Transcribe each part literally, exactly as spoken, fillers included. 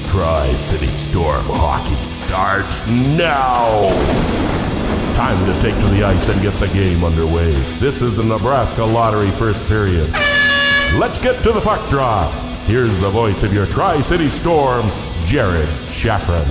Tri-City Storm hockey starts now. Time to take to the ice and get the game underway. This is the Nebraska Lottery first period. Let's get to the puck drop. Here's the voice of your Tri-City Storm, Jared Shafran.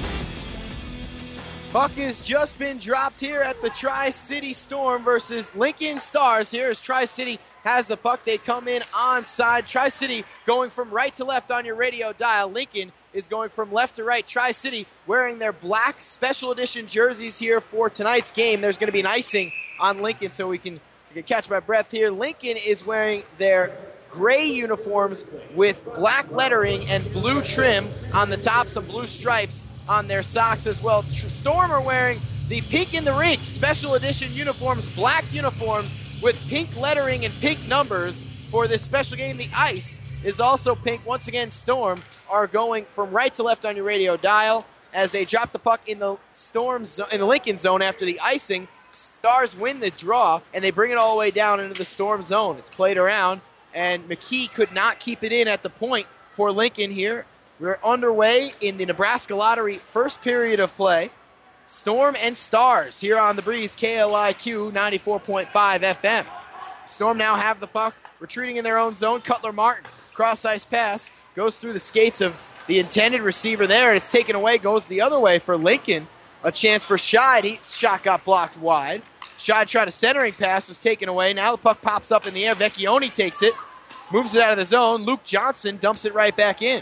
Puck has just been dropped here at the Tri-City Storm versus Lincoln Stars. Here as Tri-City has the puck. They come in onside. Tri-City going from right to left on your radio dial. Lincoln is going from left to right. Tri-City wearing their black special edition jerseys here for tonight's game. There's going to be an icing on Lincoln, so we can, we can catch my breath here. Lincoln is wearing their gray uniforms with black lettering and blue trim on the top, some blue stripes on their socks as well. Storm are wearing the Pink in the Rink special edition uniforms, black uniforms with pink lettering and pink numbers for this special game. The ice is also pink. Once again, Storm are going from right to left on your radio dial as they drop the puck in the Storm zo- in the Lincoln zone after the icing. Stars win the draw, and they bring it all the way down into the Storm zone. It's played around, and McKee could not keep it in at the point for Lincoln here. We're underway in the Nebraska Lottery first period of play. Storm and Stars here on the Breeze, K L I Q ninety-four point five F M. Storm now have the puck, retreating in their own zone. Cutler Martin, cross-ice pass, goes through the skates of the intended receiver there, and it's taken away, goes the other way for Lincoln. A chance for Scheid. His shot got blocked wide. Scheid tried a centering pass, was taken away. Now the puck pops up in the air. Vecchione takes it, moves it out of the zone. Luke Johnson dumps it right back in.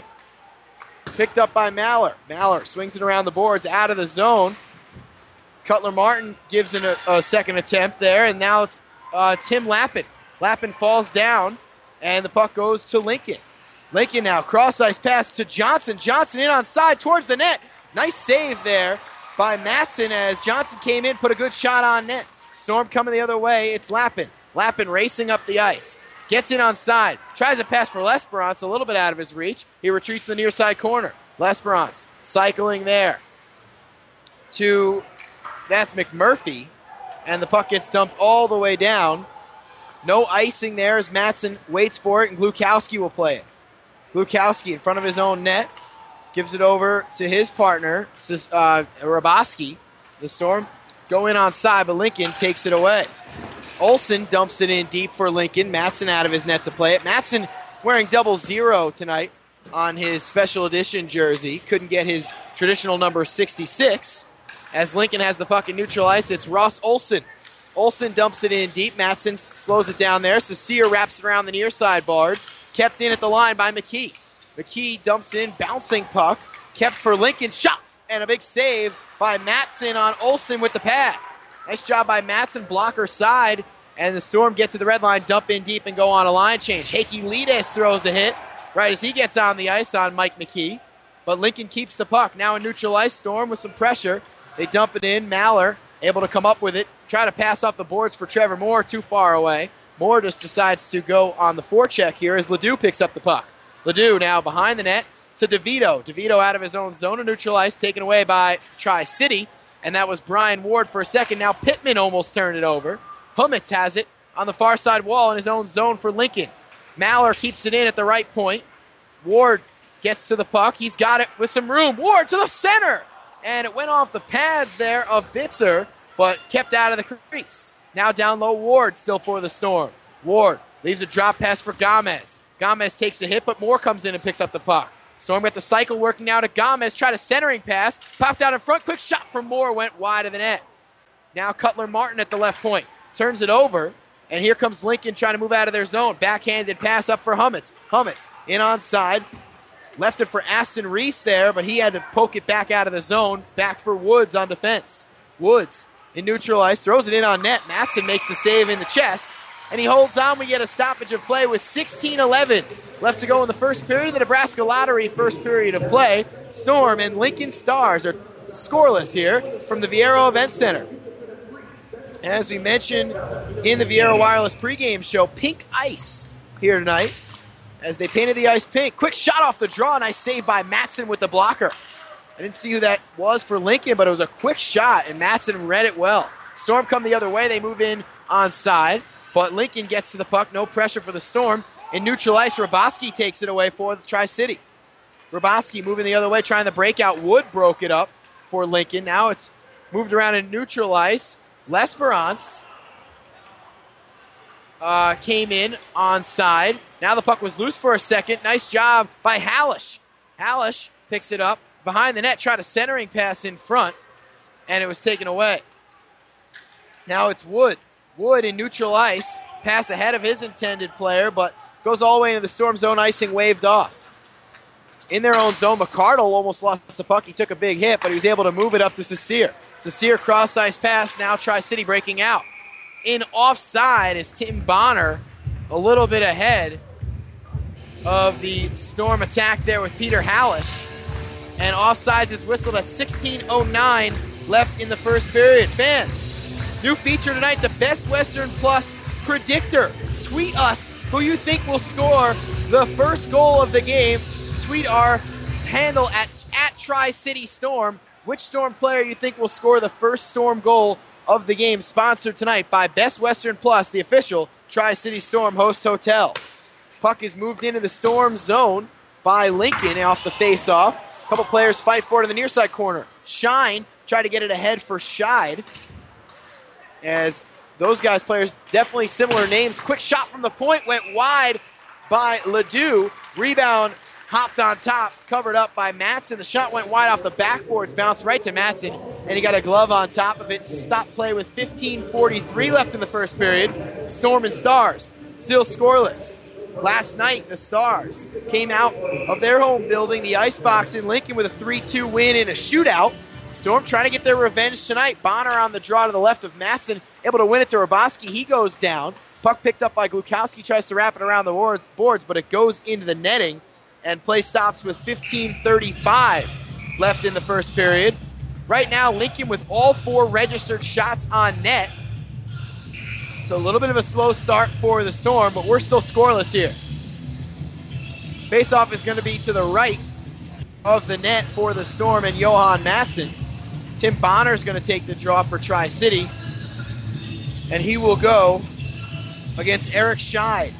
Picked up by Maller. Maller swings it around the boards, out of the zone. Cutler Martin gives it a, a second attempt there, and now it's uh, Tim Lappin. Lappin falls down, and the puck goes to Lincoln. Lincoln now, cross-ice pass to Johnson. Johnson in on side towards the net. Nice save there by Matson as Johnson came in, put a good shot on net. Storm coming the other way. It's Lappin. Lappin racing up the ice. Gets in on side. Tries a pass for Lesperance, a little bit out of his reach. He retreats to the near side corner. Lesperance cycling there to, that's McMurphy. And the puck gets dumped all the way down. No icing there as Matson waits for it, and Glukowski will play it. Glukowski in front of his own net. Gives it over to his partner, uh, Raboski. The Storm go in on side, but Lincoln takes it away. Olsen dumps it in deep for Lincoln. Matson out of his net to play it. Matson wearing double zero tonight on his special edition jersey. Couldn't get his traditional number sixty-six. As Lincoln has the puck in neutral ice, it's Ross Olsen. Olsen dumps it in deep. Matson slows it down there. Cecile wraps it around the near side boards. Kept in at the line by McKee. McKee dumps it in, bouncing puck. Kept for Lincoln. Shots! And a big save by Matson on Olsen with the pad. Nice job by Matson, blocker side, and the Storm get to the red line, dump in deep, and go on a line change. Heikki Lides throws a hit right as he gets on the ice on Mike McKee, but Lincoln keeps the puck. Now in neutral ice, Storm with some pressure. They dump it in. Maller able to come up with it, try to pass off the boards for Trevor Moore, too far away. Moore just decides to go on the forecheck here as Ledoux picks up the puck. Ledoux now behind the net to DeVito. DeVito out of his own zone of neutral ice, taken away by Tri-City. And that was Brian Ward for a second. Now Pittman almost turned it over. Hummets has it on the far side wall in his own zone for Lincoln. Maller keeps it in at the right point. Ward gets to the puck. He's got it with some room. Ward to the center. And it went off the pads there of Bitzer, but kept out of the crease. Now down low, Ward still for the Storm. Ward leaves a drop pass for Gomez. Gomez takes a hit, but Moore comes in and picks up the puck. Storm got the cycle working now to Gomez. Tried a centering pass. Popped out in front. Quick shot from Moore. Went wide of the net. Now Cutler Martin at the left point. Turns it over. And here comes Lincoln trying to move out of their zone. Backhanded pass up for Hummets. Hummets in onside. Left it for Aston Reese there, but he had to poke it back out of the zone. Back for Woods on defense. Woods in neutral ice. Throws it in on net. Matson makes the save in the chest. And he holds on. We get a stoppage of play with sixteen eleven left to go in the first period of the Nebraska Lottery first period of play. Storm and Lincoln Stars are scoreless here from the Viero Event Center. As we mentioned in the Viero Wireless pregame show, pink ice here tonight as they painted the ice pink. Quick shot off the draw. Nice save by Matson with the blocker. I didn't see who that was for Lincoln, but it was a quick shot, and Matson read it well. Storm come the other way. They move in on side. But Lincoln gets to the puck. No pressure for the Storm. In neutral ice, Raboski takes it away for the Tri-City. Roboski moving the other way, trying to break out. Wood broke it up for Lincoln. Now it's moved around in neutral ice. L'Esperance uh, came in onside. Now the puck was loose for a second. Nice job by Hallish. Hallish picks it up behind the net, tried a centering pass in front, and it was taken away. Now it's Wood. Wood in neutral ice. Pass ahead of his intended player, but goes all the way into the Storm zone, icing waved off. In their own zone, McCardle almost lost the puck. He took a big hit, but he was able to move it up to Cecere. Cecere cross-ice pass, now Tri-City breaking out. In offside is Tim Bonner, a little bit ahead of the Storm attack there with Peter Hallish. And offsides is whistled at sixteen oh nine left in the first period. Fans, new feature tonight, the Best Western Plus Predictor. Tweet us who you think will score the first goal of the game. Tweet our handle at, at Tri-City Storm. Which Storm player you think will score the first Storm goal of the game, sponsored tonight by Best Western Plus, the official Tri-City Storm host hotel. Puck is moved into the Storm zone by Lincoln off the face-off. A couple players fight for it in the near side corner. Shine tried to get it ahead for Scheid, as those guys' players, definitely similar names. Quick shot from the point, went wide by Ledoux. Rebound hopped on top, covered up by Matson. The shot went wide off the backboards, bounced right to Matson, and he got a glove on top of it to stop play with fifteen forty-three left in the first period. Storm and Stars still scoreless. Last night, the Stars came out of their home building, the Icebox in Lincoln, with a three two win in a shootout. Storm trying to get their revenge tonight. Bonner on the draw to the left of Matson, able to win it to Roboski. He goes down. Puck picked up by Glukowski, tries to wrap it around the boards, boards, but it goes into the netting. And play stops with fifteen thirty-five left in the first period. Right now, Lincoln with all four registered shots on net. So a little bit of a slow start for the Storm, but we're still scoreless here. Faceoff is going to be to the right of the net for the Storm and Johan Matson. Tim Bonner is going to take the draw for Tri-City, and he will go against Eric Scheid.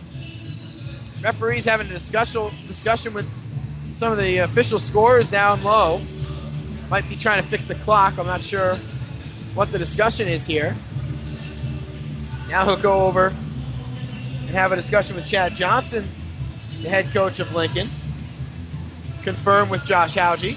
Referees having a discussion discussion with some of the official scorers down low. Might be trying to fix the clock. I'm not sure what the discussion is here. Now he'll go over and have a discussion with Chad Johnson, the head coach of Lincoln. Confirm with Josh Hauge.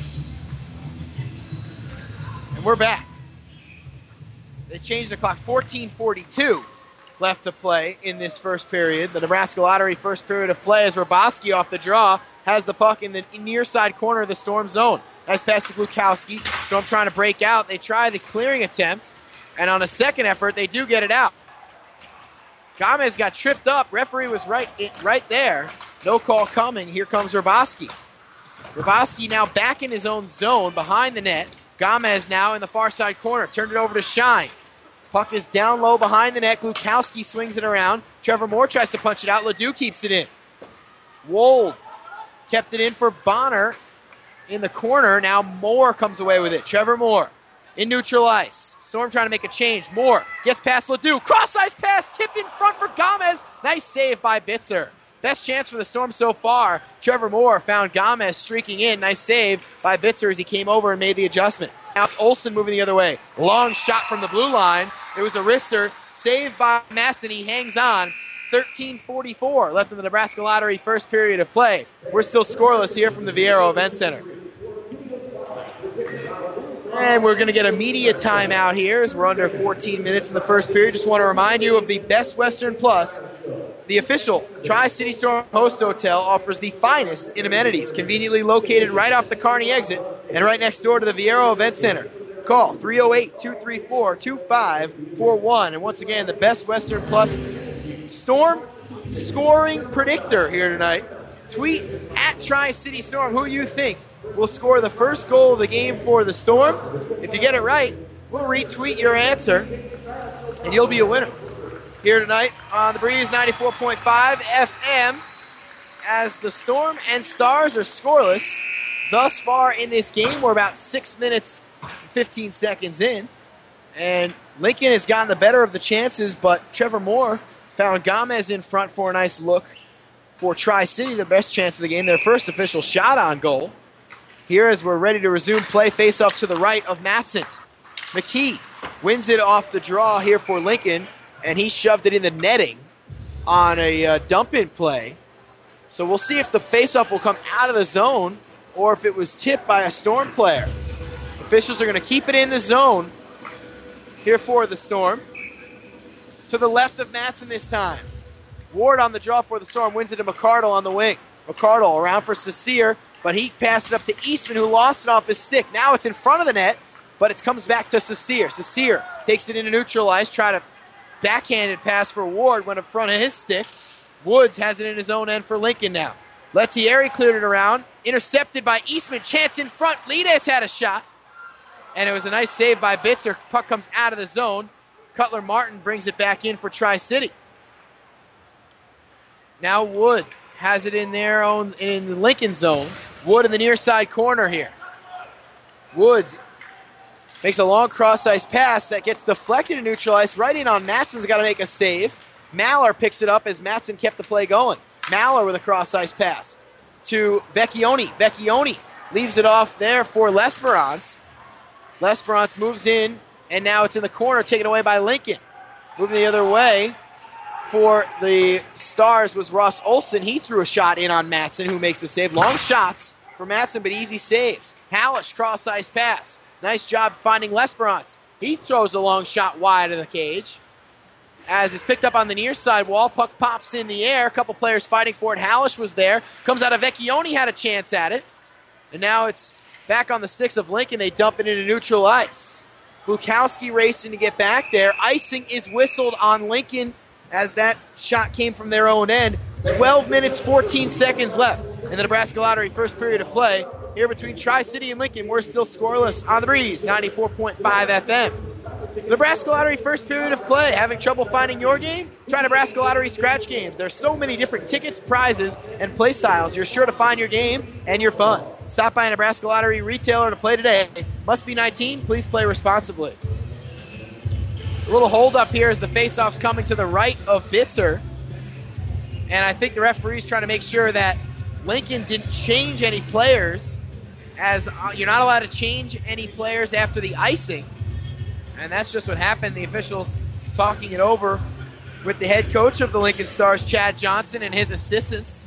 And we're back. They changed the clock. fourteen forty-two left to play in this first period. The Nebraska Lottery first period of play as Roboski off the draw has the puck in the near side corner of the Storm zone. Nice pass to Glukowski. Storm trying to break out. They try the clearing attempt, and on a second effort, they do get it out. Gomez got tripped up. Referee was right, right there. No call coming. Here comes Roboski. Roboski now back in his own zone behind the net. Gomez now in the far side corner. Turned it over to Shine. Puck is down low behind the net. Glukowski swings it around. Trevor Moore tries to punch it out. Ledoux keeps it in. Wold kept it in for Bonner in the corner. Now Moore comes away with it. Trevor Moore in neutral ice. Storm trying to make a change. Moore gets past Ledoux. Cross-ice pass, tip in front for Gomez. Nice save by Bitzer. Best chance for the Storm so far. Trevor Moore found Gomez streaking in. Nice save by Bitzer as he came over and made the adjustment. Now it's Olsen moving the other way. Long shot from the blue line. It was a wrister. Saved by Matson. He hangs on. thirteen forty-four left in the Nebraska Lottery first period of play. We're still scoreless here from the Viero Event Center. And we're going to get a media timeout here as we're under fourteen minutes in the first period. Just want to remind you of the Best Western Plus. The official Tri-City Storm Host Hotel offers the finest in amenities, conveniently located right off the Kearney exit and right next door to the Viero Event Center. Call three oh eight, two three four, two five four one. And once again, the Best Western Plus Storm scoring predictor here tonight. Tweet at Tri-City Storm who you think will score the first goal of the game for the Storm. If you get it right, we'll retweet your answer, and you'll be a winner. Here tonight on the Breeze ninety-four point five F M, as the Storm and Stars are scoreless thus far in this game. We're about six minutes, fifteen seconds in, and Lincoln has gotten the better of the chances, but Trevor Moore found Gomez in front for a nice look for Tri-City, the best chance of the game. Their first official shot on goal. Here as we're ready to resume play, face-off to the right of Matson. McKee wins it off the draw here for Lincoln, and he shoved it in the netting on a uh, dump-in play. So we'll see if the face-off will come out of the zone or if it was tipped by a Storm player. Officials are going to keep it in the zone here for the Storm. To the left of Matson this time. Ward on the draw for the Storm, wins it to McCardle on the wing. McCardle around for Cecile, but he passed it up to Eastman, who lost it off his stick. Now it's in front of the net, but it comes back to Cecile. Cecile takes it into neutral ice, try to backhanded pass for Ward, went in front of his stick. Woods has it in his own end for Lincoln now. Lettieri cleared it around, intercepted by Eastman, chance in front. Lides had a shot, and it was a nice save by Bitzer. Puck comes out of the zone. Cutler Martin brings it back in for Tri-City. Now Wood has it in their own, in the Lincoln zone. Wood in the near side corner here. Woods makes a long cross-ice pass that gets deflected in neutral ice. Right in on Matson's got to make a save. Maller picks it up as Matson kept the play going. Maller with a cross-ice pass to Vecchione. Vecchione leaves it off there for L'Esperance. L'Esperance moves in, and now it's in the corner, taken away by Lincoln. Moving the other way for the Stars was Ross Olson. He threw a shot in on Matson, who makes the save. Long shots for Matson, but easy saves. Hallish, cross-ice pass. Nice job finding L'Esperance. He throws a long shot wide of the cage. As it's picked up on the near side wall, puck pops in the air. A couple players fighting for it. Hallish was there. Comes out of Vecchione, had a chance at it. And now it's back on the sticks of Lincoln. They dump it into neutral ice. Bukowski racing to get back there. Icing is whistled on Lincoln as that shot came from their own end. twelve minutes, fourteen seconds left in the Nebraska Lottery first period of play. Here between Tri-City and Lincoln, we're still scoreless on the Breeze, ninety-four point five F M. Nebraska Lottery first period of play. Having trouble finding your game? Try Nebraska Lottery scratch games. There's so many different tickets, prizes, and play styles. You're sure to find your game and your fun. Stop by a Nebraska Lottery retailer to play today. Must be nineteen. Please play responsibly. A little hold up here as the faceoff's coming to the right of Bitzer. And I think the referee's trying to make sure that Lincoln didn't change any players, as you're not allowed to change any players after the icing. And that's just what happened. The officials talking it over with the head coach of the Lincoln Stars, Chad Johnson, and his assistants.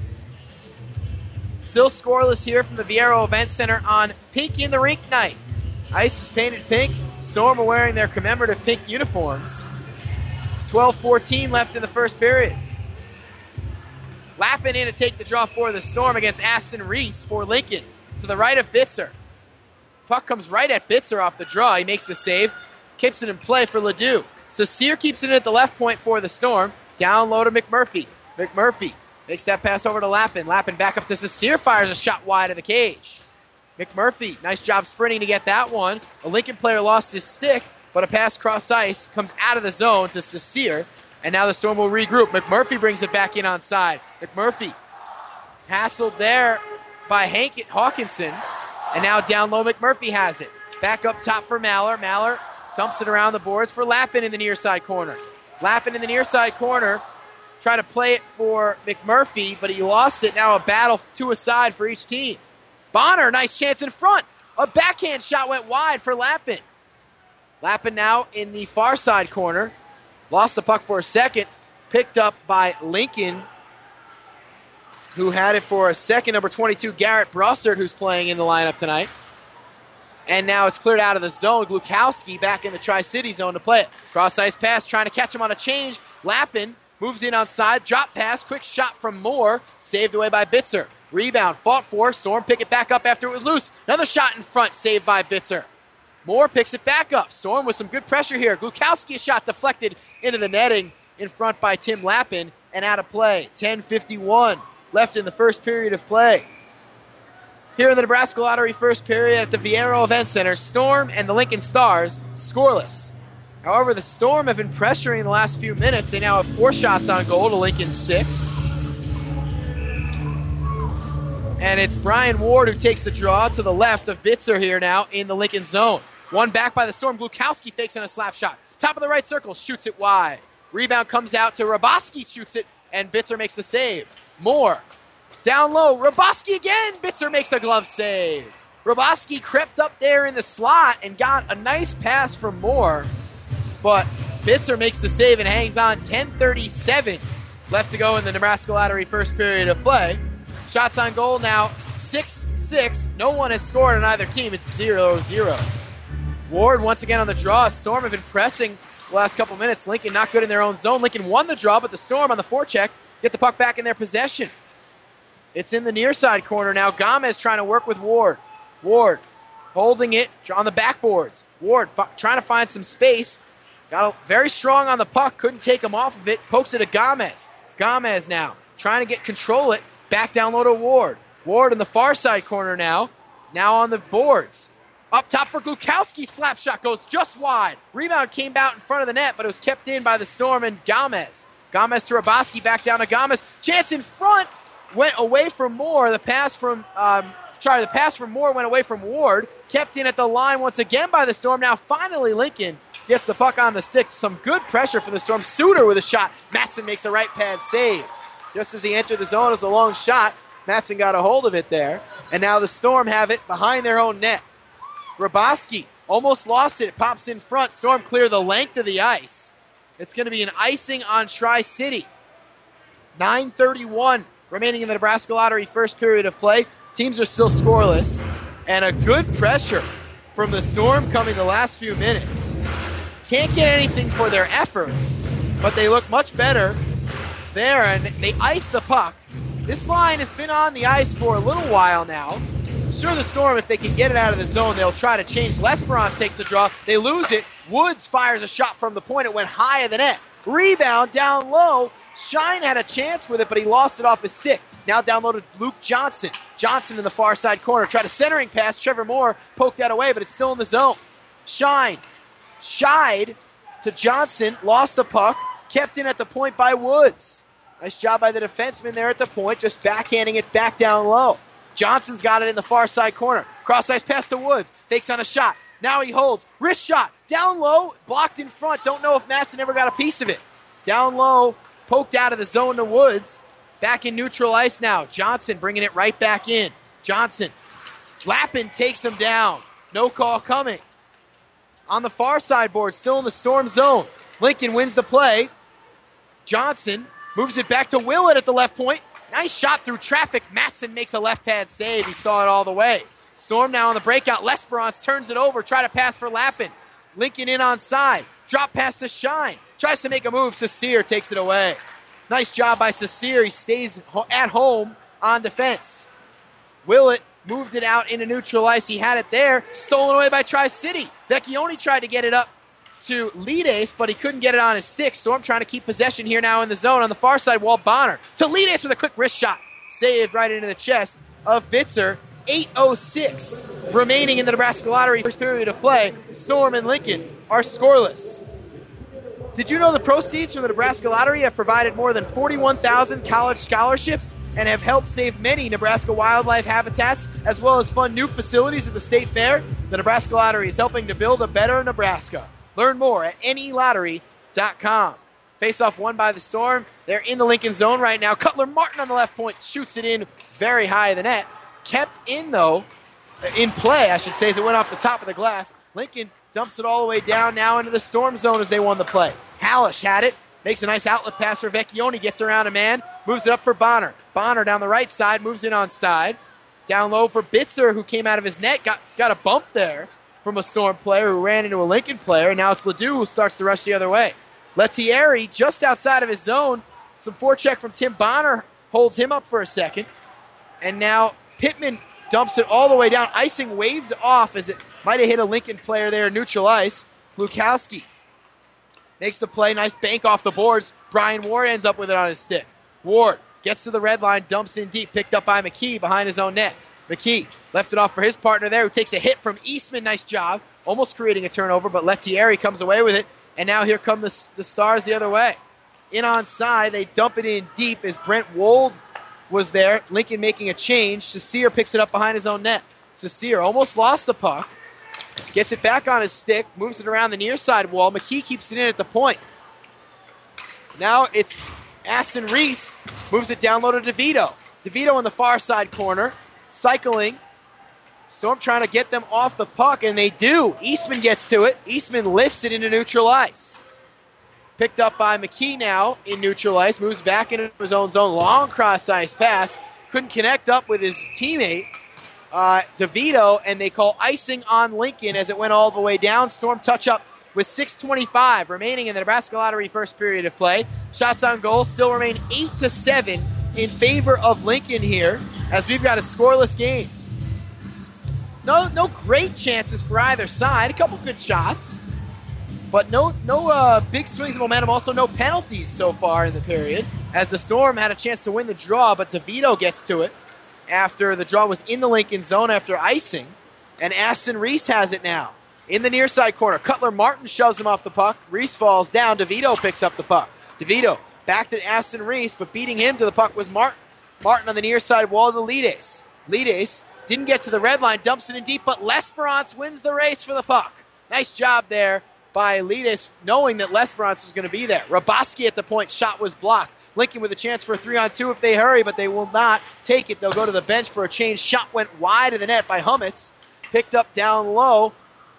Still scoreless here from the Viero Event Center on Pink in the Rink night. Ice is painted pink. Storm are wearing their commemorative pink uniforms. twelve fourteen left in the first period. Lappin in to take the draw for the Storm against Aston Reese for Lincoln. To the right of Bitzer. Puck comes right at Bitzer off the draw. He makes the save. Keeps it in play for Ledoux. Cecile keeps it at the left point for the Storm. Down low to McMurphy. McMurphy makes that pass over to Lappin. Lappin back up to Cecile. Fires a shot wide of the cage. McMurphy, nice job sprinting to get that one. A Lincoln player lost his stick, but a pass cross ice comes out of the zone to Cecile. And now the Storm will regroup. McMurphy brings it back in on side. McMurphy hassled there by Hank Hawkinson. And now down low, McMurphy has it. Back up top for Maller. Maller dumps it around the boards for Lappin in the near side corner. Lappin in the near side corner. Try to play it for McMurphy, but he lost it. Now a battle two aside for each team. Bonner, nice chance in front. A backhand shot went wide for Lappin. Lappin now in the far side corner. Lost the puck for a second. Picked up by Lincoln, who had it for a second. Number twenty-two, Garrett Brossard, who's playing in the lineup tonight. And now it's cleared out of the zone. Glukowski back in the Tri-City zone to play it. Cross-ice pass, trying to catch him on a change. Lappin moves in on side. Drop pass, quick shot from Moore. Saved away by Bitzer. Rebound, fought for. Storm pick it back up after it was loose. Another shot in front, saved by Bitzer. Moore picks it back up. Storm with some good pressure here. Glukowski, a shot deflected into the netting in front by Tim Lappin and out of play. ten fifty-one left in the first period of play. Here in the Nebraska Lottery first period at the Viero Event Center, Storm and the Lincoln Stars scoreless. However, the Storm have been pressuring in the last few minutes. They now have four shots on goal to Lincoln's six. And it's Brian Ward who takes the draw to the left of Bitzer here now in the Lincoln zone. One back by the Storm. Glukowski fakes on a slap shot. Top of the right circle, shoots it wide. Rebound comes out to Raboski, shoots it, and Bitzer makes the save. Moore. Down low. Roboski again. Bitzer makes a glove save. Roboski crept up there in the slot and got a nice pass from Moore. But Bitzer makes the save and hangs on. ten thirty-seven left to go in the Nebraska Lottery first period of play. Shots on goal now six six. No one has scored on either team. It's zero zero. Ward once again on the draw. Storm have been pressing the last couple minutes. Lincoln not good in their own zone. Lincoln won the draw, but the Storm on the forecheck get the puck back in their possession. It's in the near side corner now. Gomez trying to work with Ward. Ward holding it on the backboards. Ward f- trying to find some space. Got a, very strong on the puck. Couldn't take him off of it. Pokes it to Gomez. Gomez now trying to get control it. Back down low to Ward. Ward in the far side corner now. Now on the boards. Up top for Glukowski. Slap shot goes just wide. Rebound came out in front of the net, but it was kept in by the Storm and Gomez. Gomez to Roboski. Back down to Gomez. Chance in front. Went away from Moore. The pass from um, sorry, the pass from Moore went away from Ward. Kept in at the line once again by the Storm. Now finally Lincoln gets the puck on the stick. Some good pressure for the Storm. Suter with a shot. Mattson makes a right pad save. Just as he entered the zone, it was a long shot. Mattson got a hold of it there. And now the Storm have it behind their own net. Roboski almost lost it. It pops in front. Storm clear the length of the ice. It's going to be an icing on Tri-City. nine thirty-one remaining in the Nebraska Lottery first period of play. Teams are still scoreless. And a good pressure from the Storm coming the last few minutes. Can't get anything for their efforts, but they look much better there, and they ice the puck. This line has been on the ice for a little while now. I'm sure the Storm, if they can get it out of the zone, they'll try to change. Lesperance takes the draw. They lose it. Woods fires a shot from the point. It went high of the net. Rebound down low. Shine had a chance with it, but he lost it off his stick. Now down low to Luke Johnson. Johnson in the far side corner. Tried a centering pass. Trevor Moore poked that away, but it's still in the zone. Shine shied to Johnson. Lost the puck. Kept in at the point by Woods. Nice job by the defenseman there at the point, just backhanding it back down low. Johnson's got it in the far side corner. Cross-ice pass to Woods. Fakes on a shot. Now he holds. Wrist shot. Down low. Blocked in front. Don't know if Mattson ever got a piece of it. Down low. Poked out of the zone to Woods. Back in neutral ice now. Johnson bringing it right back in. Johnson. Lappin takes him down. No call coming. On the far side board, still in the Storm zone. Lincoln wins the play. Johnson moves it back to Willett at the left point. Nice shot through traffic. Mattson makes a left pad save. He saw it all the way. Storm now on the breakout. Lesperance turns it over. Try to pass for Lappin. Lincoln in on side. Drop pass to Shine. Tries to make a move. Saucier takes it away. Nice job by Saucier. He stays at home on defense. Willett moved it out into neutral ice. He had it there. Stolen away by Tri-City. Vecchione tried to get it up to Leadace, but he couldn't get it on his stick. Storm trying to keep possession here now in the zone. On the far side, Walt Bonner to Leadace with a quick wrist shot. Saved right into the chest of Bitzer. eight oh six remaining in the Nebraska Lottery first period of play. Storm and Lincoln are scoreless. Did you know the proceeds from the Nebraska Lottery have provided more than forty-one thousand college scholarships and have helped save many Nebraska wildlife habitats, as well as fund new facilities at the State Fair? The Nebraska Lottery is helping to build a better Nebraska. Learn more at N E lottery dot com. Face-off won by the Storm. They're in the Lincoln zone right now. Cutler Martin on the left point shoots it in very high of the net. Kept in, though, in play, I should say, as it went off the top of the glass. Lincoln dumps it all the way down now into the Storm zone as they won the play. Hallish had it. Makes a nice outlet pass for Vecchione. Gets around a man. Moves it up for Bonner. Bonner down the right side. Moves in on side. Down low for Bitzer, who came out of his net. Got, got a bump there from a Storm player who ran into a Lincoln player. And now it's Ledoux who starts to rush the other way. Lettieri just outside of his zone. Some forecheck from Tim Bonner holds him up for a second. And now Pittman dumps it all the way down. Icing waved off as it might have hit a Lincoln player there in neutral ice. Lukowski makes the play. Nice bank off the boards. Brian Ward ends up with it on his stick. Ward gets to the red line, dumps in deep, picked up by McKee behind his own net. McKee left it off for his partner there, who takes a hit from Eastman. Nice job. Almost creating a turnover, but Lettieri comes away with it. And now here come the, the Stars the other way. In on side, they dump it in deep as Brent Wold was there. Lincoln making a change. Saucier picks it up behind his own net. Saucier almost lost the puck. Gets it back on his stick. Moves it around the near side wall. McKee keeps it in at the point. Now it's Aston Reese moves it down low to DeVito. DeVito in the far side corner, cycling. Storm trying to get them off the puck, and they do. Eastman gets to it. Eastman lifts it into neutral ice. Picked up by McKee now in neutral ice. Moves back into his own zone. Long cross-ice pass. Couldn't connect up with his teammate, uh, DeVito, and they call icing on Lincoln as it went all the way down. Storm touch-up with six twenty-five remaining in the Nebraska Lottery first period of play. Shots on goal still remain eight to seven in favor of Lincoln here as we've got a scoreless game. No, no great chances for either side. A couple good shots, but no, no uh, big swings of momentum. Also, no penalties so far in the period. As the Storm had a chance to win the draw, but DeVito gets to it after the draw was in the Lincoln zone after icing, and Aston Reese has it now in the near side corner. Cutler Martin shoves him off the puck. Reese falls down. DeVito picks up the puck. DeVito back to Aston Reese, but beating him to the puck was Martin. Martin on the near side wall to Lides. Lides didn't get to the red line, dumps it in deep, but Lesperance wins the race for the puck. Nice job there by Lides, knowing that Lesperance was going to be there. Raboski at the point, shot was blocked. Lincoln with a chance for a three on two if they hurry, but they will not take it. They'll go to the bench for a change. Shot went wide of the net by Hummets. Picked up down low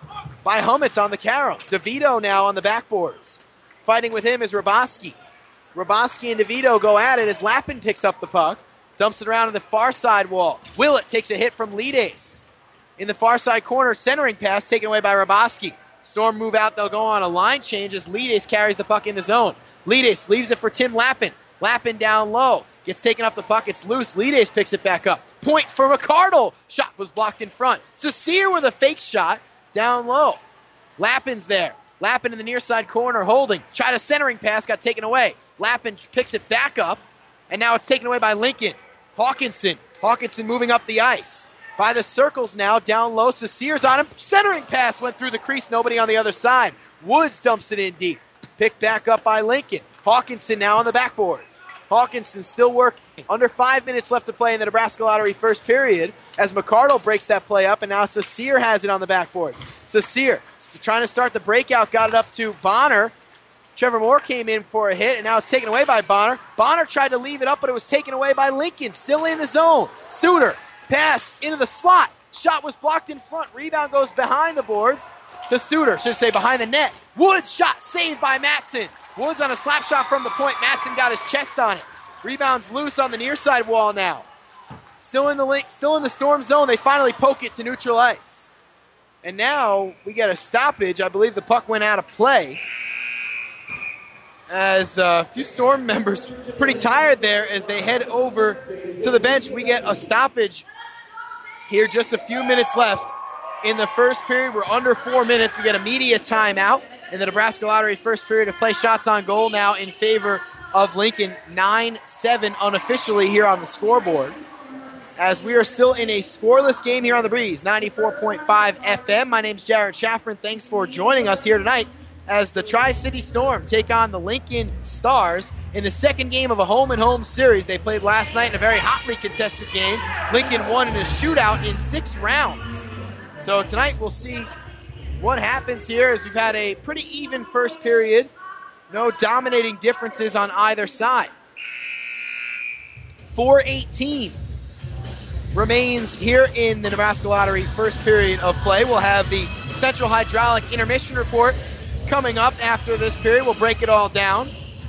by Hummets on the carry. DeVito now on the backboards. Fighting with him is Raboski. Raboski and DeVito go at it as Lappin picks up the puck. Dumps it around to the far side wall. Willett takes a hit from Lides. In the far side corner, centering pass taken away by Raboski. Storm move out. They'll go on a line change as Lides carries the puck in the zone. Lides leaves it for Tim Lappin. Lappin down low. Gets taken off the puck. It's loose. Lides picks it back up. Point for McCardle. Shot was blocked in front. Saucier with a fake shot down low. Lappin's there. Lappin in the near side corner holding. Tried a centering pass. Got taken away. Lappin picks it back up. And now it's taken away by Lincoln. Hawkinson. Hawkinson moving up the ice. By the circles now, down low. Saucier's on him. Centering pass went through the crease. Nobody on the other side. Woods dumps it in deep. Picked back up by Lincoln. Hawkinson now on the backboards. Hawkinson still working. Under five minutes left to play in the Nebraska Lottery first period as McCardle breaks that play up, and now Saucier has it on the backboards. Saucier trying to start the breakout, got it up to Bonner. Trevor Moore came in for a hit, and now it's taken away by Bonner. Bonner tried to leave it up, but it was taken away by Lincoln. Still in the zone. Suter, pass into the slot. Shot was blocked in front. Rebound goes behind the boards to Suter. Should say behind the net. Woods shot saved by Matson. Woods on a slap shot from the point. Matson got his chest on it. Rebounds loose on the near side wall now. Still in the link, still in the Storm zone. They finally poke it to neutral ice. And now we get a stoppage. I believe the puck went out of play. As a few Storm members pretty tired there as they head over to the bench. We get a stoppage here, just a few minutes left in the first period. We're under four minutes. We get a media timeout in the Nebraska Lottery first period of play. Shots on goal now in favor of Lincoln. nine seven unofficially here on the scoreboard. As we are still in a scoreless game here on the Breeze, ninety-four point five F M. My name's Jared Shaffron. Thanks for joining us here tonight as the Tri-City Storm take on the Lincoln Stars in the second game of a home-and-home series. They played last night in a very hotly contested game. Lincoln won in a shootout in six rounds. So tonight we'll see what happens here as we've had a pretty even first period. No dominating differences on either side. four eighteen remains here in the Nebraska Lottery first period of play. We'll have the Central Hydraulic intermission report coming up after this period. We'll break it all down.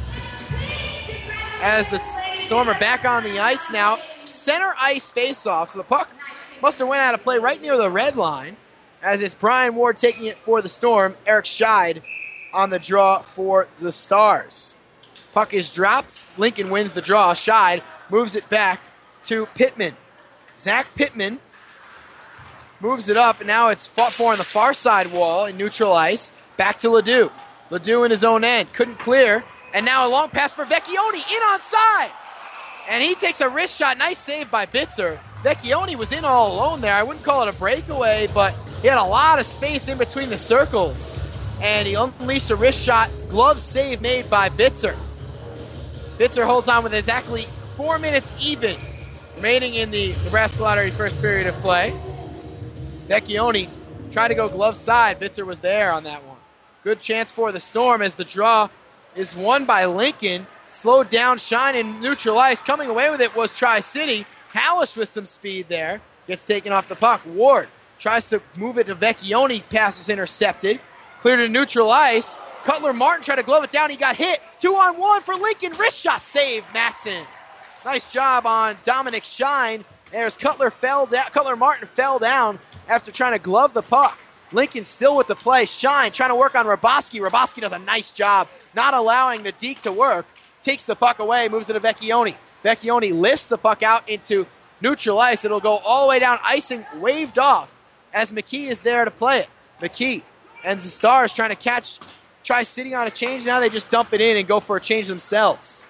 As the Storm are back on the ice now. Center ice face-off. So the puck must have went out of play right near the red line. As it's Brian Ward taking it for the Storm. Eric Scheid on the draw for the Stars. Puck is dropped. Lincoln wins the draw. Scheid moves it back to Pittman. Zach Pittman moves it up, and now it's fought for on the far side wall in neutral ice. Back to Ledoux. Ledoux in his own end. Couldn't clear. And now a long pass for Vecchione. In on side. And he takes a wrist shot. Nice save by Bitzer. Vecchione was in all alone there. I wouldn't call it a breakaway, but he had a lot of space in between the circles. And he unleashed a wrist shot. Glove save made by Bitzer. Bitzer holds on with exactly four minutes even remaining in the Nebraska Lottery first period of play. Vecchione tried to go glove side. Bitzer was there on that one. Good chance for the Storm as the draw is won by Lincoln. slowed down Shine and neutral ice. Coming away with it was Tri-City. Hallish with some speed there. Gets taken off the puck. Ward tries to move it to Vecchione. Pass was intercepted. Cleared to neutral ice. Cutler Martin tried to glove it down. He got hit. Two on one for Lincoln. Wrist shot save, Matson. Nice job on Dominic Shine. There's Cutler fell down. Cutler Martin fell down after trying to glove the puck. Lincoln still with the play. Shine trying to work on Raboski. Raboski does a nice job not allowing the deke to work. Takes the puck away, moves it to Vecchione. Vecchione lifts the puck out into neutral ice. It'll go all the way down. Icing waved off as McKee is there to play it. McKee and the Stars trying to catch Tri-City on a change. Now they just dump it in and go for a change themselves.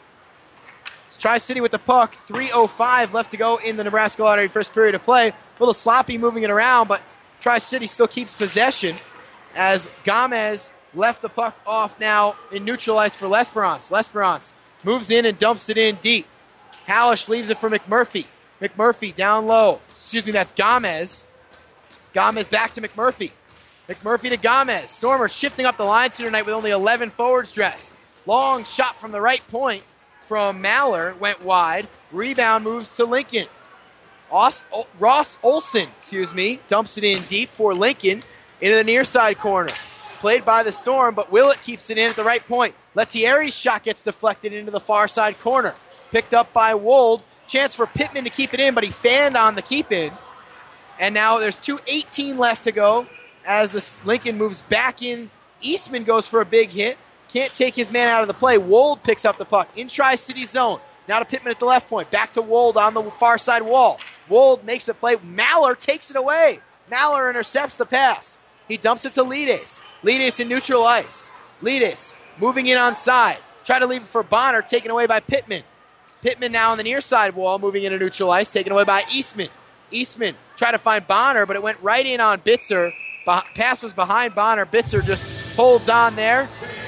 Tri-City with the puck. three oh five left to go in the Nebraska Lottery first period of play. A little sloppy moving it around, but Tri-City still keeps possession as Gomez left the puck off now in neutral ice for L'Esperance. L'Esperance moves in and dumps it in deep. Hallish leaves it for McMurphy. McMurphy down low. Excuse me, that's Gomez. Gomez back to McMurphy. McMurphy to Gomez. Stormer shifting up the lines here tonight with only eleven forwards dressed. Long shot from the right point from Maller. Went wide. Rebound moves to Lincoln. Os- o- Ross Olson, excuse me, dumps it in deep for Lincoln into the near side corner. Played by the Storm, but Willett keeps it in at the right point. Lettieri's shot gets deflected into the far side corner. Picked up by Wold. Chance for Pittman to keep it in, but he fanned on the keep in. And now there's two eighteen left to go as the Lincoln moves back in. Eastman goes for a big hit. Can't take his man out of the play. Wold picks up the puck in Tri-City zone. Now to Pittman at the left point. Back to Wold on the far side wall. Wold makes a play. Maller takes it away. Maller intercepts the pass. He dumps it to Lides. Lides in neutral ice. Lides moving in on side. Try to leave it for Bonner. Taken away by Pittman. Pittman now on the near side wall. Moving into neutral ice. Taken away by Eastman. Eastman tried to find Bonner, but it went right in on Bitzer. Pass was behind Bonner. Bitzer just holds on there.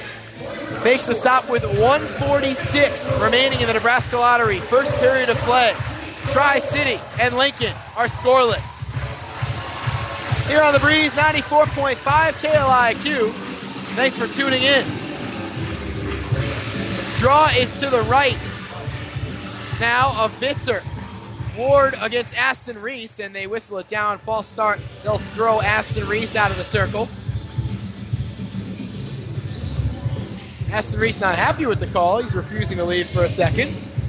Makes the stop with one forty-six remaining in the Nebraska Lottery. First period of play. Tri-City and Lincoln are scoreless. Here on the Breeze, ninety-four point five K L I Q. Thanks for tuning in. Draw is to the right now of Bitzer. Ward against Aston Reese, and they whistle it down. False start. They'll throw Aston Reese out of the circle. Aston Reese not happy with the call. He's refusing to leave for a second.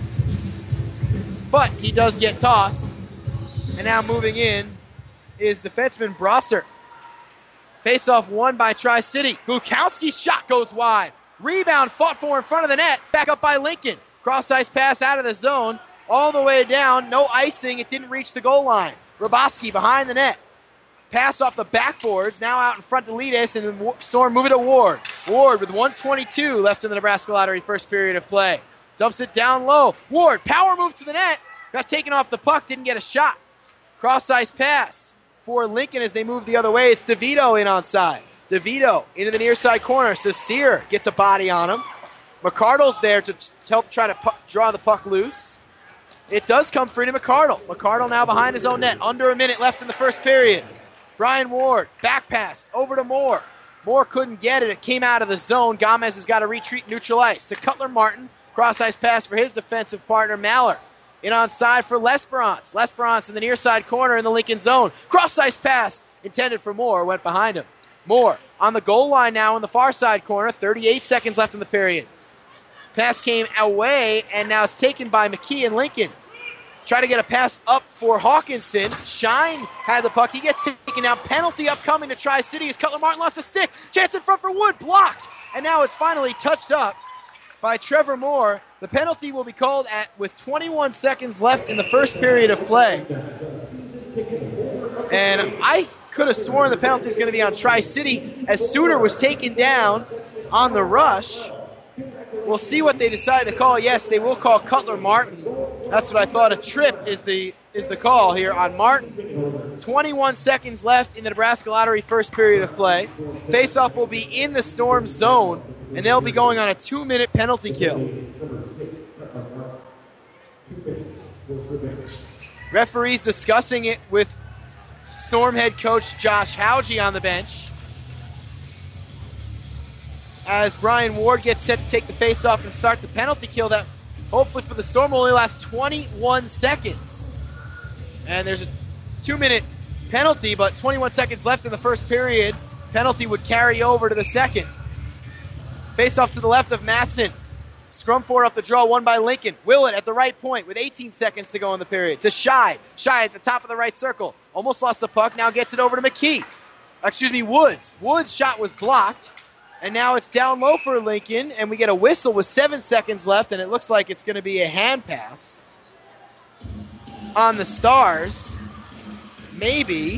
But he does get tossed. And now moving in is defenseman Brosser. Face-off won by Tri-City. Gukowski's shot goes wide. Rebound fought for in front of the net. Back up by Lincoln. Cross-ice pass out of the zone. All the way down. No icing. It didn't reach the goal line. Raboski behind the net. Pass off the backboards. Now out in front to Lides, and Storm move it to Ward. Ward with one twenty-two left in the Nebraska Lottery first period of play. Dumps it down low. Ward, power move to the net. Got taken off the puck. Didn't get a shot. Cross-ice pass for Lincoln as they move the other way. It's DeVito in onside. DeVito into the near side corner. Cecere gets a body on him. McCardle's there to help try to pu- draw the puck loose. It does come free to McCardle. McCardle now behind his own net. Under a minute left in the first period. Brian Ward, back pass over to Moore. Moore couldn't get it. It came out of the zone. Gomez has got to retreat neutral ice. To Cutler Martin. Cross-ice pass for his defensive partner, Maller. In on side for L'Esperance. L'Esperance in the near side corner in the Lincoln zone. Cross-ice pass intended for Moore. Went behind him. Moore on the goal line now in the far side corner. thirty-eight seconds left in the period. Pass came away, and now it's taken by McKee and Lincoln. Try to get a pass up for Hawkinson. Shine had the puck. He gets taken down. Penalty upcoming to Tri-City as Cutler Martin lost a stick. Chance in front for Wood. Blocked. And now it's finally touched up by Trevor Moore. The penalty will be called at with twenty-one seconds left in the first period of play. And I could have sworn the penalty was going to be on Tri-City as Suter was taken down on the rush. We'll see what they decide to call. Yes, they will call Cutler Martin. That's what I thought. A trip is the is the call here on Martin. twenty-one seconds left in the Nebraska Lottery first period of play. Faceoff will be in the Storm zone, and they'll be going on a two-minute penalty kill. Referees discussing it with Storm head coach Josh Hauge on the bench. as Brian Ward gets set to take the face-off and start the penalty kill that hopefully for the Storm will only last twenty-one seconds. And there's a two-minute penalty, but twenty-one seconds left in the first period. Penalty would carry over to the second. Face-off to the left of Matson. Scrum forward off the draw, won by Lincoln. Willett at the right point with eighteen seconds to go in the period. To Shy. Shy at the top of the right circle. Almost lost the puck, now gets it over to McKee. Excuse me, Woods. Woods' shot was blocked. And now it's down low for Lincoln, and we get a whistle with seven seconds left, and it looks like it's going to be a hand pass on the Stars. Maybe.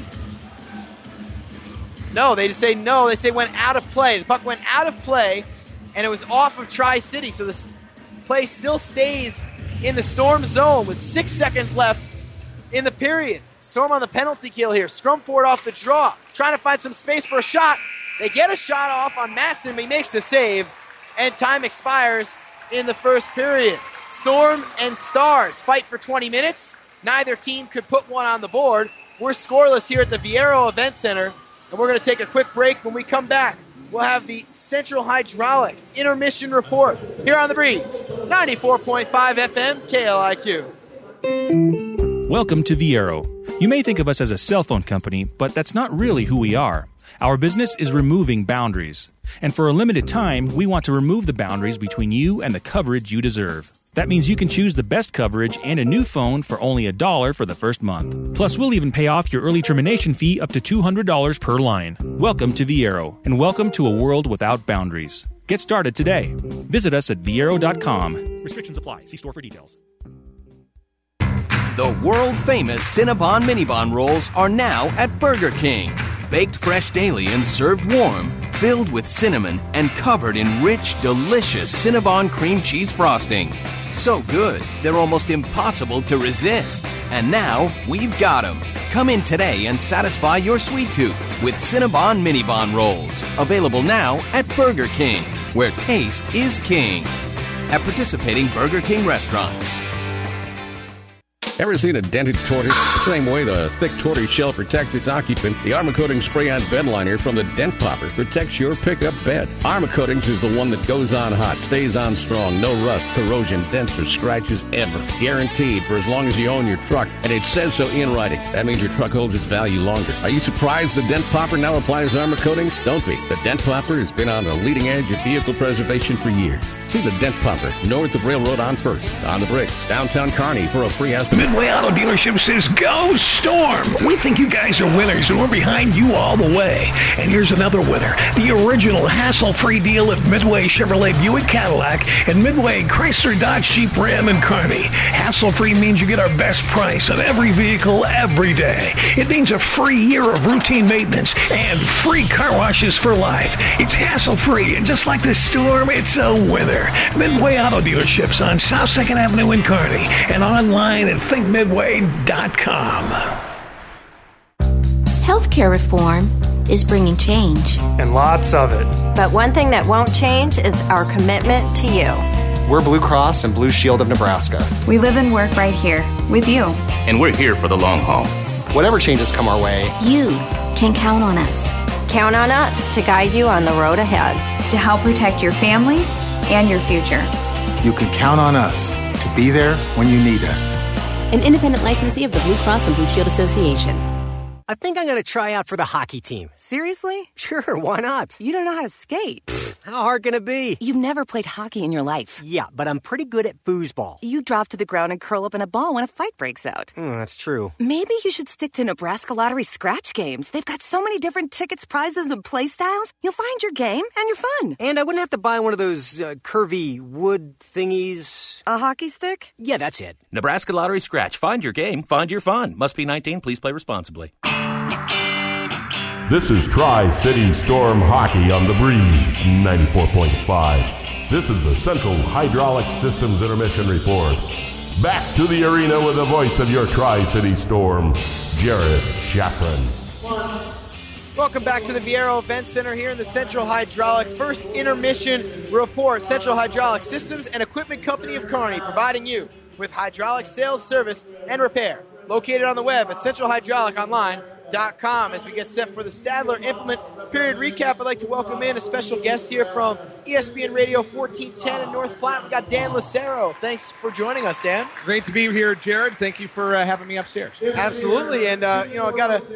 No, they just say no. They say went out of play. The puck went out of play, and it was off of Tri-City, so this play still stays in the Storm zone with six seconds left in the period. Storm on the penalty kill here. Scrum forward off the draw, trying to find some space for a shot. They get a shot off on Matson, but he makes the save, and time expires in the first period. Storm and Stars fight for twenty minutes. Neither team could put one on the board. We're scoreless here at the Viero Event Center, and we're going to take a quick break. When we come back, we'll have the Central Hydraulic Intermission Report here on The Breeze, ninety-four point five F M, K L I Q. Welcome to Viero. You may think of us as a cell phone company, but that's not really who we are. Our business is removing boundaries. And for a limited time, we want to remove the boundaries between you and the coverage you deserve. That means you can choose the best coverage and a new phone for only a dollar for the first month. Plus, we'll even pay off your early termination fee up to two hundred dollars per line. Welcome to Viero, and welcome to a world without boundaries. Get started today. Visit us at viero dot com. Restrictions apply. See store for details. The world-famous Cinnabon Minibon rolls are now at Burger King. Baked fresh daily and served warm, filled with cinnamon and covered in rich, delicious Cinnabon cream cheese frosting. So good, they're almost impossible to resist. And now, we've got them. Come in today and satisfy your sweet tooth with Cinnabon Minibon rolls. Available now at Burger King, where taste is king. At participating Burger King restaurants. Ever seen a dented tortoise? The same way the thick tortoise shell protects its occupant, the Armor Coatings Spray-On Bed Liner from the Dent Popper protects your pickup bed. Armor Coatings is the one that goes on hot, stays on strong, no rust, corrosion, dents, or scratches ever. Guaranteed for as long as you own your truck, and it says so in writing. That means your truck holds its value longer. Are you surprised the Dent Popper now applies Armor Coatings? Don't be. The Dent Popper has been on the leading edge of vehicle preservation for years. See the Dent Popper north of Railroad on First, on the Bricks, downtown Kearney for a free estimate. Midway Auto Dealership says, go Storm! We think you guys are winners, and we're behind you all the way. And here's another winner. The original hassle-free deal at Midway Chevrolet Buick Cadillac and Midway Chrysler Dodge Jeep Ram in Kearney. Hassle-free means you get our best price on every vehicle every day. It means a free year of routine maintenance and free car washes for life. It's hassle-free, and just like the Storm, it's a winner. Midway Auto Dealerships on South second Avenue in Kearney and online at think midway dot com. Healthcare reform is bringing change. And lots of it. But one thing that won't change is our commitment to you. We're Blue Cross and Blue Shield of Nebraska. We live and work right here with you. And we're here for the long haul. Whatever changes come our way, you can count on us. Count on us to guide you on the road ahead. To help protect your family and your future. You can count on us to be there when you need us. An independent licensee of the Blue Cross and Blue Shield Association. I think I'm going to try out for the hockey team. Seriously? Sure, why not? You don't know how to skate. Pfft, how hard can it be? You've never played hockey in your life. Yeah, but I'm pretty good at foosball. You drop to the ground and curl up in a ball when a fight breaks out. Mm, that's true. Maybe you should stick to Nebraska Lottery scratch games. They've got so many different tickets, prizes, and play styles. You'll find your game and your fun. And I wouldn't have to buy one of those uh, curvy wood thingies. A hockey stick? Yeah, that's it. Nebraska Lottery scratch. Find your game. Find your fun. Must be nineteen. Please play responsibly. This is Tri-City Storm Hockey on the Breeze, ninety-four point five. This is the Central Hydraulic Systems Intermission Report. Back to the arena with the voice of your Tri-City Storm, Jared Shafran. Welcome back to the Viero Event Center here in the Central Hydraulic First Intermission Report. Central Hydraulic Systems and Equipment Company of Kearney, providing you with hydraulic sales, service, and repair. Located on the web at central hydraulic online dot com. As we get set for the Stadler Implement Period Recap, I'd like to welcome in a special guest here from E S P N Radio fourteen ten in North Platte. We've got Dan Lucero. Thanks for joining us, Dan. Great to be here, Jared. Thank you for uh, having me upstairs. Absolutely. And, uh, you know, I got to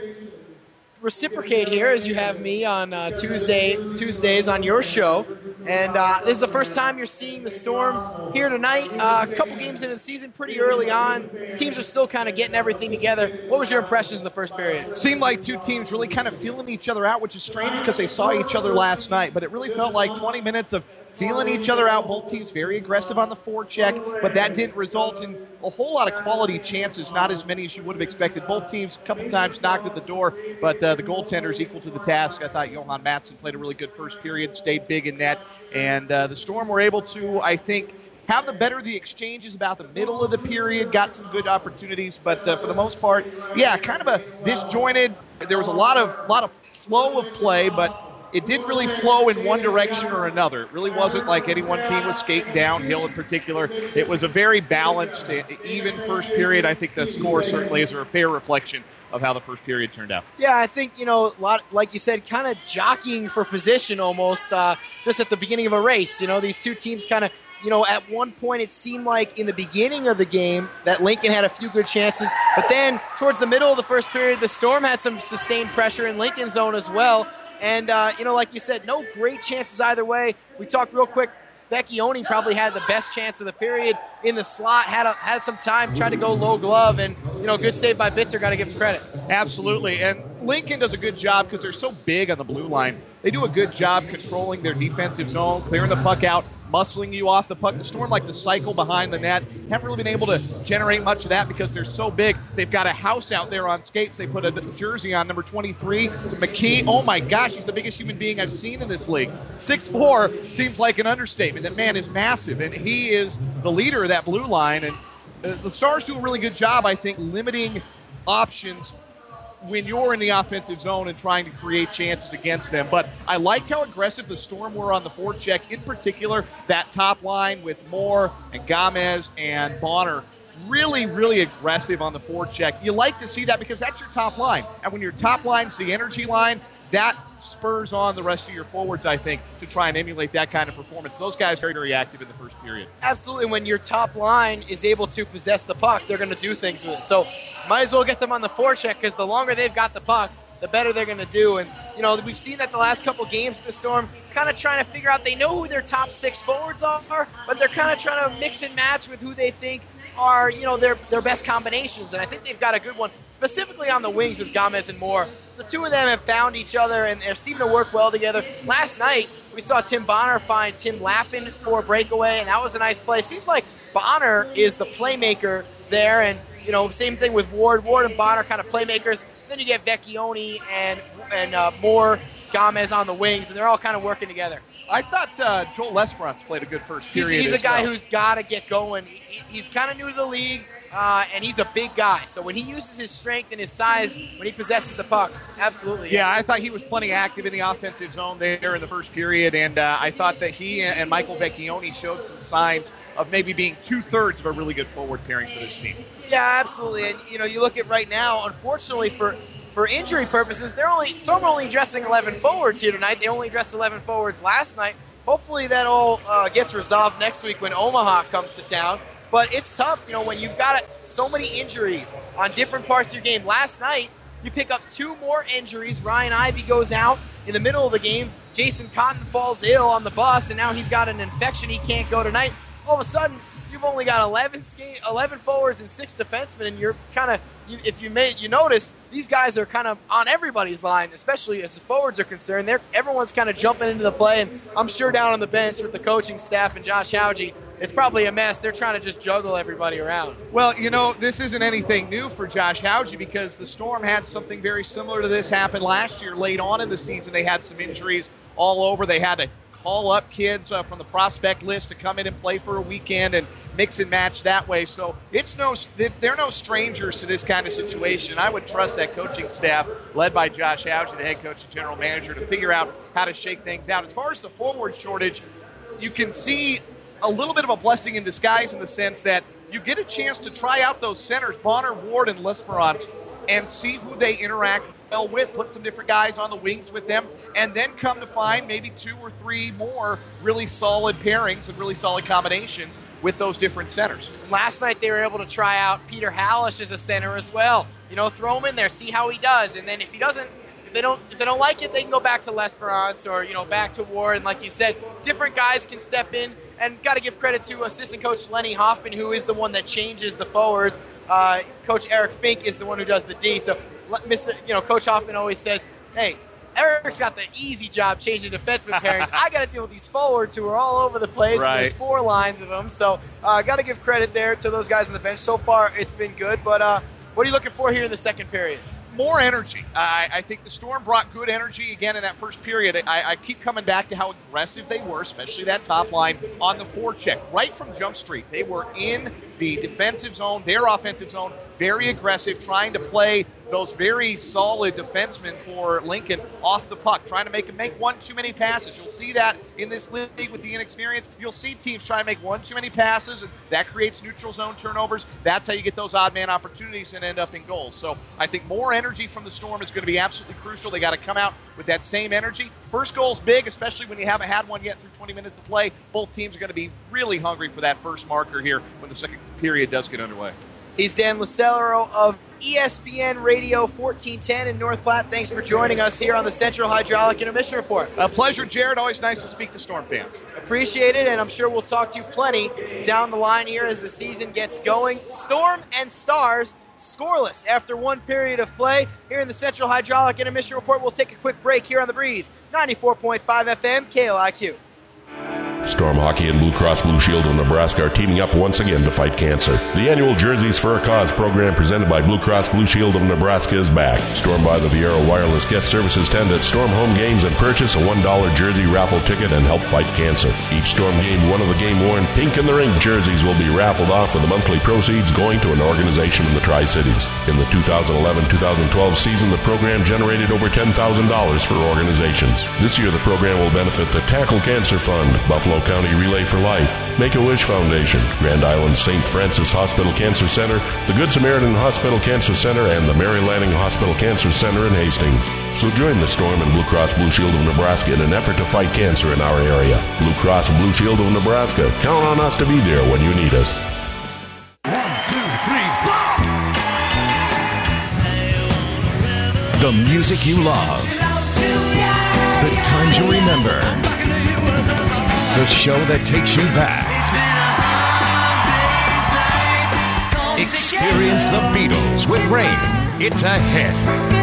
reciprocate here as you have me on uh, Tuesday Tuesdays on your show. And uh, this is the first time you're seeing the Storm here tonight. Uh, a couple games into the season, pretty early on. Teams are still kind of getting everything together. What was your impressions in the first period? Seemed like two teams really kind of feeling each other out, which is strange because they saw each other last night. But it really felt like twenty minutes of feeling each other out. Both teams very aggressive on the forecheck, but that didn't result in a whole lot of quality chances, not as many as you would have expected. Both teams a couple times knocked at the door, but uh, the goaltenders equal to the task. I thought Johan Matson played a really good first period, stayed big in net, and uh, the Storm were able to, I think, have the better of the exchanges about the middle of the period, got some good opportunities, but uh, for the most part, yeah, kind of a disjointed. There was a lot of lot of flow of play, but it didn't really flow in one direction or another. It really wasn't like any one team was skating downhill in particular. It was a very balanced, even first period. I think the score certainly is a fair reflection of how the first period turned out. Yeah, I think, you know, a lot, like you said, kind of jockeying for position almost uh, just at the beginning of a race. You know, these two teams kind of, you know, at one point it seemed like in the beginning of the game that Lincoln had a few good chances, but then towards the middle of the first period, the Storm had some sustained pressure in Lincoln's zone as well. And, uh, you know, like you said, no great chances either way. We talked real quick. Vecchione probably had the best chance of the period in the slot, had a, had some time, tried to go low glove, and, you know, good save by Bitzer, got to give him credit. Absolutely, and Lincoln does a good job because they're so big on the blue line. They do a good job controlling their defensive zone, clearing the puck out, muscling you off the puck. The Storm like to cycle behind the net. Haven't really been able to generate much of that because they're so big. They've got a house out there on skates. They put a jersey on, number twenty-three, McKee. Oh, my gosh, he's the biggest human being I've seen in this league. six foot four seems like an understatement. That man is massive, and he is the leader of that blue line. And uh, the Stars do a really good job, I think, limiting options when you're in the offensive zone and trying to create chances against them. But I liked how aggressive the Storm were on the forecheck, in particular that top line with Moore and Gomez and Bonner. Really, really aggressive on the forecheck. You like to see that because that's your top line. And when your top line's the energy line, that spurs on the rest of your forwards, I think, to try and emulate that kind of performance. Those guys are very, very active in the first period. Absolutely. When your top line is able to possess the puck, they're going to do things with it. So might as well get them on the forecheck because the longer they've got the puck, the better they're going to do. And, you know, we've seen that the last couple games of the Storm, kind of trying to figure out, they know who their top six forwards are, but they're kind of trying to mix and match with who they think are, you know, their their best combinations. And I think they've got a good one, specifically on the wings with Gomez and Moore. The two of them have found each other, and they seem to work well together. Last night, we saw Tim Bonner find Tim Lappin for a breakaway, and that was a nice play. It seems like Bonner is the playmaker there, and, you know, same thing with Ward. Ward and Bonner kind of playmakers. Then you get Vecchione and, and uh, Moore, Gomez on the wings, and they're all kind of working together. I thought uh, Joel Lesperance played a good first period. He's, he's a guy well. who's got to get going. He, he's kind of new to the league, uh, and he's a big guy. So when he uses his strength and his size, when he possesses the puck, absolutely. Yeah, I thought he was plenty active in the offensive zone there in the first period, and uh, I thought that he and Michael Vecchione showed some signs of maybe being two-thirds of a really good forward pairing for this team. Yeah, absolutely. And, you know, you look at right now, unfortunately for for injury purposes, they're only some are only dressing eleven forwards here tonight. They only dressed eleven forwards last night. Hopefully that all uh, gets resolved next week when Omaha comes to town. But it's tough, you know, when you've got so many injuries on different parts of your game. Last night, you pick up two more injuries. Ryan Ivey goes out in the middle of the game. Jason Cotton falls ill on the bus, and now he's got an infection. He can't go tonight. All of a sudden, you've only got eleven skate, eleven forwards and six defensemen, and you're kind of, you, if you may, you notice, these guys are kind of on everybody's line, especially as the forwards are concerned. They're, everyone's kind of jumping into the play, and I'm sure down on the bench with the coaching staff and Josh Hauge, it's probably a mess. They're trying to just juggle everybody around. Well, you know, this isn't anything new for Josh Hauge because the Storm had something very similar to this happen last year. Late on in the season, they had some injuries all over. They had to call up kids uh, from the prospect list to come in and play for a weekend and mix and match that way. So it's no, they're no strangers to this kind of situation. I would trust that coaching staff, led by Josh Hauge, the head coach and general manager, to figure out how to shake things out. As far as the forward shortage, you can see a little bit of a blessing in disguise in the sense that you get a chance to try out those centers, Bonner, Ward, and Lesperance, and see who they interact well with, put some different guys on the wings with them, and then come to find maybe two or three more really solid pairings and really solid combinations with those different centers. Last night they were able to try out Peter Hallish as a center as well. You know, throw him in there, see how he does, and then if he doesn't, if they don't, if they don't like it, they can go back to L'Esperance or you know back to Ward. And like you said, different guys can step in. And got to give credit to assistant coach Lenny Hoffman, who is the one that changes the forwards. Uh, Coach Eric Fink is the one who does the D. So, Mister You know, Coach Hoffman always says, "Hey, Eric's got the easy job changing defenseman pairings. I got to deal with these forwards who are all over the place. Right. There's four lines of them, so uh, got to give credit there to those guys on the bench. So far, it's been good. But uh, what are you looking for here in the second period? More energy. I, I think the Storm brought good energy again in that first period. I, I keep coming back to how aggressive they were, especially that top line on the forecheck. Right from Jump Street, they were in the defensive zone, their offensive zone, very aggressive, trying to play those very solid defensemen for Lincoln off the puck, trying to make them make one too many passes. You'll see that in this league with the inexperience. You'll see teams try to make one too many passes, and that creates neutral zone turnovers. That's how you get those odd man opportunities and end up in goals. So I think more energy from the Storm is going to be absolutely crucial. They got to come out with that same energy. First goal's big, especially when you haven't had one yet through twenty minutes of play. Both teams are going to be really hungry for that first marker here when the second period does get underway. He's Dan Lucero of E S P N Radio fourteen ten in North Platte. Thanks for joining us here on the Central Hydraulic Intermission Report. A pleasure, Jared. Always nice to speak to Storm fans. Appreciate it, and I'm sure we'll talk to you plenty down the line here as the season gets going. Storm and Stars scoreless after one period of play here in the Central Hydraulic Intermission Report. We'll take a quick break here on the Breeze, ninety-four point five F M, K L I Q. Storm Hockey and Blue Cross Blue Shield of Nebraska are teaming up once again to fight cancer. The annual Jerseys for a Cause program presented by Blue Cross Blue Shield of Nebraska is back. Storm by the Viero Wireless Guest Services tent at Storm home games and purchase a one dollar jersey raffle ticket and help fight cancer. Each Storm game, one of the game-worn Pink in the Ring jerseys will be raffled off with the monthly proceeds going to an organization in the Tri-Cities. In the two thousand eleven two thousand twelve season, the program generated over ten thousand dollars for organizations. This year, the program will benefit the Tackle Cancer Fund, Buffalo County Relay for Life, Make-A-Wish Foundation, Grand Island Saint Francis Hospital Cancer Center, the Good Samaritan Hospital Cancer Center, and the Mary Lanning Hospital Cancer Center in Hastings. So join the Storm and Blue Cross Blue Shield of Nebraska in an effort to fight cancer in our area. Blue Cross Blue Shield of Nebraska. Count on us to be there when you need us. One, two, three, four! The music you love. The times you remember. The show that takes you back. Experience the Beatles with Rain. It's a hit.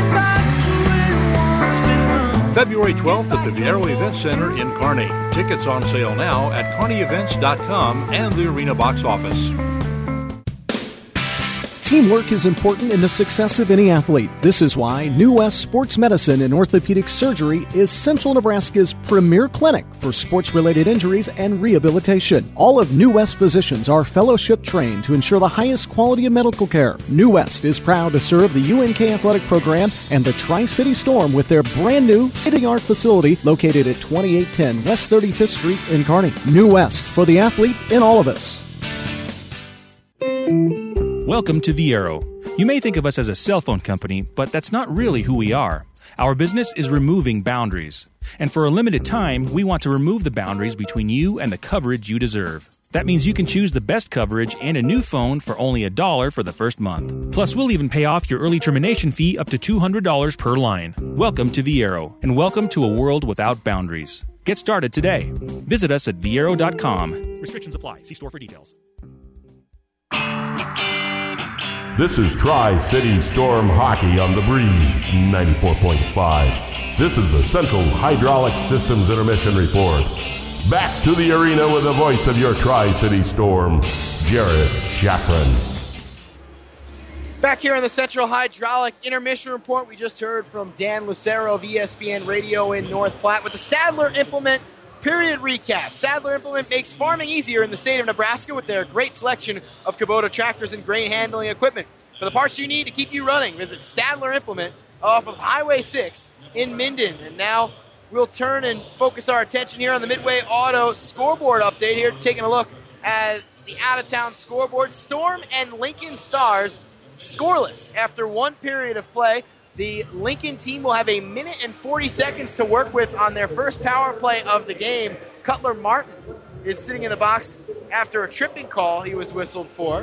February twelfth at the Viero Event Center in Kearney. Tickets on sale now at kearney events dot com and the Arena box office. Teamwork is important in the success of any athlete. This is why New West Sports Medicine and Orthopedic Surgery is Central Nebraska's premier clinic for sports-related injuries and rehabilitation. All of New West physicians are fellowship trained to ensure the highest quality of medical care. New West is proud to serve the U N K Athletic Program and the Tri-City Storm with their brand new state-of-the-art facility located at twenty-eight ten West thirty-fifth Street in Kearney. New West, for the athlete in all of us. Welcome to Viero. You may think of us as a cell phone company, but that's not really who we are. Our business is removing boundaries. And for a limited time, we want to remove the boundaries between you and the coverage you deserve. That means you can choose the best coverage and a new phone for only a dollar for the first month. Plus, we'll even pay off your early termination fee up to two hundred dollars per line. Welcome to Viero, and welcome to a world without boundaries. Get started today. Visit us at viero dot com. Restrictions apply. See store for details. This is Tri-City Storm Hockey on the Breeze, ninety-four point five. This is the Central Hydraulic Systems Intermission Report. Back to the arena with the voice of your Tri-City Storm, Jared Shafran. Back here on the Central Hydraulic Intermission Report, we just heard from Dan Lucero of E S P N Radio in North Platte with the Stadler Implement period recap. Stadler Implement makes farming easier in the state of Nebraska with their great selection of Kubota tractors and grain handling equipment. For the parts you need to keep you running, visit Stadler Implement off of Highway six in Minden. And now we'll turn and focus our attention here on the Midway Auto scoreboard update here, taking a look at the out-of-town scoreboard. Storm and Lincoln Stars scoreless after one period of play. The Lincoln team will have a minute and forty seconds to work with on their first power play of the game. Cutler Martin is sitting in the box after a tripping call he was whistled for.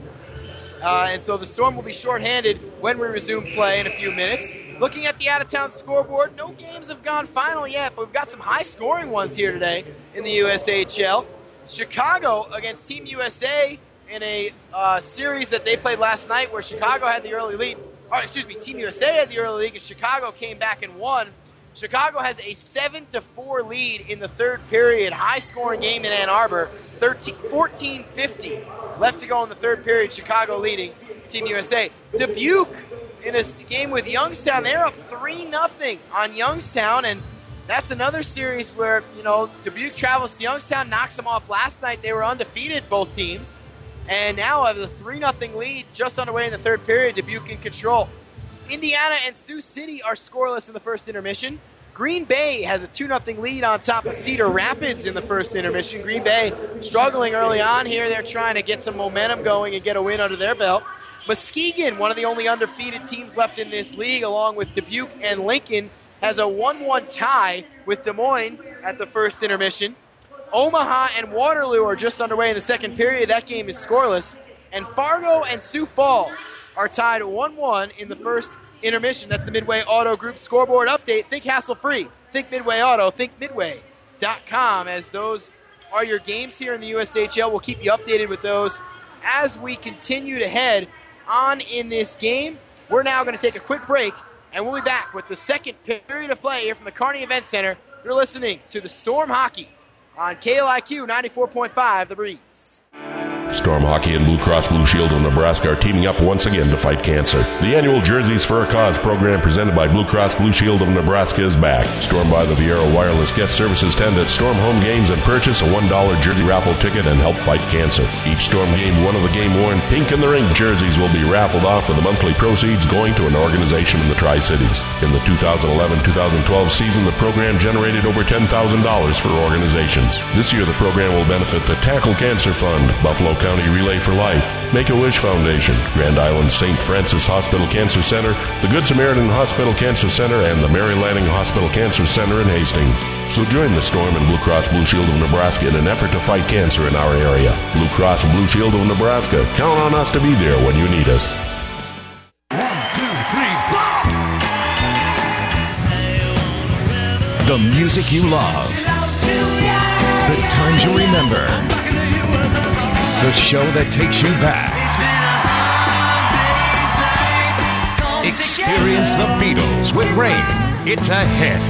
Uh, and so the Storm will be shorthanded when we resume play in a few minutes. Looking at the out-of-town scoreboard, no games have gone final yet, but we've got some high-scoring ones here today in the U S A H L. Chicago against Team U S A in a uh, series that they played last night where Chicago had the early lead. Oh, excuse me, Team U S A had the early lead and Chicago came back and won. Chicago has a seven to four lead in the third period. High-scoring game in Ann Arbor. fourteen fifty left to go in the third period. Chicago leading Team U S A. Dubuque in a game with Youngstown. They're up three nothing on Youngstown, and that's another series where, you know, Dubuque travels to Youngstown, knocks them off last night. They were undefeated, both teams, and now have a three nothing lead just underway in the third period. Dubuque in control. Indiana and Sioux City are scoreless in the first intermission. Green Bay has a two nothing lead on top of Cedar Rapids in the first intermission. Green Bay struggling early on here. They're trying to get some momentum going and get a win under their belt. Muskegon, one of the only undefeated teams left in this league, along with Dubuque and Lincoln, has a one one tie with Des Moines at the first intermission. Omaha and Waterloo are just underway in the second period. That game is scoreless. And Fargo and Sioux Falls are tied one one in the first intermission. That's the Midway Auto Group scoreboard update. Think hassle-free. Think Midway Auto. Think Midway dot com. As those are your games here in the U S A H L. We'll keep you updated with those as we continue to head on in this game. We're now going to take a quick break, and we'll be back with the second period of play here from the Kearney Event Center. You're listening to the Storm Hockey on K L I Q ninety-four point five, The Breeze. Storm Hockey and Blue Cross Blue Shield of Nebraska are teaming up once again to fight cancer. The annual Jerseys for a Cause program presented by Blue Cross Blue Shield of Nebraska is back. Storm by the Viera Wireless Guest Services tent at Storm home games and purchase a one dollar jersey raffle ticket and help fight cancer. Each Storm game, one of the game-worn Pink in the Ring jerseys will be raffled off with the monthly proceeds going to an organization in the Tri-Cities. In the two thousand eleven two thousand twelve season, the program generated over ten thousand dollars for organizations. This year, the program will benefit the Tackle Cancer Fund, Buffalo County Relay for Life, Make-A-Wish Foundation, Grand Island Saint Francis Hospital Cancer Center, the Good Samaritan Hospital Cancer Center, and the Mary Lanning Hospital Cancer Center in Hastings. So join the Storm and Blue Cross Blue Shield of Nebraska in an effort to fight cancer in our area. Blue Cross and Blue Shield of Nebraska. Count on us to be there when you need us. One, two, three, four! The music you love. The times you remember. The show that takes you back. Experience the Beatles with Rain. It's a hit.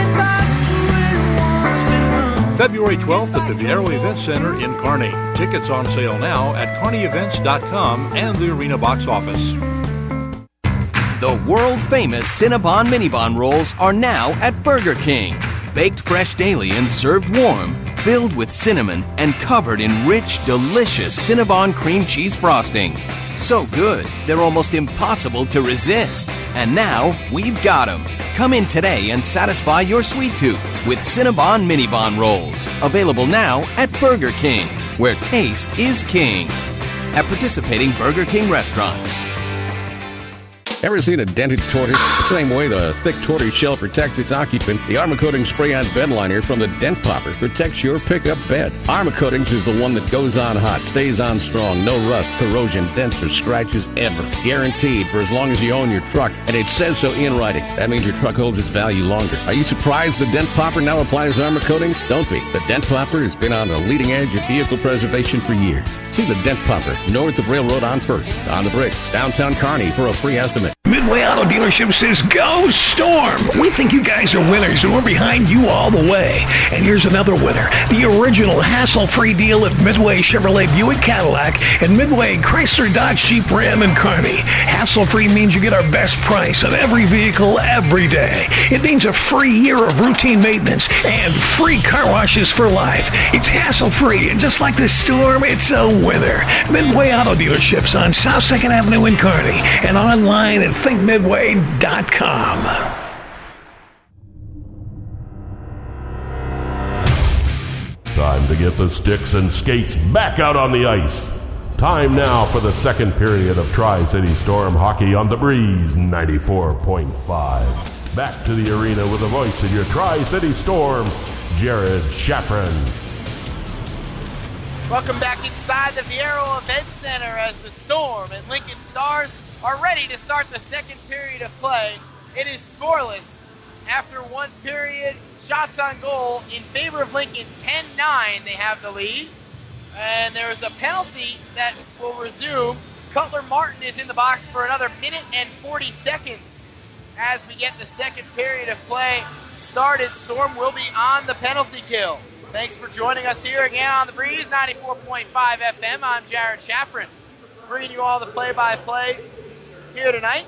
February twelfth at the Viero Event Center in Kearney. Tickets on sale now at kearney events dot com and the Arena box office. The world-famous Cinnabon Minibon rolls are now at Burger King. Baked fresh daily and served warm, filled with cinnamon and covered in rich, delicious Cinnabon cream cheese frosting. So good, they're almost impossible to resist. And now, we've got them. Come in today and satisfy your sweet tooth with Cinnabon Minibon rolls. Available now at Burger King, where taste is king. At participating Burger King restaurants. Ever seen a dented tortoise? Same way the thick tortoise shell protects its occupant, the Armor Coatings Spray-On Bed Liner from the Dent Popper protects your pickup bed. Armor Coatings is the one that goes on hot, stays on strong, no rust, corrosion, dents, or scratches ever. Guaranteed for as long as you own your truck, and it says so in writing. That means your truck holds its value longer. Are you surprised the Dent Popper now applies Armor Coatings? Don't be. The Dent Popper has been on the leading edge of vehicle preservation for years. See the Dent Popper north of Railroad on First, on the Bricks, downtown Kearney for a free estimate. Midway Auto Dealership says, go Storm! We think you guys are winners, and we're behind you all the way. And here's another winner. The original hassle-free deal at Midway Chevrolet Buick Cadillac and Midway Chrysler Dodge Jeep Ram in Kearney. Hassle-free means you get our best price on every vehicle every day. It means a free year of routine maintenance and free car washes for life. It's hassle-free, and just like the Storm, it's a winner. Midway Auto Dealerships on South second Avenue in Kearney and online at think midway dot com. Time to get the sticks and skates back out on the ice. Time now for the second period of Tri-City Storm hockey on the Breeze ninety-four point five. Back to the arena with the voice of your Tri-City Storm, Jared Shafran. Welcome back inside the Viero Event Center as the Storm and Lincoln Stars are ready to start the second period of play. It is scoreless after one period. Shots on goal in favor of Lincoln, ten nine. They have the lead. And there is a penalty that will resume. Cutler Martin is in the box for another minute and forty seconds as we get the second period of play started. Storm will be on the penalty kill. Thanks for joining us here again on the Breeze ninety-four point five F M. I'm Jared Shafran, bringing you all the play-by-play here tonight.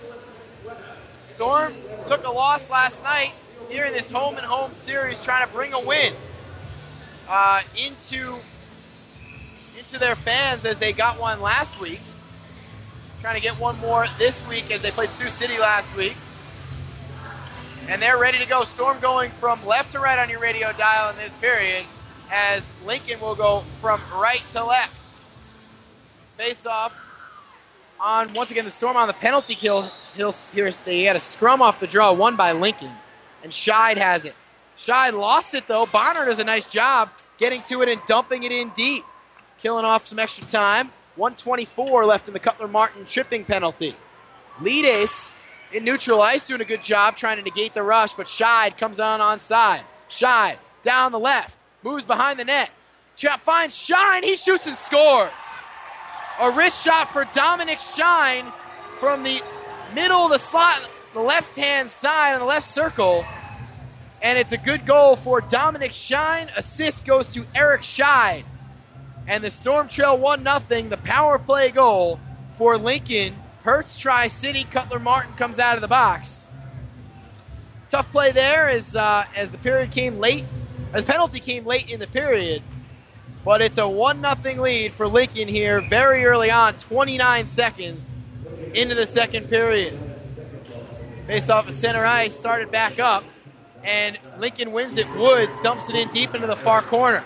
Storm took a loss last night here in this home-and-home series, trying to bring a win uh, into... to their fans as they got one last week. Trying to get one more this week as they played Sioux City last week. And they're ready to go. Storm going from left to right on your radio dial in this period as Lincoln will go from right to left. Face off on, once again, the Storm on the penalty kill. Here's, they had a scrum off the draw, won by Lincoln. And Scheid has it. Scheid lost it though. Bonner does a nice job getting to it and dumping it in deep. Killing off some extra time. one twenty-four left in the Cutler Martin tripping penalty. Lead ace in neutral ice doing a good job trying to negate the rush, but Scheid comes on onside. Scheid down the left. Moves behind the net. Finds Shine. He shoots and scores. A wrist shot for Dominic Shine from the middle of the slot, the left-hand side on the left circle. And it's a good goal for Dominic Shine. Assist goes to Eric Scheid. And the Storm trail one nothing. The power play goal for Lincoln hurts Tri-City. Cutler Martin comes out of the box. Tough play there as, uh, as the period came late. As the penalty came late in the period. But it's a one nothing lead for Lincoln here very early on. twenty-nine seconds into the second period. Face off at center ice. Started back up. And Lincoln wins it. Woods dumps it in deep into the far corner.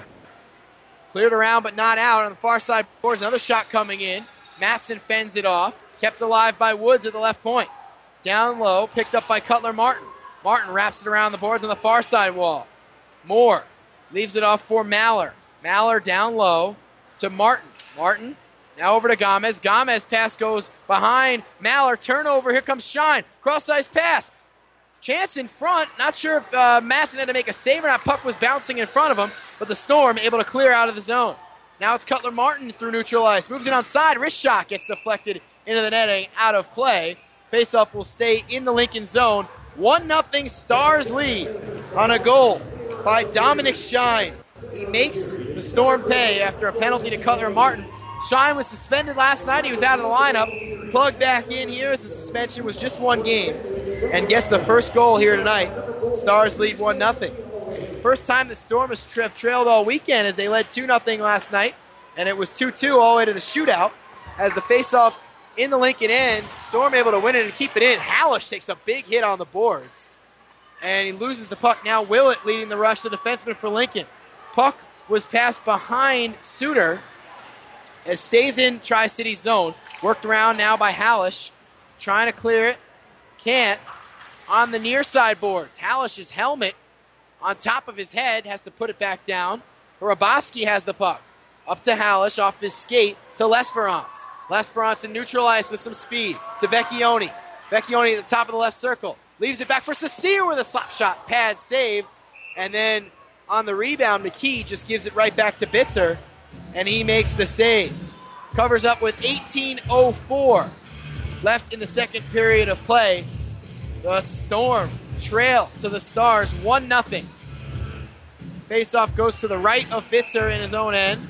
Cleared around but not out on the far side boards. Another shot coming in. Matson fends it off. Kept alive by Woods at the left point. Down low. Picked up by Cutler Martin. Martin wraps it around the boards on the far side wall. Moore leaves it off for Maller. Maller down low to Martin. Martin now over to Gomez. Gomez pass goes behind Maller. Turnover. Here comes Shine. Cross-ice pass. Chance in front. Not sure if uh, Matson had to make a save or not. Puck was bouncing in front of him, but the Storm able to clear out of the zone. Now it's Cutler Martin through neutral ice. Moves it onside. Wrist shot gets deflected into the netting, out of play. Faceoff will stay in the Lincoln zone. one nothing Stars lead on a goal by Dominic Shine. He makes the Storm pay after a penalty to Cutler Martin. Shine was suspended last night. He was out of the lineup. Plugged back in here as the suspension was just one game. And gets the first goal here tonight. Stars lead one nothing. First time the Storm has tra- trailed all weekend as they led two nothing last night. And it was two two all the way to the shootout. As the faceoff in the Lincoln end, Storm able to win it and keep it in. Hallish takes a big hit on the boards. And he loses the puck. Now Willett leading the rush, the defenseman for Lincoln. Puck was passed behind Suter. It stays in Tri-City's zone. Worked around now by Hallish. Trying to clear it. Can't. On the near side boards. Hallish's helmet on top of his head has to put it back down. Hraboski has the puck. Up to Hallish off his skate to L'Esperance. L'Esperance in neutral ice with some speed to Vecchione. Vecchione at the top of the left circle. Leaves it back for Cecile with a slap shot. Pad save. And then on the rebound, McKee just gives it right back to Bitzer. And he makes the save. Covers up with eighteen oh four left in the second period of play. The Storm trail to the Stars one nothing. Faceoff goes to the right of Bitzer in his own end.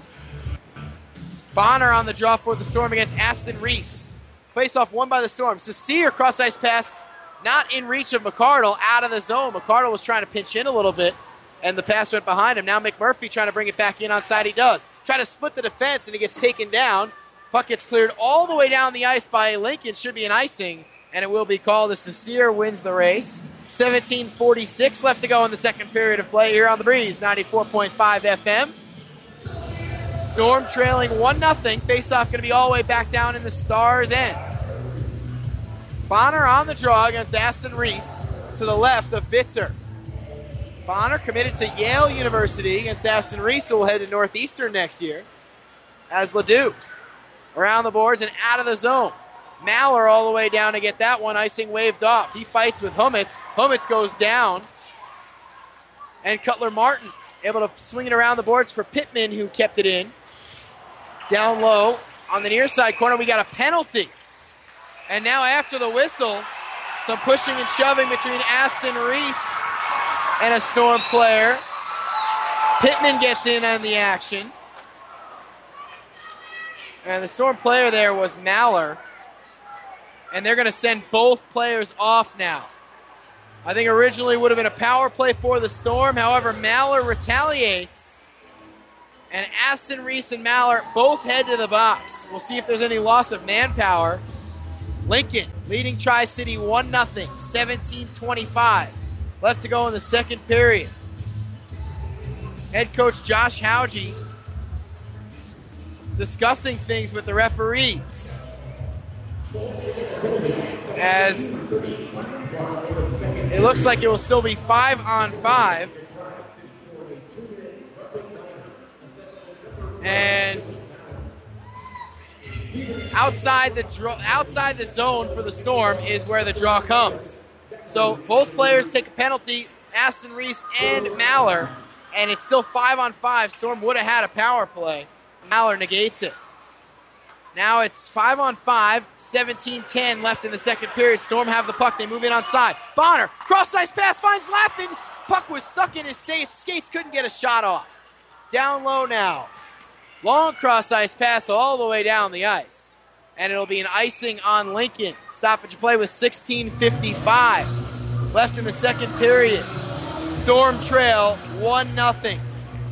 Bonner on the draw for the Storm against Aston Reese. Faceoff won by the Storm. Cecile cross-ice pass not in reach of McCardle, out of the zone. McCardle was trying to pinch in a little bit, and the pass went behind him. Now McMurphy trying to bring it back in on side. He does. Try to split the defense, and he gets taken down. Puck gets cleared all the way down the ice by Lincoln. Should be an icing, and it will be called as Cecile wins the race. seventeen forty-six left to go in the second period of play here on the Breeze, ninety-four point five F M. Storm trailing one nothing. Face-off going to be all the way back down in the Stars' end. Bonner on the draw against Aston Reese to the left of Bitzer. Bonner committed to Yale University against Aston Reese, who will head to Northeastern next year. As Ledoux around the boards and out of the zone. Maller all the way down to get that one. Icing waved off. He fights with Hummets. Hummets goes down. And Cutler Martin able to swing it around the boards for Pittman, who kept it in. Down low on the near side corner, we got a penalty. And now after the whistle, some pushing and shoving between Aston Reese and a Storm player. Pittman gets in on the action. And the Storm player there was Maller. And they're going to send both players off now. I think originally would have been a power play for the Storm. However, Maller retaliates. And Aston Reese and Maller both head to the box. We'll see if there's any loss of manpower. Lincoln leading Tri-City one nothing, seventeen twenty-five. Left to go in the second period. Head coach Josh Hauge discussing things with the referees. As it looks like it will still be five on five. And outside the draw, outside the zone for the Storm is where the draw comes. So both players take a penalty, Aston Reese and Maller, and it's still five on five. Storm would have had a power play. Maller negates it. Now it's five on five, seventeen ten left in the second period. Storm have the puck. They move in on side. Bonner, cross-ice pass, finds Lappin. Puck was stuck in his skates. Skates couldn't get a shot off. Down low now. Long cross-ice pass all the way down the ice. And it'll be an icing on Lincoln. Stoppage of play with sixteen fifty-five left in the second period. Storm trail one nothing.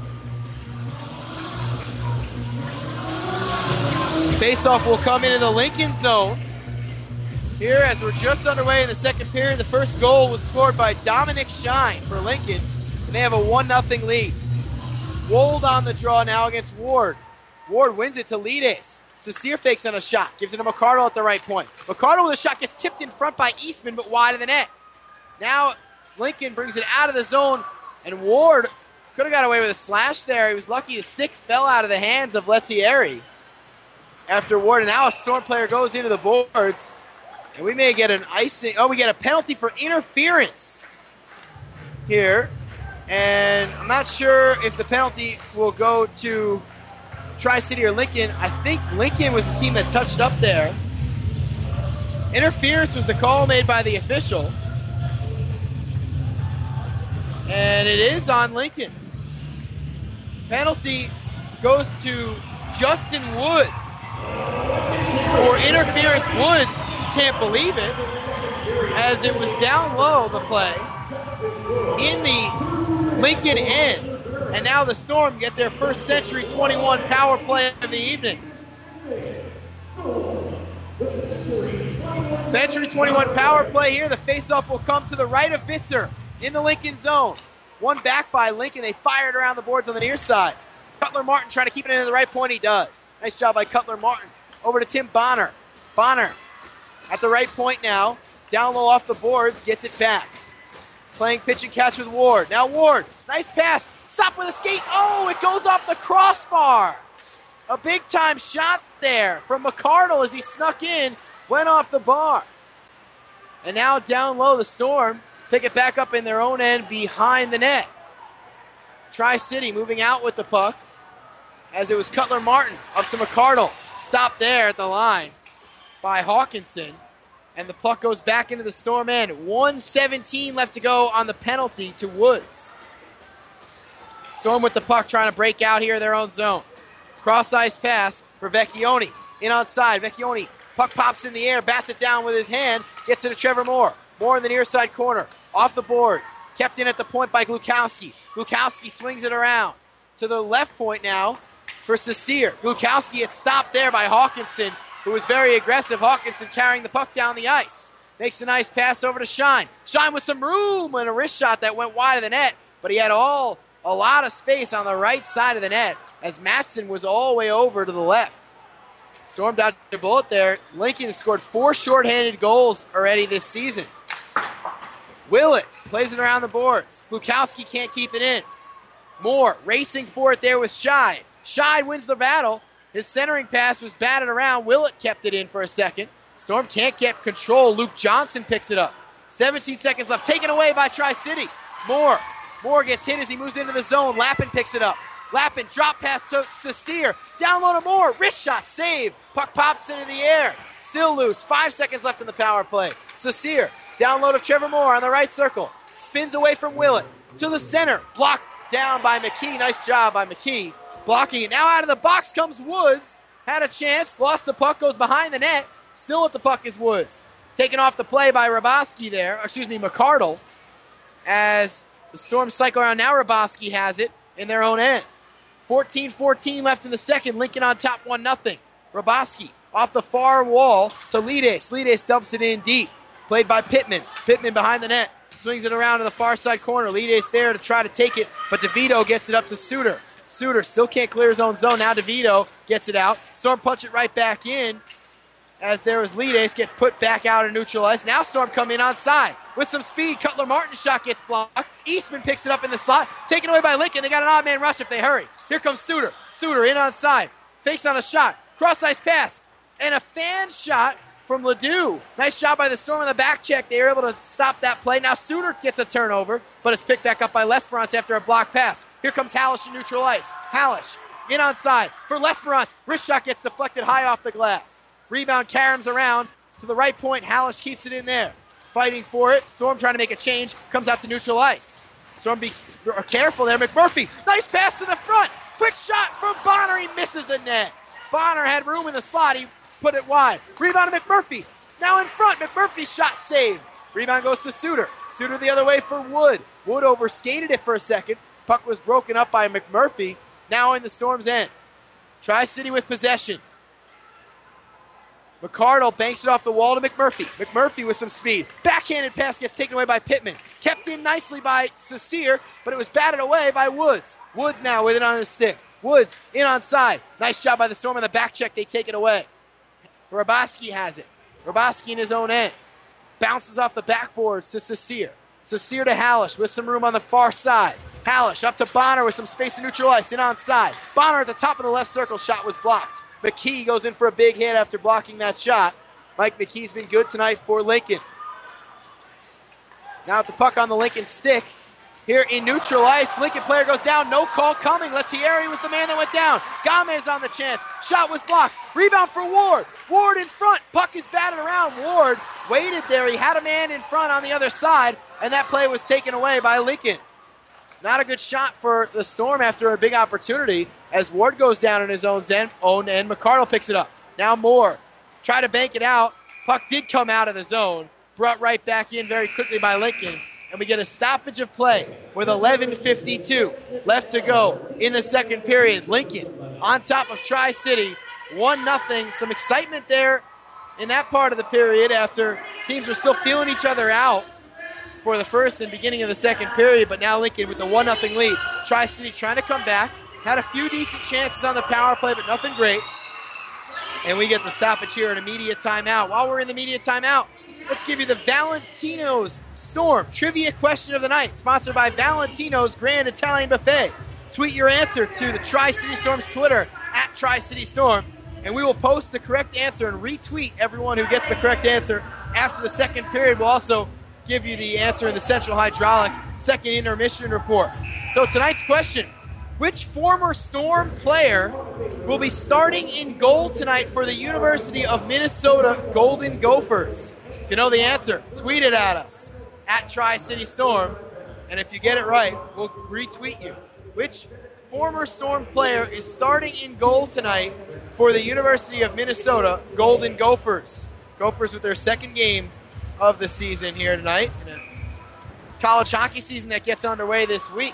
Faceoff will come into the Lincoln zone. Here, as we're just underway in the second period, the first goal was scored by Dominic Shine for Lincoln, and they have a one nothing lead. Wold on the draw now against Ward. Ward wins it to Lides. Sasir fakes on a shot, gives it to McCardle at the right point. McCardle with a shot gets tipped in front by Eastman, but wide of the net. Now Lincoln brings it out of the zone, and Ward could have got away with a slash there. He was lucky the stick fell out of the hands of Lettieri. After Ward, and now a Storm player goes into the boards, and we may get an icing. Oh, we get a penalty for interference here, and I'm not sure if the penalty will go to Tri-City or Lincoln. I think Lincoln was the team that touched up there. Interference was the call made by the official, and it is on Lincoln. Penalty goes to Justin Woods. For interference, Woods can't believe it, as it was down low, the play, in the Lincoln end. And now the Storm get their first Century twenty-one power play of the evening. Century twenty-one power play here. The faceoff will come to the right of Bitzer in the Lincoln zone. One back by Lincoln. They fired around the boards on the near side. Cutler Martin trying to keep it into the right point. He does. Nice job by Cutler Martin. Over to Tim Bonner. Bonner at the right point now. Down low off the boards. Gets it back. Playing pitch and catch with Ward. Now Ward. Nice pass. Stop with a skate. Oh, it goes off the crossbar. A big time shot there from McCardle as he snuck in. Went off the bar. And now down low the Storm pick it back up in their own end behind the net. Tri-City moving out with the puck. As it was Cutler Martin up to McCardle. Stopped there at the line by Hawkinson. And the puck goes back into the Storm end. one seventeen left to go on the penalty to Woods. Storm with the puck trying to break out here in their own zone. Cross-ice pass for Vecchione. In on side. Vecchione. Puck pops in the air. Bats it down with his hand. Gets it to Trevor Moore. Moore in the near side corner. Off the boards. Kept in at the point by Glukowski. Glukowski swings it around. To the left point now for Sasir. Glukowski gets stopped there by Hawkinson, who was very aggressive. Hawkinson carrying the puck down the ice. Makes a nice pass over to Shine. Shine with some room and a wrist shot that went wide of the net, but he had all a lot of space on the right side of the net as Matson was all the way over to the left. Storm dodged a bullet there. Lincoln scored four shorthanded goals already this season. Willett plays it around the boards. Bukowski can't keep it in. Moore racing for it there with Scheid. Scheid wins the battle. His centering pass was batted around. Willett kept it in for a second. Storm can't get control. Luke Johnson picks it up. seventeen seconds left. Taken away by Tri-City. Moore. Moore gets hit as he moves into the zone. Lappin picks it up. Lappin, drop pass to Cecile. Down low to Moore. Wrist shot, save. Puck pops into the air. Still loose. Five seconds left in the power play. Cecile, down low to Trevor Moore on the right circle. Spins away from Willett. To the center. Blocked down by McKee. Nice job by McKee. Blocking it. Now out of the box comes Woods. Had a chance. Lost the puck. Goes behind the net. Still at the puck is Woods. Taken off the play by Raboski there. Excuse me, McCardle. As the Storm cycle around. Now Raboski has it in their own end. fourteen fourteen left in the second. Lincoln on top one nothing. Raboski off the far wall to Lides. Lides dumps it in deep. Played by Pittman. Pittman behind the net. Swings it around to the far side corner. Lides there to try to take it, but DeVito gets it up to Suter. Suter still can't clear his own zone. Now DeVito gets it out. Storm punch it right back in as there was Lides get put back out and neutralized. Now Storm come in onside with some speed. Cutler Martin's shot gets blocked. Eastman picks it up in the slot. Taken away by Lincoln. They got an odd man rush if they hurry. Here comes Suter. Suter in onside. Fakes on a shot. Cross-ice pass. And a fan shot from Ledoux. Nice job by the Storm on the back check. They were able to stop that play. Now Suter gets a turnover, but it's picked back up by Lesperance after a block pass. Here comes Hallish in neutral ice. Hallish in onside for Lesperance. Wrist shot gets deflected high off the glass. Rebound caroms around to the right point. Hallish keeps it in there. Fighting for it. Storm trying to make a change. Comes out to neutral ice. Storm be careful there. McMurphy. Nice pass to the front. Quick shot from Bonner. He misses the net. Bonner had room in the slot. He put it wide. Rebound to McMurphy. Now in front. McMurphy's shot saved. Rebound goes to Suter. Suter the other way for Wood. Wood overskated it for a second. Puck was broken up by McMurphy. Now in the Storm's end. Tri-City with possession. McCardle banks it off the wall to McMurphy. McMurphy with some speed. Backhanded pass gets taken away by Pittman. Kept in nicely by Cecile, but it was batted away by Woods. Woods now with it on his stick. Woods in onside. Nice job by the Storm on the back check. They take it away. Raboski has it. Raboski in his own end. Bounces off the backboards to Cecile. Cecile to Hallish with some room on the far side. Hallish up to Bonner with some space in neutral ice. In onside. Bonner at the top of the left circle. Shot was blocked. McKee goes in for a big hit after blocking that shot. Mike McKee's been good tonight for Lincoln. Now with the puck on the Lincoln stick. Here in neutral ice, Lincoln player goes down. No call coming. Lettieri was the man that went down. Gomez on the chance. Shot was blocked. Rebound for Ward. Ward in front. Puck is batted around. Ward waited there. He had a man in front on the other side, and that play was taken away by Lincoln. Not a good shot for the Storm after a big opportunity as Ward goes down in his own end, own end. McCardle picks it up. Now Moore. Try to bank it out. Puck did come out of the zone. Brought right back in very quickly by Lincoln. And we get a stoppage of play with eleven fifty-two left to go in the second period. Lincoln on top of Tri-City, one nothing. Some excitement there in that part of the period after teams were still feeling each other out for the first and beginning of the second period, but now Lincoln with the one nothing lead. Tri-City trying to come back. Had a few decent chances on the power play, but nothing great. And we get the stoppage here, an immediate timeout. While we're in the immediate timeout, let's give you the Valentino's Storm Trivia Question of the Night, sponsored by Valentino's Grand Italian Buffet. Tweet your answer to the Tri-City Storm's Twitter, at Tri-City Storm, and we will post the correct answer and retweet everyone who gets the correct answer after the second period. We'll also give you the answer in the Central Hydraulic second intermission report. So tonight's question, which former Storm player will be starting in goal tonight for the University of Minnesota Golden Gophers? If you know the answer, tweet it at us, at Tri-City Storm, and if you get it right, we'll retweet you. Which former Storm player is starting in goal tonight for the University of Minnesota Golden Gophers? Gophers with their second game of the season here tonight, in a college hockey season that gets underway this week.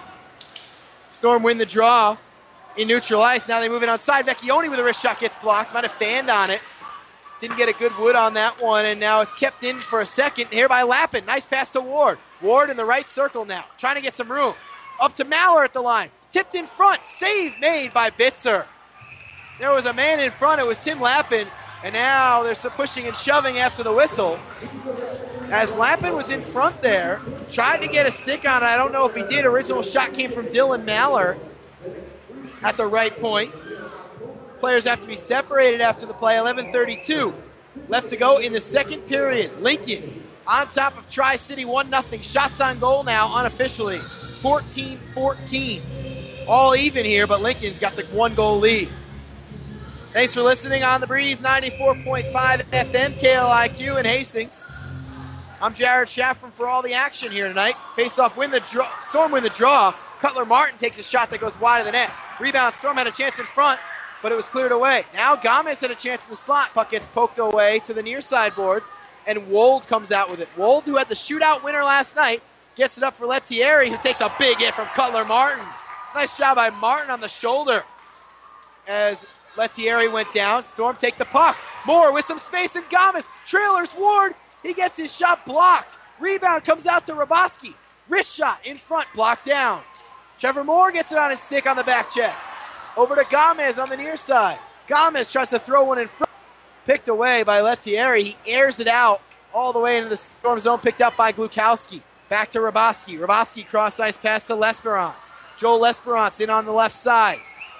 Storm win the draw in neutral ice. Now they move it outside. Vecchione with a wrist shot gets blocked. Might have fanned on it. Didn't get a good wood on that one, and now it's kept in for a second here by Lappin. Nice pass to Ward. Ward in the right circle now, trying to get some room. Up to Maller at the line. Tipped in front. Save made by Bitzer. There was a man in front. It was Tim Lappin. And now there's some pushing and shoving after the whistle. As Lappin was in front there, tried to get a stick on it. I don't know if he did. Original shot came from Dylan Maller at the right point. Players have to be separated after the play. eleven thirty-two left to go in the second period. Lincoln on top of Tri-City, one nothing. Shots on goal now unofficially. fourteen fourteen. All even here, but Lincoln's got the one-goal lead. Thanks for listening on The Breeze, ninety-four point five F M, K L I Q in Hastings. I'm Jared Schaffron for all the action here tonight. Face-off win the draw. Storm win the draw. Cutler Martin takes a shot that goes wide of the net. Rebound, Storm had a chance in front, but it was cleared away. Now Gomez had a chance in the slot. Puck gets poked away to the near side boards, and Wold comes out with it. Wold, who had the shootout winner last night, gets it up for Lettieri, who takes a big hit from Cutler Martin. Nice job by Martin on the shoulder. As Lettieri went down, Storm take the puck. Moore with some space, and Gomez trailers Ward. He gets his shot blocked. Rebound comes out to Raboski. Wrist shot in front, blocked down. Trevor Moore gets it on his stick on the back check. Over to Gomez on the near side. Gomez tries to throw one in front. Picked away by Lettieri. He airs it out all the way into the Storm zone, picked up by Glukowski. Back to Raboski. Raboski cross-ice pass to L'Esperance. Joel L'Esperance in on the left side.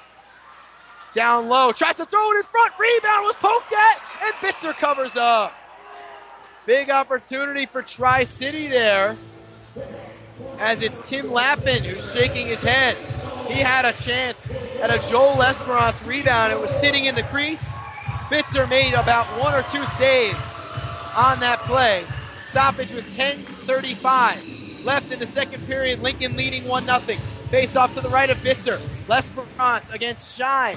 Down low. Tries to throw it in front. Rebound was poked at, and Bitzer covers up. Big opportunity for Tri-City there, as it's Tim Lappin who's shaking his head. He had a chance at a Joel L'Esperance rebound. It was sitting in the crease. Bitzer made about one or two saves on that play. Stoppage with ten thirty-five left in the second period. Lincoln leading one nothing. Face off to the right of Bitzer. L'Esperance against Shine.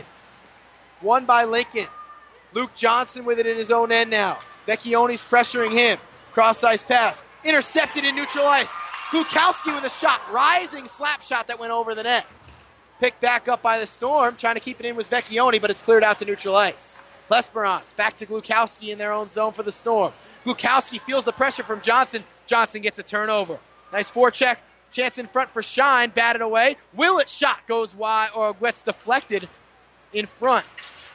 Won by Lincoln. Luke Johnson with it in his own end now. Vecchione's pressuring him. Cross-ice pass. Intercepted in neutral ice. Glukowski with a shot. Rising slap shot that went over the net. Picked back up by the Storm. Trying to keep it in was Vecchione, but it's cleared out to neutral ice. L'Esperance back to Glukowski in their own zone for the Storm. Glukowski feels the pressure from Johnson. Johnson gets a turnover. Nice forecheck. Chance in front for Shine. Batted away. Willett's shot goes wide, or gets deflected in front.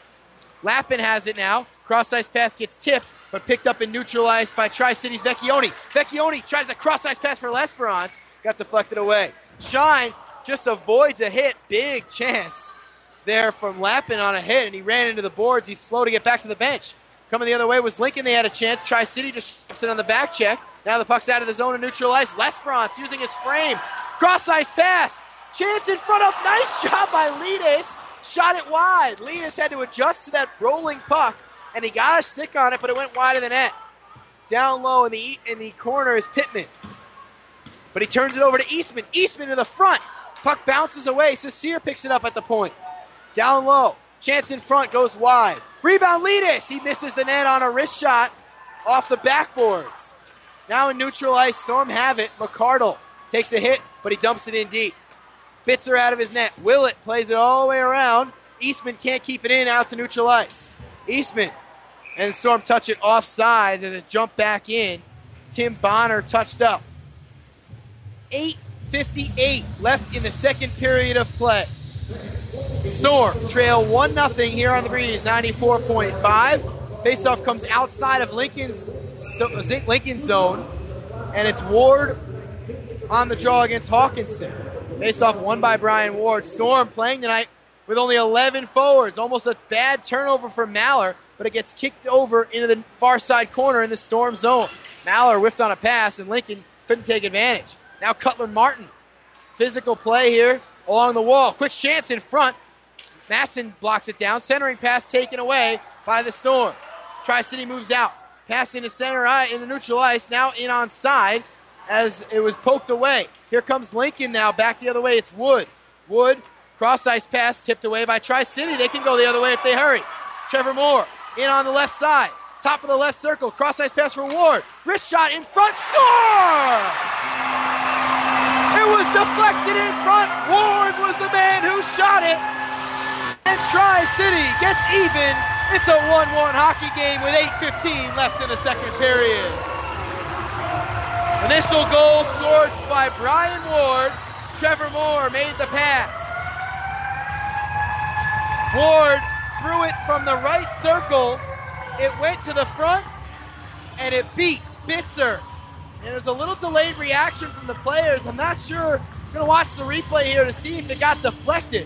Lappin has it now. Cross-ice pass gets tipped, but picked up and neutralized by Tri-City's Vecchione. Vecchione tries a cross-ice pass for L'Esperance. Got deflected away. Shine just avoids a hit. Big chance there from Lappin on a hit, and he ran into the boards. He's slow to get back to the bench. Coming the other way was Lincoln. They had a chance. Tri-City just strips it on the back check. Now the puck's out of the zone and neutralized. L'Esperance using his frame. Cross-ice pass. Chance in front of. Nice job by Leadis. Shot it wide. Leadis had to adjust to that rolling puck, and he got a stick on it, but it went wide of the net. Down low in the in the corner is Pittman. But he turns it over to Eastman. Eastman to the front. Puck bounces away. Cecere picks it up at the point. Down low. Chance in front goes wide. Rebound Leadis. He misses the net on a wrist shot off the backboards. Now in neutral ice, Storm have it. McCardle takes a hit, but he dumps it in deep. Bitzer out of his net. Willett plays it all the way around. Eastman can't keep it in, out to neutral ice. Eastman and Storm touch it offsides as it jumped back in. Tim Bonner touched up. eight fifty-eight left in the second period of play. Storm trail one nothing here on the Breeze, ninety-four point five. Faceoff comes outside of Lincoln's, Lincoln's zone, and it's Ward on the draw against Hawkinson. Faceoff won by Brian Ward. Storm playing tonight with only eleven forwards. Almost a bad turnover for Maller, but it gets kicked over into the far side corner in the Storm zone. Maller whiffed on a pass, and Lincoln couldn't take advantage. Now Cutler Martin. Physical play here along the wall. Quick chance in front. Matson blocks it down. Centering pass taken away by the Storm. Tri-City moves out. Pass into center eye, into neutral ice. Now in on side as it was poked away. Here comes Lincoln now, back the other way. It's Wood. Wood, cross-ice pass, tipped away by Tri-City. They can go the other way if they hurry. Trevor Moore, in on the left side. Top of the left circle, cross-ice pass for Ward. Wrist shot in front, score! It was deflected in front. Ward was the man who shot it. And Tri-City gets even. It's a one one hockey game with eight fifteen left in the second period. Initial goal scored by Brian Ward. Trevor Moore made the pass. Ward threw it from the right circle. It went to the front, and it beat Bitzer. And there's a little delayed reaction from the players. I'm not sure. I'm going to watch the replay here to see if it got deflected.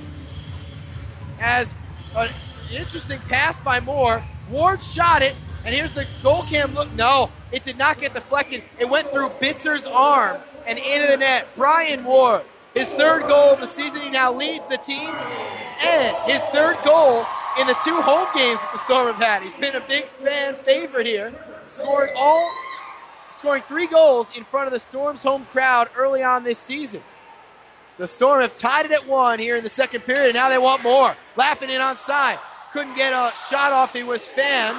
As an interesting pass by Moore. Ward shot it, and here's the goal cam look. No, it did not get deflected. It went through Bitzer's arm and into the net. Brian Ward, his third goal of the season. He now leads the team, and his third goal in the two home games that the Storm have had. He's been a big fan favorite here, scoring all, scoring three goals in front of the Storm's home crowd early on this season. The Storm have tied it at one here in the second period, and now they want more. Lappin in onside. Couldn't get a shot off. He was fanned.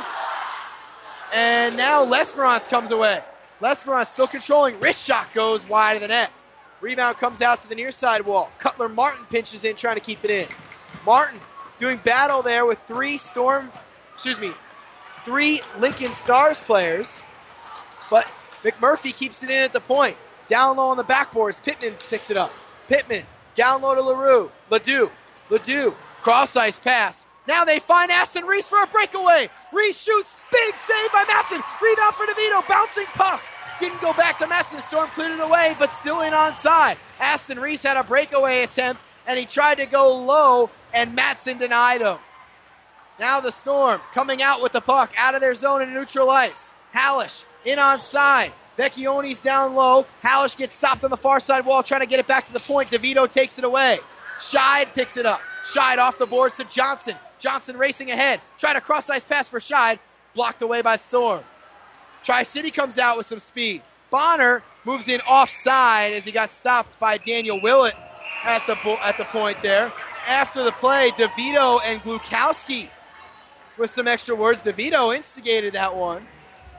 And now Lesperance comes away. Lesperance still controlling. Wrist shot goes wide of the net. Rebound comes out to the near side wall. Cutler Martin pinches in, trying to keep it in. Martin doing battle there with three Storm, excuse me, three Lincoln Stars players. But McMurphy keeps it in at the point. Down low on the backboards. Pittman picks it up. Pittman down low to LaRue. Ledoux. Ledoux. Cross-ice pass. Now they find Aston Reese for a breakaway. Reese shoots. Big save by Matson. Rebound for DeVito. Bouncing puck. Didn't go back to Matson. Storm cleared it away, but still in onside. Aston Reese had a breakaway attempt, and he tried to go low, and Matson denied him. Now the Storm coming out with the puck out of their zone in neutral ice. Hallish in onside. Vecchione's down low. Hallish gets stopped on the far side wall, trying to get it back to the point. DeVito takes it away. Scheid picks it up. Scheid off the boards to Johnson. Johnson racing ahead. Trying to cross-ice pass for Scheid. Blocked away by Storm. Tri-City comes out with some speed. Bonner moves in offside as he got stopped by Daniel Willett at the, bo- at the point there. After the play, DeVito and Glukowski with some extra words. DeVito instigated that one.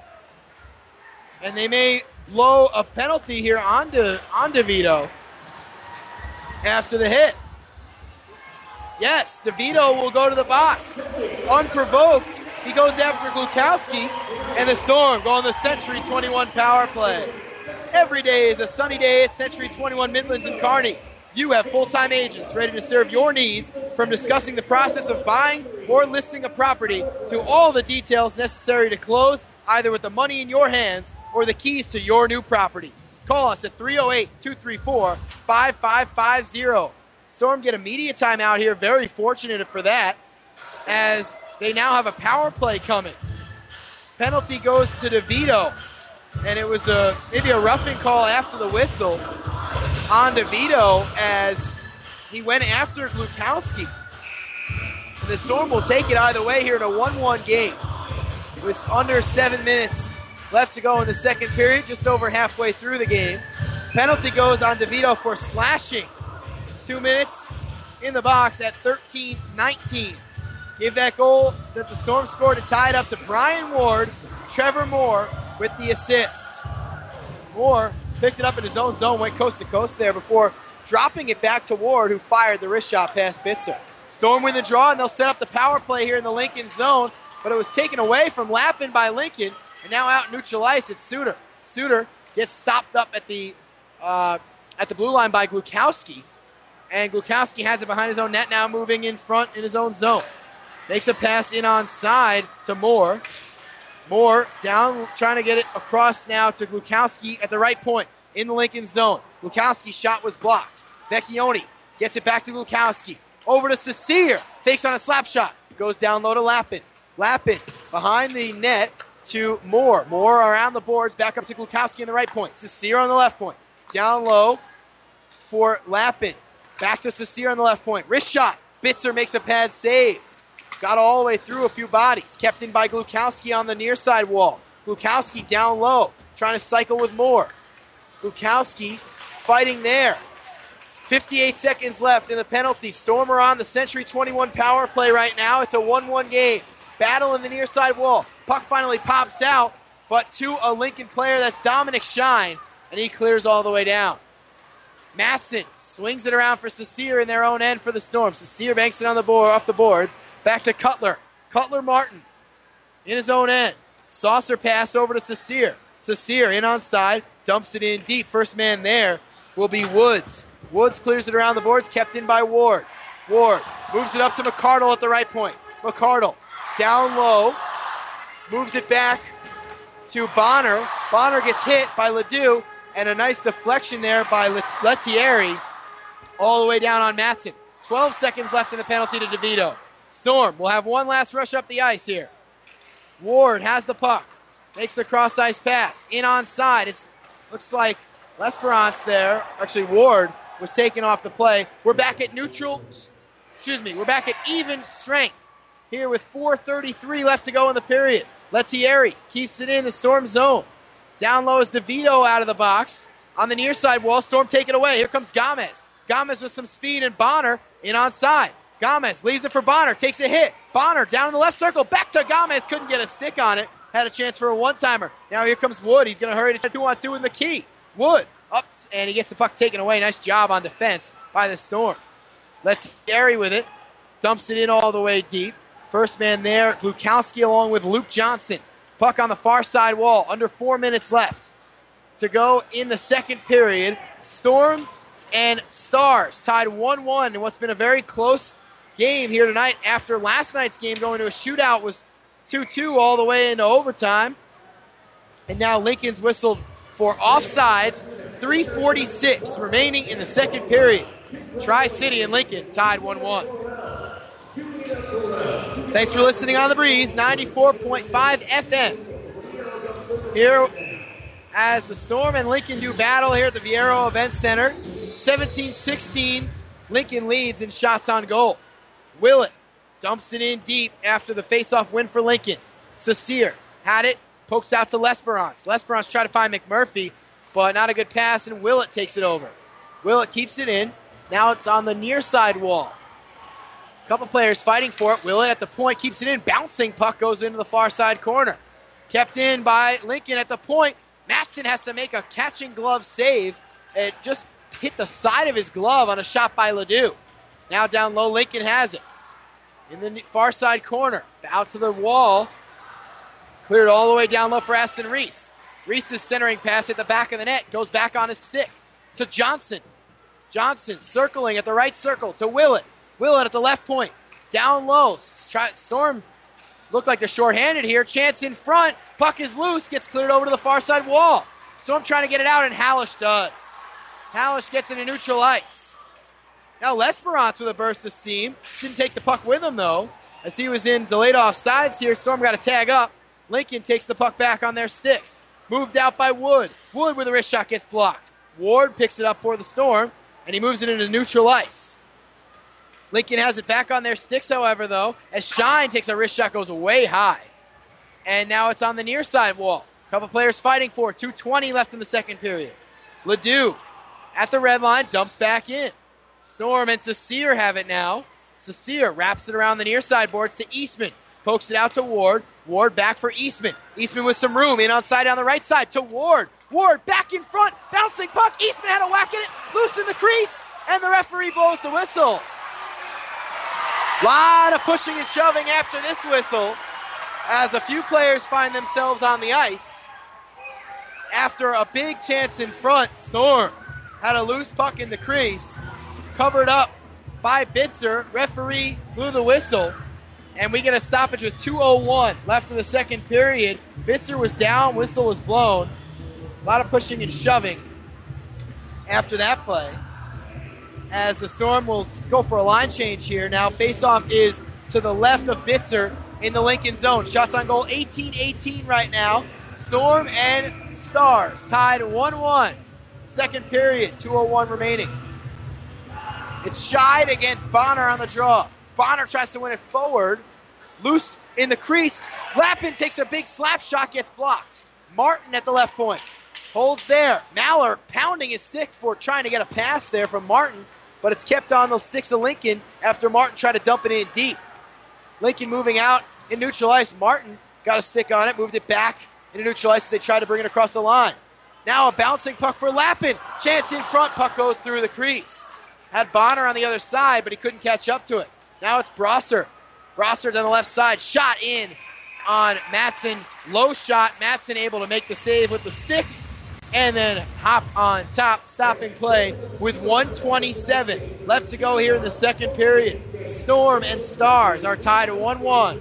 And they may blow a penalty here on, De- on DeVito after the hit. Yes, DeVito will go to the box. Unprovoked, he goes after Glukowski, and the Storm go on the Century twenty-one power play. Every day is a sunny day at Century twenty-one Midlands in Kearney. You have full-time agents ready to serve your needs, from discussing the process of buying or listing a property to all the details necessary to close, either with the money in your hands or the keys to your new property. Call us at three oh eight, two three four, five five five zero. Storm get a media timeout here. Very fortunate for that, as they now have a power play coming. Penalty goes to DeVito, and it was a maybe a roughing call after the whistle on DeVito as he went after Glukowski. And the Storm will take it either way here in a one one game. With under seven minutes left to go in the second period, just over halfway through the game. Penalty goes on DeVito for slashing. Two minutes in the box at thirteen nineteen. Give that goal that the Storm scored to tie it up to Brian Ward. Trevor Moore with the assist. Moore picked it up in his own zone, went coast to coast there before dropping it back to Ward, who fired the wrist shot past Bitzer. Storm win the draw, and they'll set up the power play here in the Lincoln zone, but it was taken away from Lappin by Lincoln, and now out in neutral ice, it's Suter. Suter gets stopped up at the uh, at the blue line by Glukowski, and Glukowski has it behind his own net, now moving in front in his own zone. Makes a pass in onside to Moore. Moore down, trying to get it across now to Glukowski at the right point in the Lincoln zone. Glukowski's shot was blocked. Vecchione gets it back to Glukowski. Over to Cecere. Fakes on a slap shot. Goes down low to Lappin. Lappin behind the net to Moore. Moore around the boards. Back up to Glukowski on the right point. Cecere on the left point. Down low for Lappin. Back to Cecere on the left point. Wrist shot. Bitzer makes a pad save. Got all the way through a few bodies. Kept in by Glukowski on the near side wall. Glukowski down low. Trying to cycle with Moore. Glukowski fighting there. fifty-eight seconds left in the penalty. Storm are on the Century twenty-one power play right now. It's a one one game. Battle in the near side wall. Puck finally pops out, but to a Lincoln player, that's Dominic Shine, and he clears all the way down. Matson swings it around for Cecere in their own end for the Storm. Cecere banks it on the board, off the boards. Back to Cutler. Cutler Martin in his own end. Saucer pass over to Cecere. Cecere in onside. Dumps it in deep. First man there will be Woods. Woods clears it around the boards, kept in by Ward. Ward moves it up to McCardle at the right point. McCardle down low, moves it back to Bonner. Bonner gets hit by Ledoux, and a nice deflection there by Lettieri all the way down on Matson. twelve seconds left in the penalty to DeVito. Storm will have one last rush up the ice here. Ward has the puck, makes the cross-ice pass, in onside. It looks like L'Esperance there, actually Ward, was taken off the play. We're back at neutral, excuse me, we're back at even strength here with four thirty-three left to go in the period. Lettieri keeps it in the Storm zone. Down low is DeVito out of the box. On the near side wall, Storm take it away. Here comes Gomez. Gomez with some speed, and Bonner in onside. Gomez leaves it for Bonner, takes a hit. Bonner down in the left circle, back to Gomez, couldn't get a stick on it. Had a chance for a one-timer. Now here comes Wood. He's going to hurry to two-on-two with McKee. Wood up, and he gets the puck taken away. Nice job on defense by the Storm. Lettieri with it. Dumps it in all the way deep. First man there, Glukowski along with Luke Johnson. Puck on the far side wall. Under four minutes left to go in the second period. Storm and Stars tied one one in what's been a very close game here tonight after last night's game going to a shootout was two two all the way into overtime. And now Lincoln's whistled for offsides. three forty-six remaining in the second period. Tri-City and Lincoln tied one one. Thanks for listening on The Breeze, ninety-four point five F M. Here as the Storm and Lincoln do battle here at the Viero Event Center. seventeen sixteen, Lincoln leads in shots on goal. Willett dumps it in deep after the faceoff win for Lincoln. Saucier had it, pokes out to L'Esperance. L'Esperance tried to find McMurphy, but not a good pass, and Willett takes it over. Willett keeps it in. Now it's on the near side wall. A couple players fighting for it. Willett at the point keeps it in. Bouncing puck goes into the far side corner. Kept in by Lincoln at the point. Matson has to make a catching glove save. It just hit the side of his glove on a shot by Ledoux. Now down low, Lincoln has it. In the far side corner. Out to the wall. Cleared all the way down low for Aston Reese. Reese's centering pass at the back of the net. Goes back on his stick to Johnson. Johnson circling at the right circle to Willett. Willett at the left point. Down low. Storm looked like they're shorthanded here. Chance in front. Puck is loose. Gets cleared over to the far side wall. Storm trying to get it out, and Hallish does. Hallish gets into neutral ice. Now L'Esperance with a burst of steam. Didn't take the puck with him, though. As he was in delayed offsides here, Storm got a tag up. Lincoln takes the puck back on their sticks. Moved out by Wood. Wood with a wrist shot gets blocked. Ward picks it up for the Storm, and he moves it into neutral ice. Lincoln has it back on their sticks, however, though, as Shine takes a wrist shot, goes way high. And now it's on the near side wall. A couple players fighting for it. two twenty left in the second period. Ledoux at the red line, dumps back in. Storm and Saucier have it now. Saucier wraps it around the near side boards to Eastman. Pokes it out to Ward. Ward back for Eastman. Eastman with some room. In onside down the right side to Ward. Ward back in front. Bouncing puck. Eastman had a whack at it. Loose in the crease. And the referee blows the whistle. Lot of pushing and shoving after this whistle as a few players find themselves on the ice. After a big chance in front, Storm had a loose puck in the crease. Covered up by Bitzer. Referee blew the whistle. And we get a stoppage with two oh one left in the second period. Bitzer was down, whistle was blown. A lot of pushing and shoving after that play. As the Storm will go for a line change here. Now faceoff is to the left of Bitzer in the Lincoln zone. Shots on goal eighteen eighteen right now. Storm and Stars tied one one. Second period, two oh one remaining. It's Scheid against Bonner on the draw. Bonner tries to win it forward. Loose in the crease. Lappin takes a big slap shot, gets blocked. Martin at the left point. Holds there. Mallard pounding his stick for trying to get a pass there from Martin, but it's kept on the sticks of Lincoln after Martin tried to dump it in deep. Lincoln moving out in neutral ice. Martin got a stick on it, moved it back into neutral ice as they tried to bring it across the line. Now a bouncing puck for Lappin. Chance in front, puck goes through the crease. Had Bonner on the other side, but he couldn't catch up to it. Now it's Brosser. Brosser on the left side. Shot in on Matson. Low shot. Matson able to make the save with the stick. and then hop on top, stopping play with one twenty-seven left to go here in the second period. Storm and Stars are tied at one one.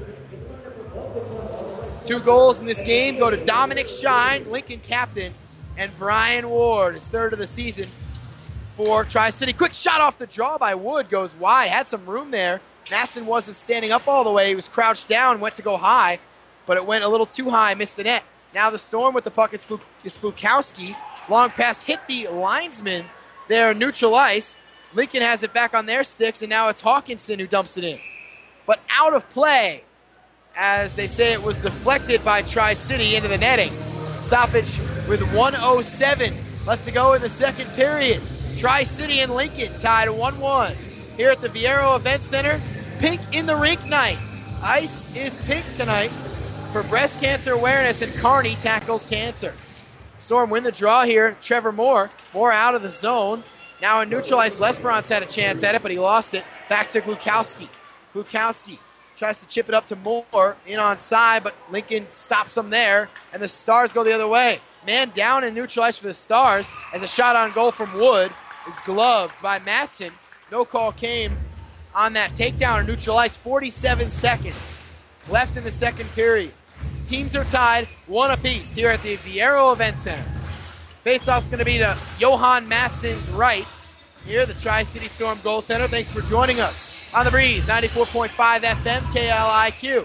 Two goals in this game go to Dominic Shine, Lincoln captain, and Brian Ward, his third of the season for Tri-City. Quick shot off the draw by Wood, goes wide, had some room there. Matson wasn't standing up all the way. He was crouched down, went to go high, but it went a little too high, missed the net. Now the Storm with the puck is Spukowski. Long pass hit the linesman there, neutral ice. Lincoln has it back on their sticks, and now it's Hawkinson who dumps it in. But out of play, as they say it was deflected by Tri-City into the netting. Stoppage with one oh seven left to go in the second period. Tri-City and Lincoln tied at one one. Here at the Viero Event Center, Pink in the Rink night. Ice is pink tonight for breast cancer awareness, and Kearney tackles cancer. Storm win the draw here. Trevor Moore. Moore out of the zone. Now in neutral ice, Lesperance had a chance at it, but he lost it. Back to Glukowski. Glukowski tries to chip it up to Moore, in on side, but Lincoln stops him there, and the Stars go the other way. Man down in neutral ice for the Stars, as a shot on goal from Wood is gloved by Matson. No call came on that takedown in neutral ice. forty-seven seconds left in the second period. Teams are tied one apiece here at the Viero Event Center. Faceoff's going to be to Johan Matson's right. Here, the Tri-City Storm goaltender. Thanks for joining us on The Breeze, ninety-four point five F M, K L I Q.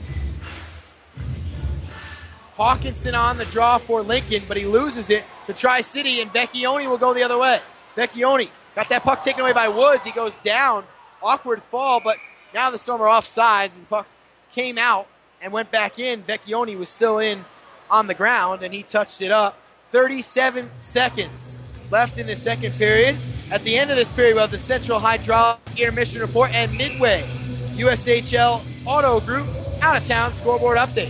Hawkinson on the draw for Lincoln, but he loses it to Tri-City, and Vecchione will go the other way. Vecchione got that puck taken away by Woods. He goes down. Awkward fall, but now the Storm are off sides, and the puck came out and went back in. Vecchione was still in on the ground, and he touched it up. thirty-seven seconds left in the second period. At the end of this period, we'll have the Central Hydraulic Intermission Report and Midway U S H L Auto Group out-of-town scoreboard update.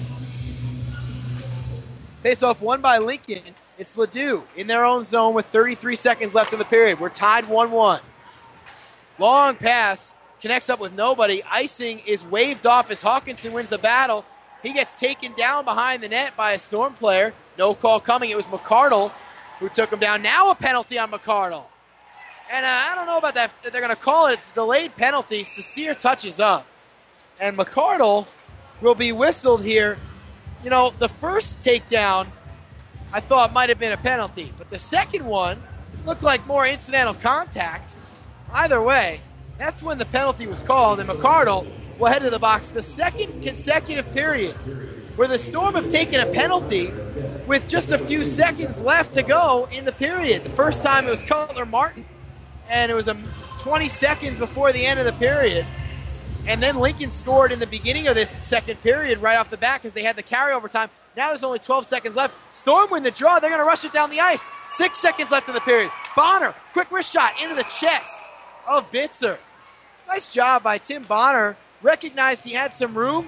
Face-off won by Lincoln. It's Ledoux in their own zone with thirty-three seconds left in the period. We're tied one one. Long pass connects up with nobody. Icing is waved off as Hawkinson wins the battle. He gets taken down behind the net by a Storm player. No call coming. It was McCardle who took him down. Now a penalty on McCardle. And uh, I don't know about that. They're going to call it. It's a delayed penalty. Cecere touches up. And McCardle will be whistled here. You know, the first takedown I thought might have been a penalty. But the second one looked like more incidental contact. Either way, that's when the penalty was called. And McCardle will head to the box. The second consecutive period where the Storm have taken a penalty with just a few seconds left to go in the period. The first time it was Cutler Martin, and it was a twenty seconds before the end of the period. And then Lincoln scored in the beginning of this second period right off the bat because they had the carryover time. Now there's only twelve seconds left. Storm win the draw. They're going to rush it down the ice. Six seconds left in the period. Bonner, quick wrist shot into the chest of Bitzer. Nice job by Tim Bonner. Recognized he had some room.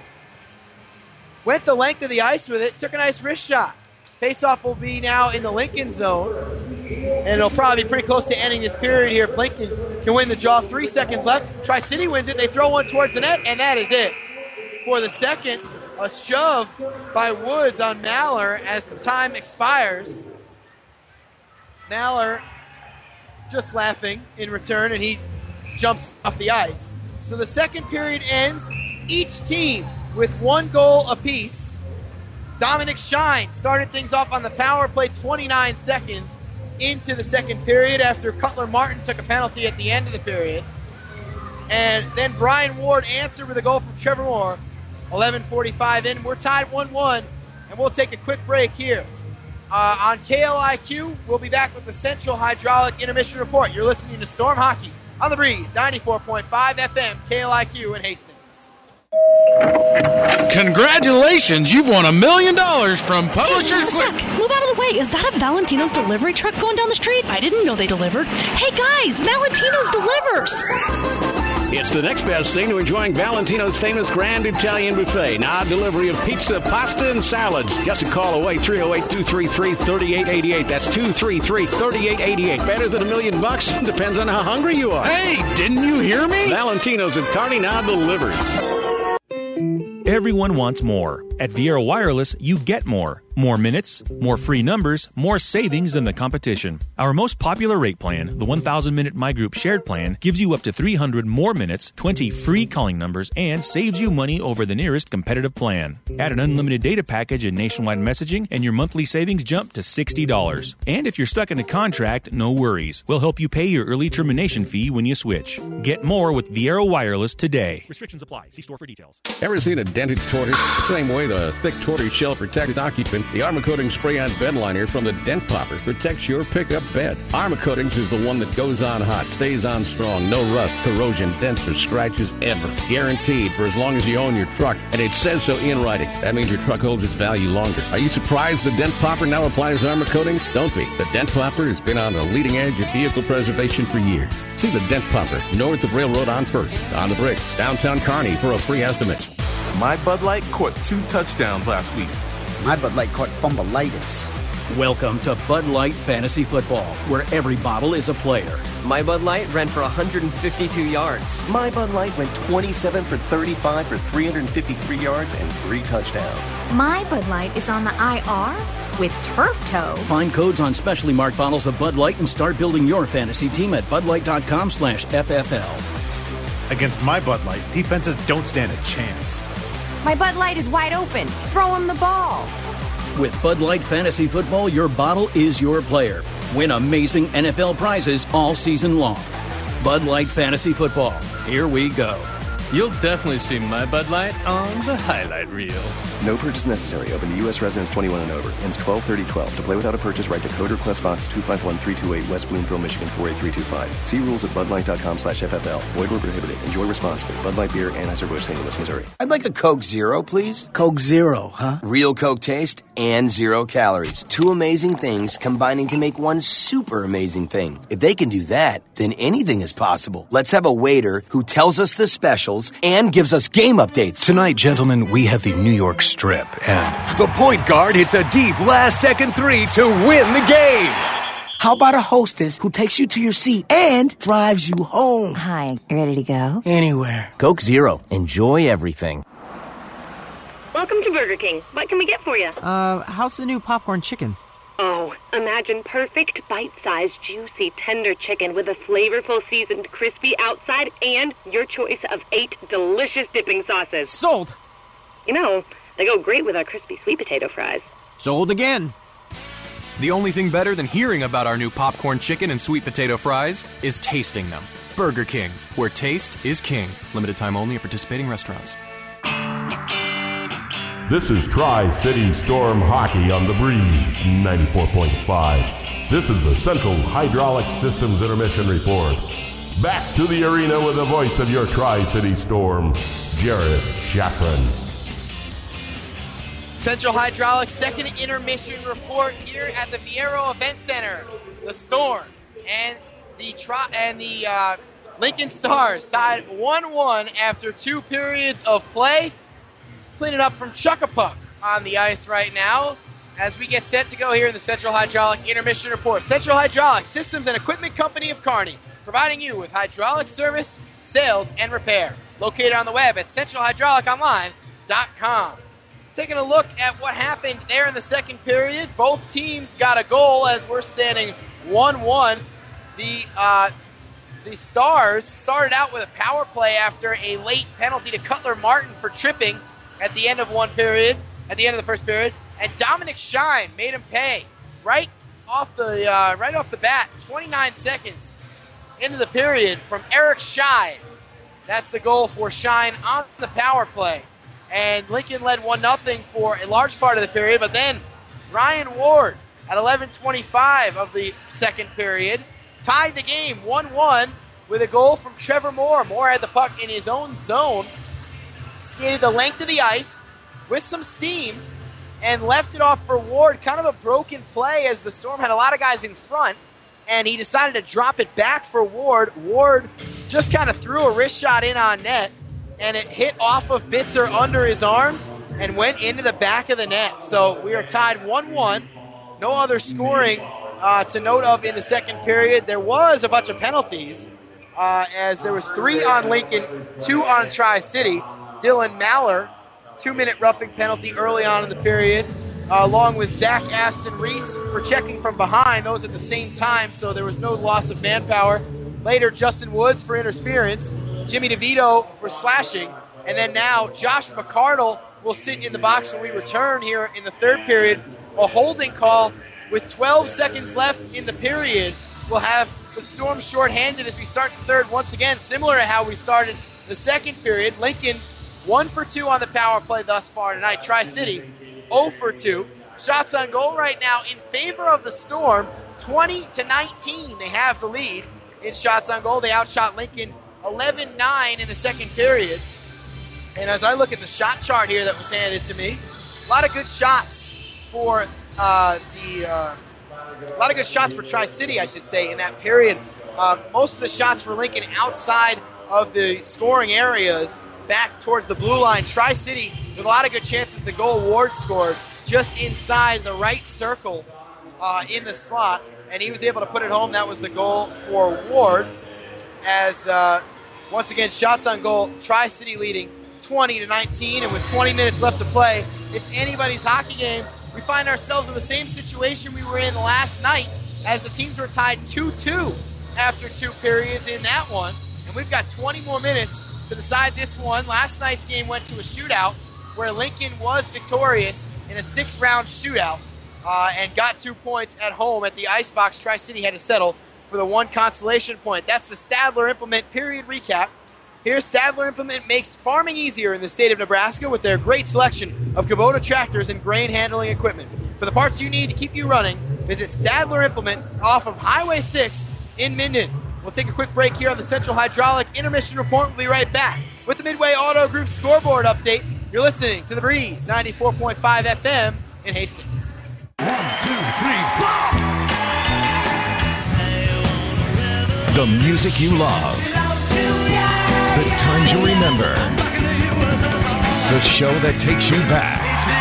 Went the length of the ice with it. Took a nice wrist shot. Faceoff will be now in the Lincoln zone. And it'll probably be pretty close to ending this period here if Lincoln can win the draw. Three seconds left. Tri-City wins it. They throw one towards the net, and that is it. For the second, a shove by Woods on Maller as the time expires. Maller just laughing in return, and he jumps off the ice. So the second period ends, each team with one goal apiece. Dominic Shine started things off on the power play, twenty-nine seconds into the second period after Cutler Martin took a penalty at the end of the period. And then Brian Ward answered with a goal from Trevor Moore. eleven forty-five in. We're tied one one, and we'll take a quick break here. Uh, on K L I Q, we'll be back with the Central Hydraulic Intermission Report. You're listening to Storm Hockey on The Breeze, ninety-four point five F M, K L I Q in Hastings. Congratulations, you've won a million dollars from Publishers Quick. Move out of the way. Is that a Valentino's delivery truck going down the street? I didn't know they delivered. Hey guys, Valentino's delivers. It's the next best thing to enjoying Valentino's famous Grand Italian Buffet. Now delivery of pizza, pasta, and salads. Just a call away, three oh eight, two three three, three eight eight eight. That's two three three, three eight eight eight. Better than a million bucks? Depends on how hungry you are. Hey, didn't you hear me? Valentino's of Kearney now delivers. Everyone wants more. At Viera Wireless, you get more. More minutes, more free numbers, more savings than the competition. Our most popular rate plan, the one thousand minute My Group Shared Plan, gives you up to three hundred more minutes, twenty free calling numbers, and saves you money over the nearest competitive plan. Add an unlimited data package and nationwide messaging, and your monthly savings jump to sixty dollars. And if you're stuck in a contract, no worries. We'll help you pay your early termination fee when you switch. Get more with Viero Wireless today. Restrictions apply. See store for details. Ever seen a dented tortoise? Same way the thick tortoise shell protects its occupant, the Armor Coating Spray-On Bed Liner from the Dent Popper protects your pickup bed. Armor Coatings is the one that goes on hot, stays on strong, no rust, corrosion, dents, or scratches ever. Guaranteed for as long as you own your truck, and it says so in writing. That means your truck holds its value longer. Are you surprised the Dent Popper now applies Armor Coatings? Don't be. The Dent Popper has been on the leading edge of vehicle preservation for years. See the Dent Popper north of Railroad on First, on the Bricks, downtown Kearney for a free estimate. My Bud Light caught two touchdowns last week. My Bud Light caught fumbleitis. Welcome to Bud Light Fantasy Football, where every bottle is a player. My Bud Light ran for one hundred fifty-two yards. My Bud Light went twenty-seven for thirty-five for three hundred fifty-three yards and three touchdowns. My Bud Light is on the I R with Turf Toe. Find codes on specially marked bottles of Bud Light and start building your fantasy team at budlight.com slash FFL. Against My Bud Light, defenses don't stand a chance. My Bud Light is wide open. Throw him the ball. With Bud Light Fantasy Football, your bottle is your player. Win amazing N F L prizes all season long. Bud Light Fantasy Football. Here we go. You'll definitely see My Bud Light on the highlight reel. No purchase necessary. Open to U S residents twenty-one and over. Ends twelve thirty twelve. To play without a purchase, write to code or request box two five one three two eight, West Bloomfield, Michigan four eight three two five. See rules at budlight.com slash FFL. Void where prohibited. Enjoy responsibly. Bud Light Beer, Anheuser-Busch, Saint Louis, Missouri. I'd like a Coke Zero, please. Coke Zero, huh? Real Coke taste and zero calories. Two amazing things combining to make one super amazing thing. If they can do that, then anything is possible. Let's have a waiter who tells us the specials and gives us game updates. Tonight, gentlemen, we have the New York Strip, and the point guard hits a deep last-second three to win the game. How about a hostess who takes you to your seat and drives you home? Hi, ready to go? Anywhere. Coke Zero. Enjoy everything. Welcome to Burger King. What can we get for you? Uh, how's the new popcorn chicken? Oh, imagine perfect, bite-sized, juicy, tender chicken with a flavorful, seasoned, crispy outside and your choice of eight delicious dipping sauces. Sold! You know, they go great with our crispy sweet potato fries. Sold again. The only thing better than hearing about our new popcorn chicken and sweet potato fries is tasting them. Burger King, where taste is king. Limited time only at participating restaurants. This is Tri-City Storm Hockey on the Breeze ninety-four point five. This is the Central Hydraulic Systems Intermission Report. Back to the arena with the voice of your Tri-City Storm, Jared Shafran. Central Hydraulics second intermission report here at the Viero Event Center. The Storm and the tri- and the uh, Lincoln Stars tied one one after two periods of play. Cleaning up from Chuck-a-Puck on the ice right now as we get set to go here in the Central Hydraulic Intermission Report. Central Hydraulic Systems and Equipment Company of Kearney, providing you with hydraulic service, sales, and repair. Located on the web at central hydraulic online dot com. Taking a look at what happened there in the second period, both teams got a goal as we're standing one one. The uh, the Stars started out with a power play after a late penalty to Cutler Martin for tripping at the end of one period, at the end of the first period, and Dominic Shine made him pay right off the uh, right off the bat, twenty-nine seconds into the period from Eric Shine. That's the goal for Shine on the power play. And Lincoln led one nothing for a large part of the period, but then Ryan Ward at eleven twenty-five of the second period tied the game one one with a goal from Trevor Moore. Moore had the puck in his own zone, skated the length of the ice with some steam, and left it off for Ward. Kind of a broken play as the Storm had a lot of guys in front, and he decided to drop it back for Ward. Ward just kind of threw a wrist shot in on net, and it hit off of Bitzer under his arm and went into the back of the net. So we are tied one one. No other scoring uh, to note of in the second period. There was a bunch of penalties, uh, as there was three on Lincoln, two on Tri-City. Dylan Maller, two-minute roughing penalty early on in the period. uh, along with Zach Aston Reese for checking from behind, those at the same time, so there was no loss of manpower. Later, Justin Woods for interference, Jimmy DeVito for slashing, and then now Josh McCardle will sit in the box when we return here in the third period. A holding call with twelve seconds left in the period. We'll have the Storm shorthanded as we start the third once again, similar to how we started the second period. Lincoln one for two on the power play thus far tonight. Tri-City zero for two. Shots on goal right now in favor of the Storm, twenty to nineteen. They have the lead in shots on goal. They outshot Lincoln eleven nine in the second period. And as I look at the shot chart here that was handed to me, a lot of good shots for uh, the uh, a lot of good shots for Tri-City, I should say, in that period. Uh, most of the shots for Lincoln outside of the scoring areas, back towards the blue line. Tri-City with a lot of good chances. The goal Ward scored just inside the right circle uh, in the slot, and he was able to put it home. That was the goal for Ward. As uh, once again, shots on goal, Tri-City leading twenty to nineteen, and with twenty minutes left to play, it's anybody's hockey game. We find ourselves in the same situation we were in last night, as the teams were tied two two after two periods in that one, and we've got twenty more minutes to decide this one. Last night's game went to a shootout where Lincoln was victorious in a six-round shootout uh, and got two points at home at the Icebox. Tri-City had to settle for the one consolation point. That's the Stadler Implement period recap. Here, Stadler Implement makes farming easier in the state of Nebraska with their great selection of Kubota tractors and grain handling equipment. For the parts you need to keep you running, visit Stadler Implement off of Highway six in Minden. We'll take a quick break here on the Central Hydraulic Intermission Report. We'll be right back with the Midway Auto Group scoreboard update. You're listening to The Breeze, ninety-four point five F M in Hastings. One, two, three, four! The music you love. The times you remember. The show that takes you back.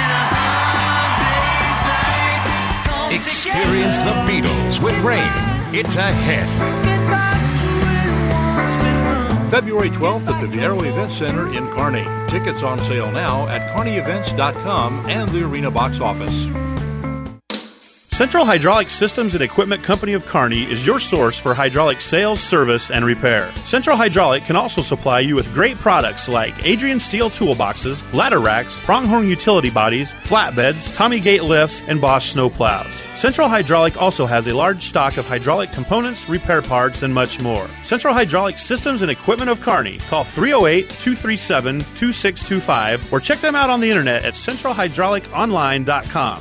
Experience the Beatles with Rain. It's a hit. February twelfth at the Viero Event Center in Kearney. Tickets on sale now at kearney events dot com and the Arena box office. Central Hydraulic Systems and Equipment Company of Kearney is your source for hydraulic sales, service, and repair. Central Hydraulic can also supply you with great products like Adrian Steel toolboxes, ladder racks, pronghorn utility bodies, flatbeds, Tommy Gate lifts, and Bosch snow plows. Central Hydraulic also has a large stock of hydraulic components, repair parts, and much more. Central Hydraulic Systems and Equipment of Kearney. Call three oh eight, two three seven, two six two five or check them out on the internet at central hydraulic online dot com.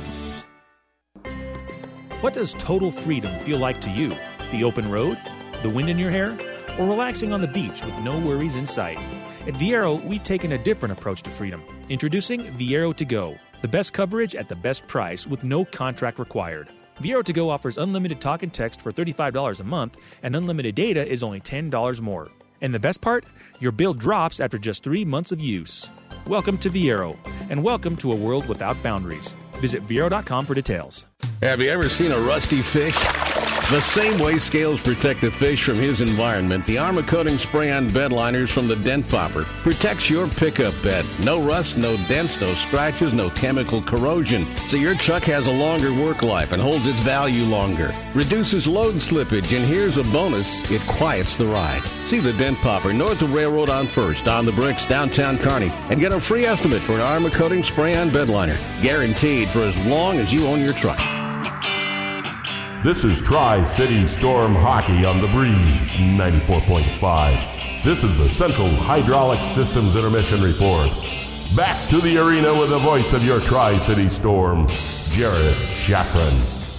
What does total freedom feel like to you? The open road? The wind in your hair? Or relaxing on the beach with no worries in sight? At Viero, we've taken a different approach to freedom. Introducing Viero To Go, the best coverage at the best price with no contract required. Viero To Go offers unlimited talk and text for thirty-five dollars a month, and unlimited data is only ten dollars more. And the best part? Your bill drops after just three months of use. Welcome to Viero, and welcome to a world without boundaries. Visit Viero dot com for details. Have you ever seen a rusty fish? The same way scales protect the fish from his environment, the Armor Coating Spray-On Bed Liners from the Dent Popper protects your pickup bed. No rust, no dents, no scratches, no chemical corrosion. So your truck has a longer work life and holds its value longer. Reduces load slippage, and here's a bonus, it quiets the ride. See the Dent Popper north of Railroad on First, on the Bricks, downtown Kearney, and get a free estimate for an Armor Coating Spray-On Bed Liner. Guaranteed for as long as you own your truck. This is Tri-City Storm Hockey on the Breeze, ninety-four point five. This is the Central Hydraulic Systems Intermission Report. Back to the arena with the voice of your Tri-City Storm, Jared Shafran.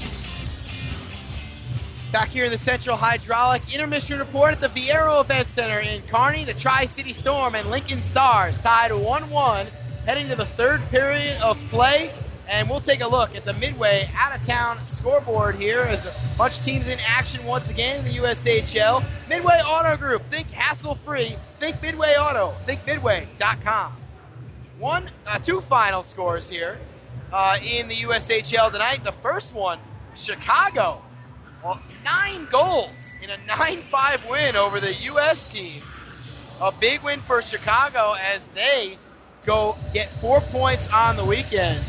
Back here in the Central Hydraulic Intermission Report at the Viero Event Center in Kearney, the Tri-City Storm and Lincoln Stars tied one one, heading to the third period of play. And we'll take a look at the Midway out-of-town scoreboard here as a bunch of teams in action once again in the U S H L. Midway Auto Group, think hassle-free, think Midway Auto, think midway dot com. One, uh, two final scores here uh, in the U S H L tonight. The first one, Chicago, well, nine goals in a nine five win over the U S team. A big win for Chicago as they go get four points on the weekend.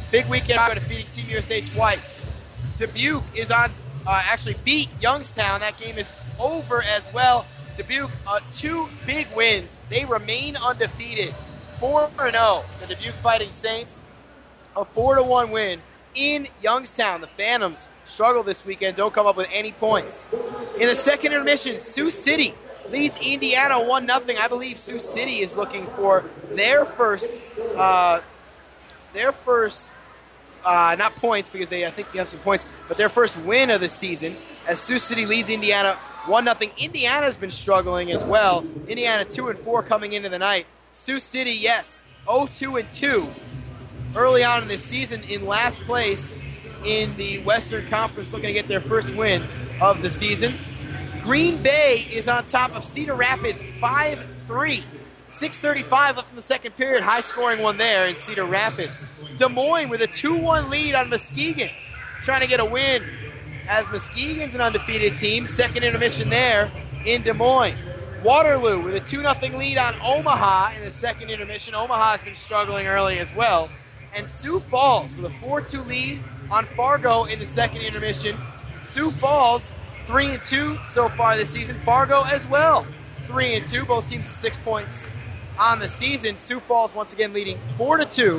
Big weekend for defeating Team U S A twice. Dubuque is on, uh, actually beat Youngstown. That game is over as well. Dubuque, uh, two big wins. They remain undefeated. four and oh, the Dubuque Fighting Saints. A four to one win in Youngstown. The Phantoms struggle this weekend, don't come up with any points. In the second intermission, Sioux City leads Indiana one nothing. I believe Sioux City is looking for their first, uh, their first, uh, not points because they, I think they have some points, but their first win of the season as Sioux City leads Indiana one nothing. Indiana's been struggling as well. Indiana two and four coming into the night. Sioux City, yes, oh two and two early on in this season in last place in the Western Conference, looking to get their first win of the season. Green Bay is on top of Cedar Rapids five three. six thirty-five left in the second period. High-scoring one there in Cedar Rapids. Des Moines with a two one lead on Muskegon, trying to get a win as Muskegon's an undefeated team. Second intermission there in Des Moines. Waterloo with a two nothing lead on Omaha in the second intermission. Omaha has been struggling early as well. And Sioux Falls with a four two lead on Fargo in the second intermission. Sioux Falls three and two so far this season. Fargo as well, three and two. Both teams with six points on the season. Sioux Falls once again leading four to two.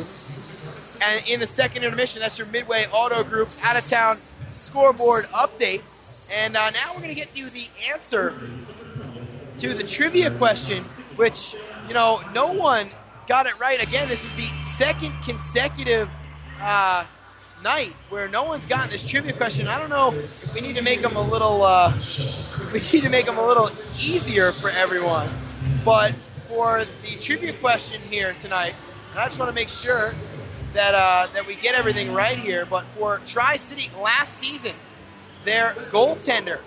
And in the second intermission, that's your Midway Auto Group out-of-town scoreboard update. And uh, now we're going to get you the answer to the trivia question, which, you know, no one got it right. Again, this is the second consecutive uh, night where no one's gotten this trivia question. I don't know if we need to make them a little, uh, if we need to make them a little easier for everyone. But for the trivia question here tonight, and I just want to make sure that uh, that we get everything right here. But for Tri-City last season, their goaltender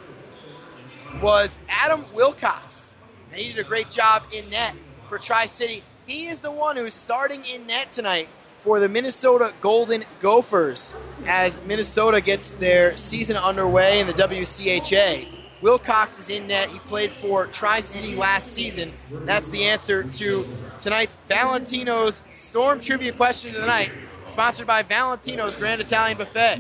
was Adam Wilcox, and he did a great job in net for Tri-City. He is the one who's starting in net tonight for the Minnesota Golden Gophers as Minnesota gets their season underway in the W C H A. Wilcox is in net. He played for Tri-City last season. That's the answer to tonight's Valentino's Storm Trivia question of the night, sponsored by Valentino's Grand Italian Buffet.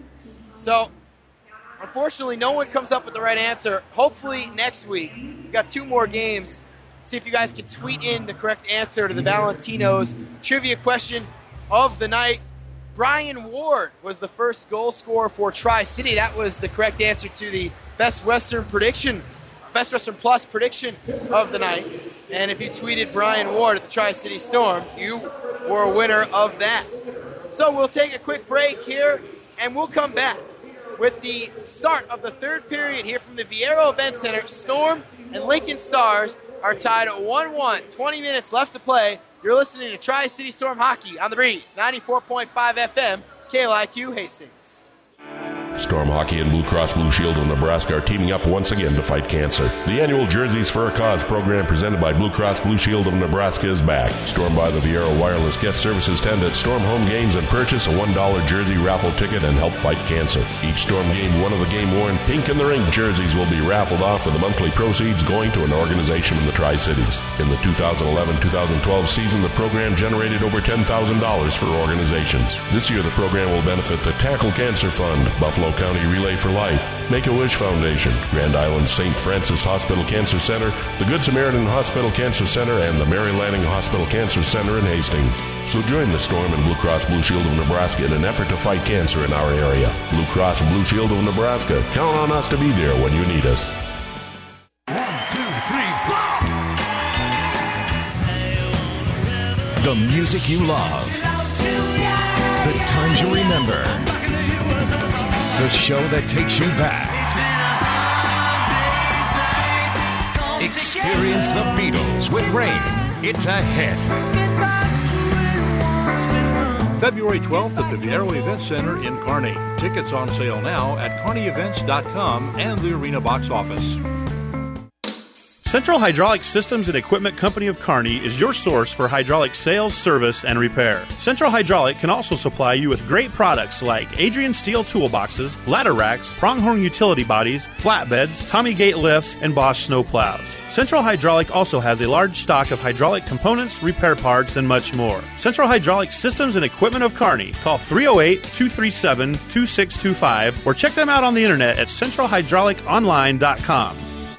So, unfortunately, no one comes up with the right answer. Hopefully next week, we've got two more games. See if you guys can tweet in the correct answer to the Valentino's trivia question of the night. Brian Ward was the first goal scorer for Tri-City. That was the correct answer to the Best Western prediction, Best Western Plus prediction of the night. And if you tweeted Brian Ward at the Tri-City Storm, you were a winner of that. So we'll take a quick break here, and we'll come back with the start of the third period here from the Viero Event Center. Storm and Lincoln Stars are tied at one one. twenty minutes left to play. You're listening to Tri-City Storm Hockey on the Breeze, ninety-four point five F M, K L I Q Hastings. Storm Hockey and Blue Cross Blue Shield of Nebraska are teaming up once again to fight cancer. The annual Jerseys for a Cause program presented by Blue Cross Blue Shield of Nebraska is back. Storm by the Viero Wireless Guest Services tend at Storm home games and purchase a one dollar jersey raffle ticket and help fight cancer. Each Storm game, one of the game-worn Pink in the Ring jerseys will be raffled off with the monthly proceeds going to an organization in the Tri-Cities. In the two thousand eleven two thousand twelve season, the program generated over ten thousand dollars for organizations. This year, the program will benefit the Tackle Cancer Fund, Buffalo County Relay for Life, Make-A-Wish Foundation, Grand Island Saint Francis Hospital Cancer Center, the Good Samaritan Hospital Cancer Center, and the Mary Lanning Hospital Cancer Center in Hastings. So join the Storm and Blue Cross Blue Shield of Nebraska in an effort to fight cancer in our area. Blue Cross Blue Shield of Nebraska. Count on us to be there when you need us. One, two, three, four. The music you love. The times you remember. The show that takes you back. Experience the Beatles with Rain. It's a hit. February twelfth at the Viero Event Center in Kearney. Tickets on sale now at kearney events dot com and the Arena box office. Central Hydraulic Systems and Equipment Company of Kearney is your source for hydraulic sales, service, and repair. Central Hydraulic can also supply you with great products like Adrian Steel toolboxes, ladder racks, pronghorn utility bodies, flatbeds, Tommy Gate lifts, and Bosch snow plows. Central Hydraulic also has a large stock of hydraulic components, repair parts, and much more. Central Hydraulic Systems and Equipment of Kearney. Call three oh eight, two three seven, two six two five or check them out on the internet at central hydraulic online dot com.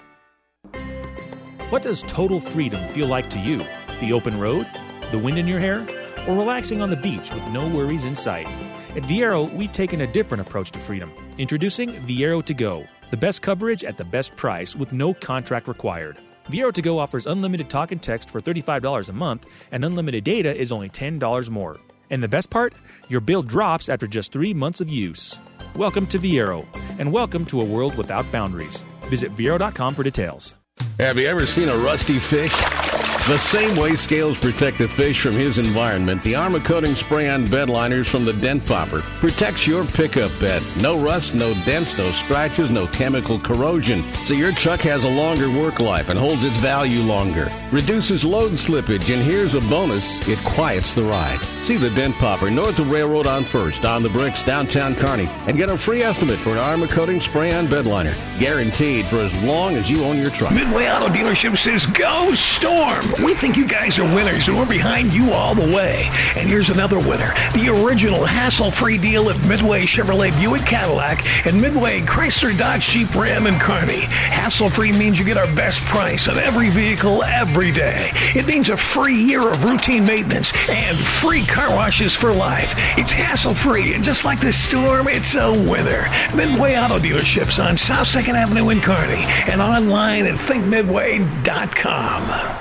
What does total freedom feel like to you? The open road? The wind in your hair? Or relaxing on the beach with no worries in sight? At Viero, we've taken a different approach to freedom. Introducing Viero To Go, the best coverage at the best price with no contract required. Viero To Go offers unlimited talk and text for thirty-five dollars a month, and unlimited data is only ten dollars more. And the best part? Your bill drops after just three months of use. Welcome to Viero, and welcome to a world without boundaries. Visit Viero dot com for details. Have you ever seen a rusty fish? The same way scales protect the fish from his environment, the Armor Coating Spray-On Bed Liners from the Dent Popper protects your pickup bed. No rust, no dents, no scratches, no chemical corrosion. So your truck has a longer work life and holds its value longer. Reduces load slippage, and here's a bonus, it quiets the ride. See the Dent Popper north of Railroad on First, on the Bricks, downtown Kearney, and get a free estimate for an Armor Coating Spray-On Bed Liner. Guaranteed for as long as you own your truck. Midway Auto Dealership says, go Storm! We think you guys are winners, and we're behind you all the way. And here's another winner. The original hassle-free deal at Midway Chevrolet Buick Cadillac and Midway Chrysler Dodge Jeep Ram in Kearney. Hassle-free means you get our best price on every vehicle every day. It means a free year of routine maintenance and free car washes for life. It's hassle-free, and just like the Storm, it's a winner. Midway Auto Dealerships on South second Avenue in Kearney and online at think midway dot com.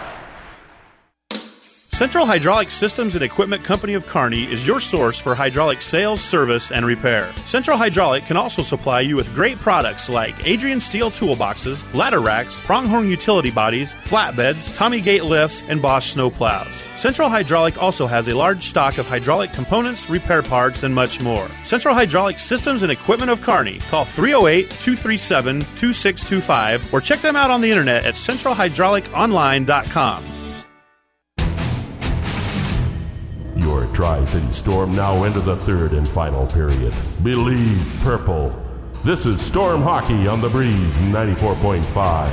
Central Hydraulic Systems and Equipment Company of Kearney is your source for hydraulic sales, service, and repair. Central Hydraulic can also supply you with great products like Adrian Steel toolboxes, ladder racks, pronghorn utility bodies, flatbeds, Tommy Gate lifts, and Bosch snow plows. Central Hydraulic also has a large stock of hydraulic components, repair parts, and much more. Central Hydraulic Systems and Equipment of Kearney. Call three oh eight, two three seven, two six two five or check them out on the internet at central hydraulic online dot com. Your Tri-City Storm now into the third and final period. Believe purple. This is Storm Hockey on the Breeze ninety-four point five.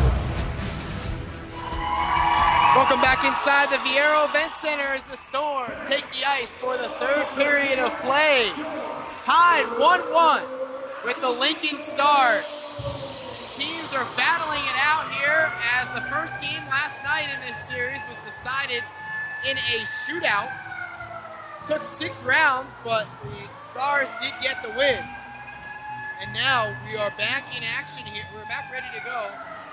Welcome back inside the Viero Event Center as the Storm take the ice for the third period of play. Tied one one with the Lincoln Stars. Teams are battling it out here as the first game last night in this series was decided in a shootout. Took six rounds, but the Stars did get the win. And now we are back in action here. We're back ready to go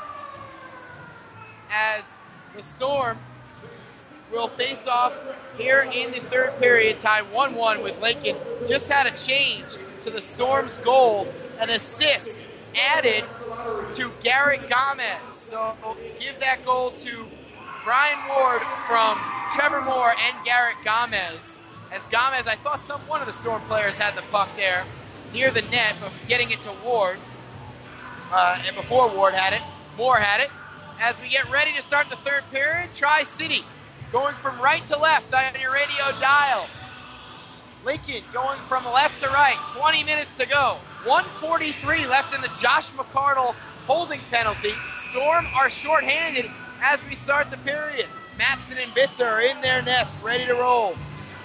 as the Storm will face off here in the third period, tied one one with Lincoln. Just had a change to the Storm's goal, an assist added to Garrett Gomez. So give that goal to Brian Ward from Trevor Moore and Garrett Gomez. As Gomez, I thought some one of the Storm players had the puck there near the net, but getting it to Ward. Uh, and before Ward had it, Moore had it. As we get ready to start the third period, Tri-City going from right to left on your radio dial. Lincoln going from left to right, twenty minutes to go. one forty-three left in the Josh McCardle holding penalty. Storm are shorthanded as we start the period. Matson and Bitzer are in their nets, ready to roll.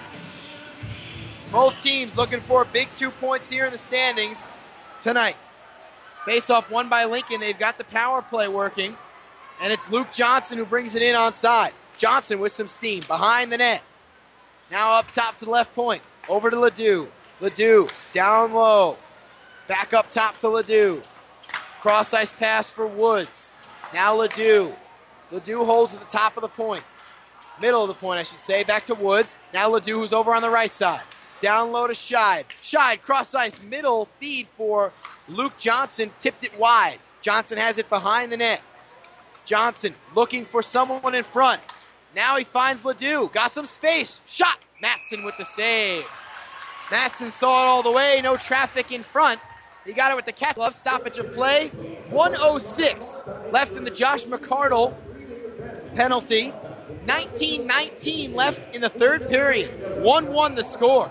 Both teams looking for big two points here in the standings tonight. Face-off won by Lincoln. They've got the power play working. And it's Luke Johnson who brings it in onside. Johnson with some steam behind the net. Now up top to the left point. Over to Ledoux. Ledoux down low. Back up top to Ledoux. Cross-ice pass for Woods. Now Ledoux. Ledoux holds at the top of the point. Middle of the point, I should say. Back to Woods. Now Ledoux who's over on the right side. Down low to Scheid. Scheid, cross-ice, middle feed for Luke Johnson. Tipped it wide. Johnson has it behind the net. Johnson looking for someone in front. Now he finds Ledoux. Got some space. Shot. Matson with the save. Matson saw it all the way. No traffic in front. He got it with the catch glove. Stoppage of play. one oh six left in the Josh McCardle penalty. nineteen nineteen left in the third period. one one the score.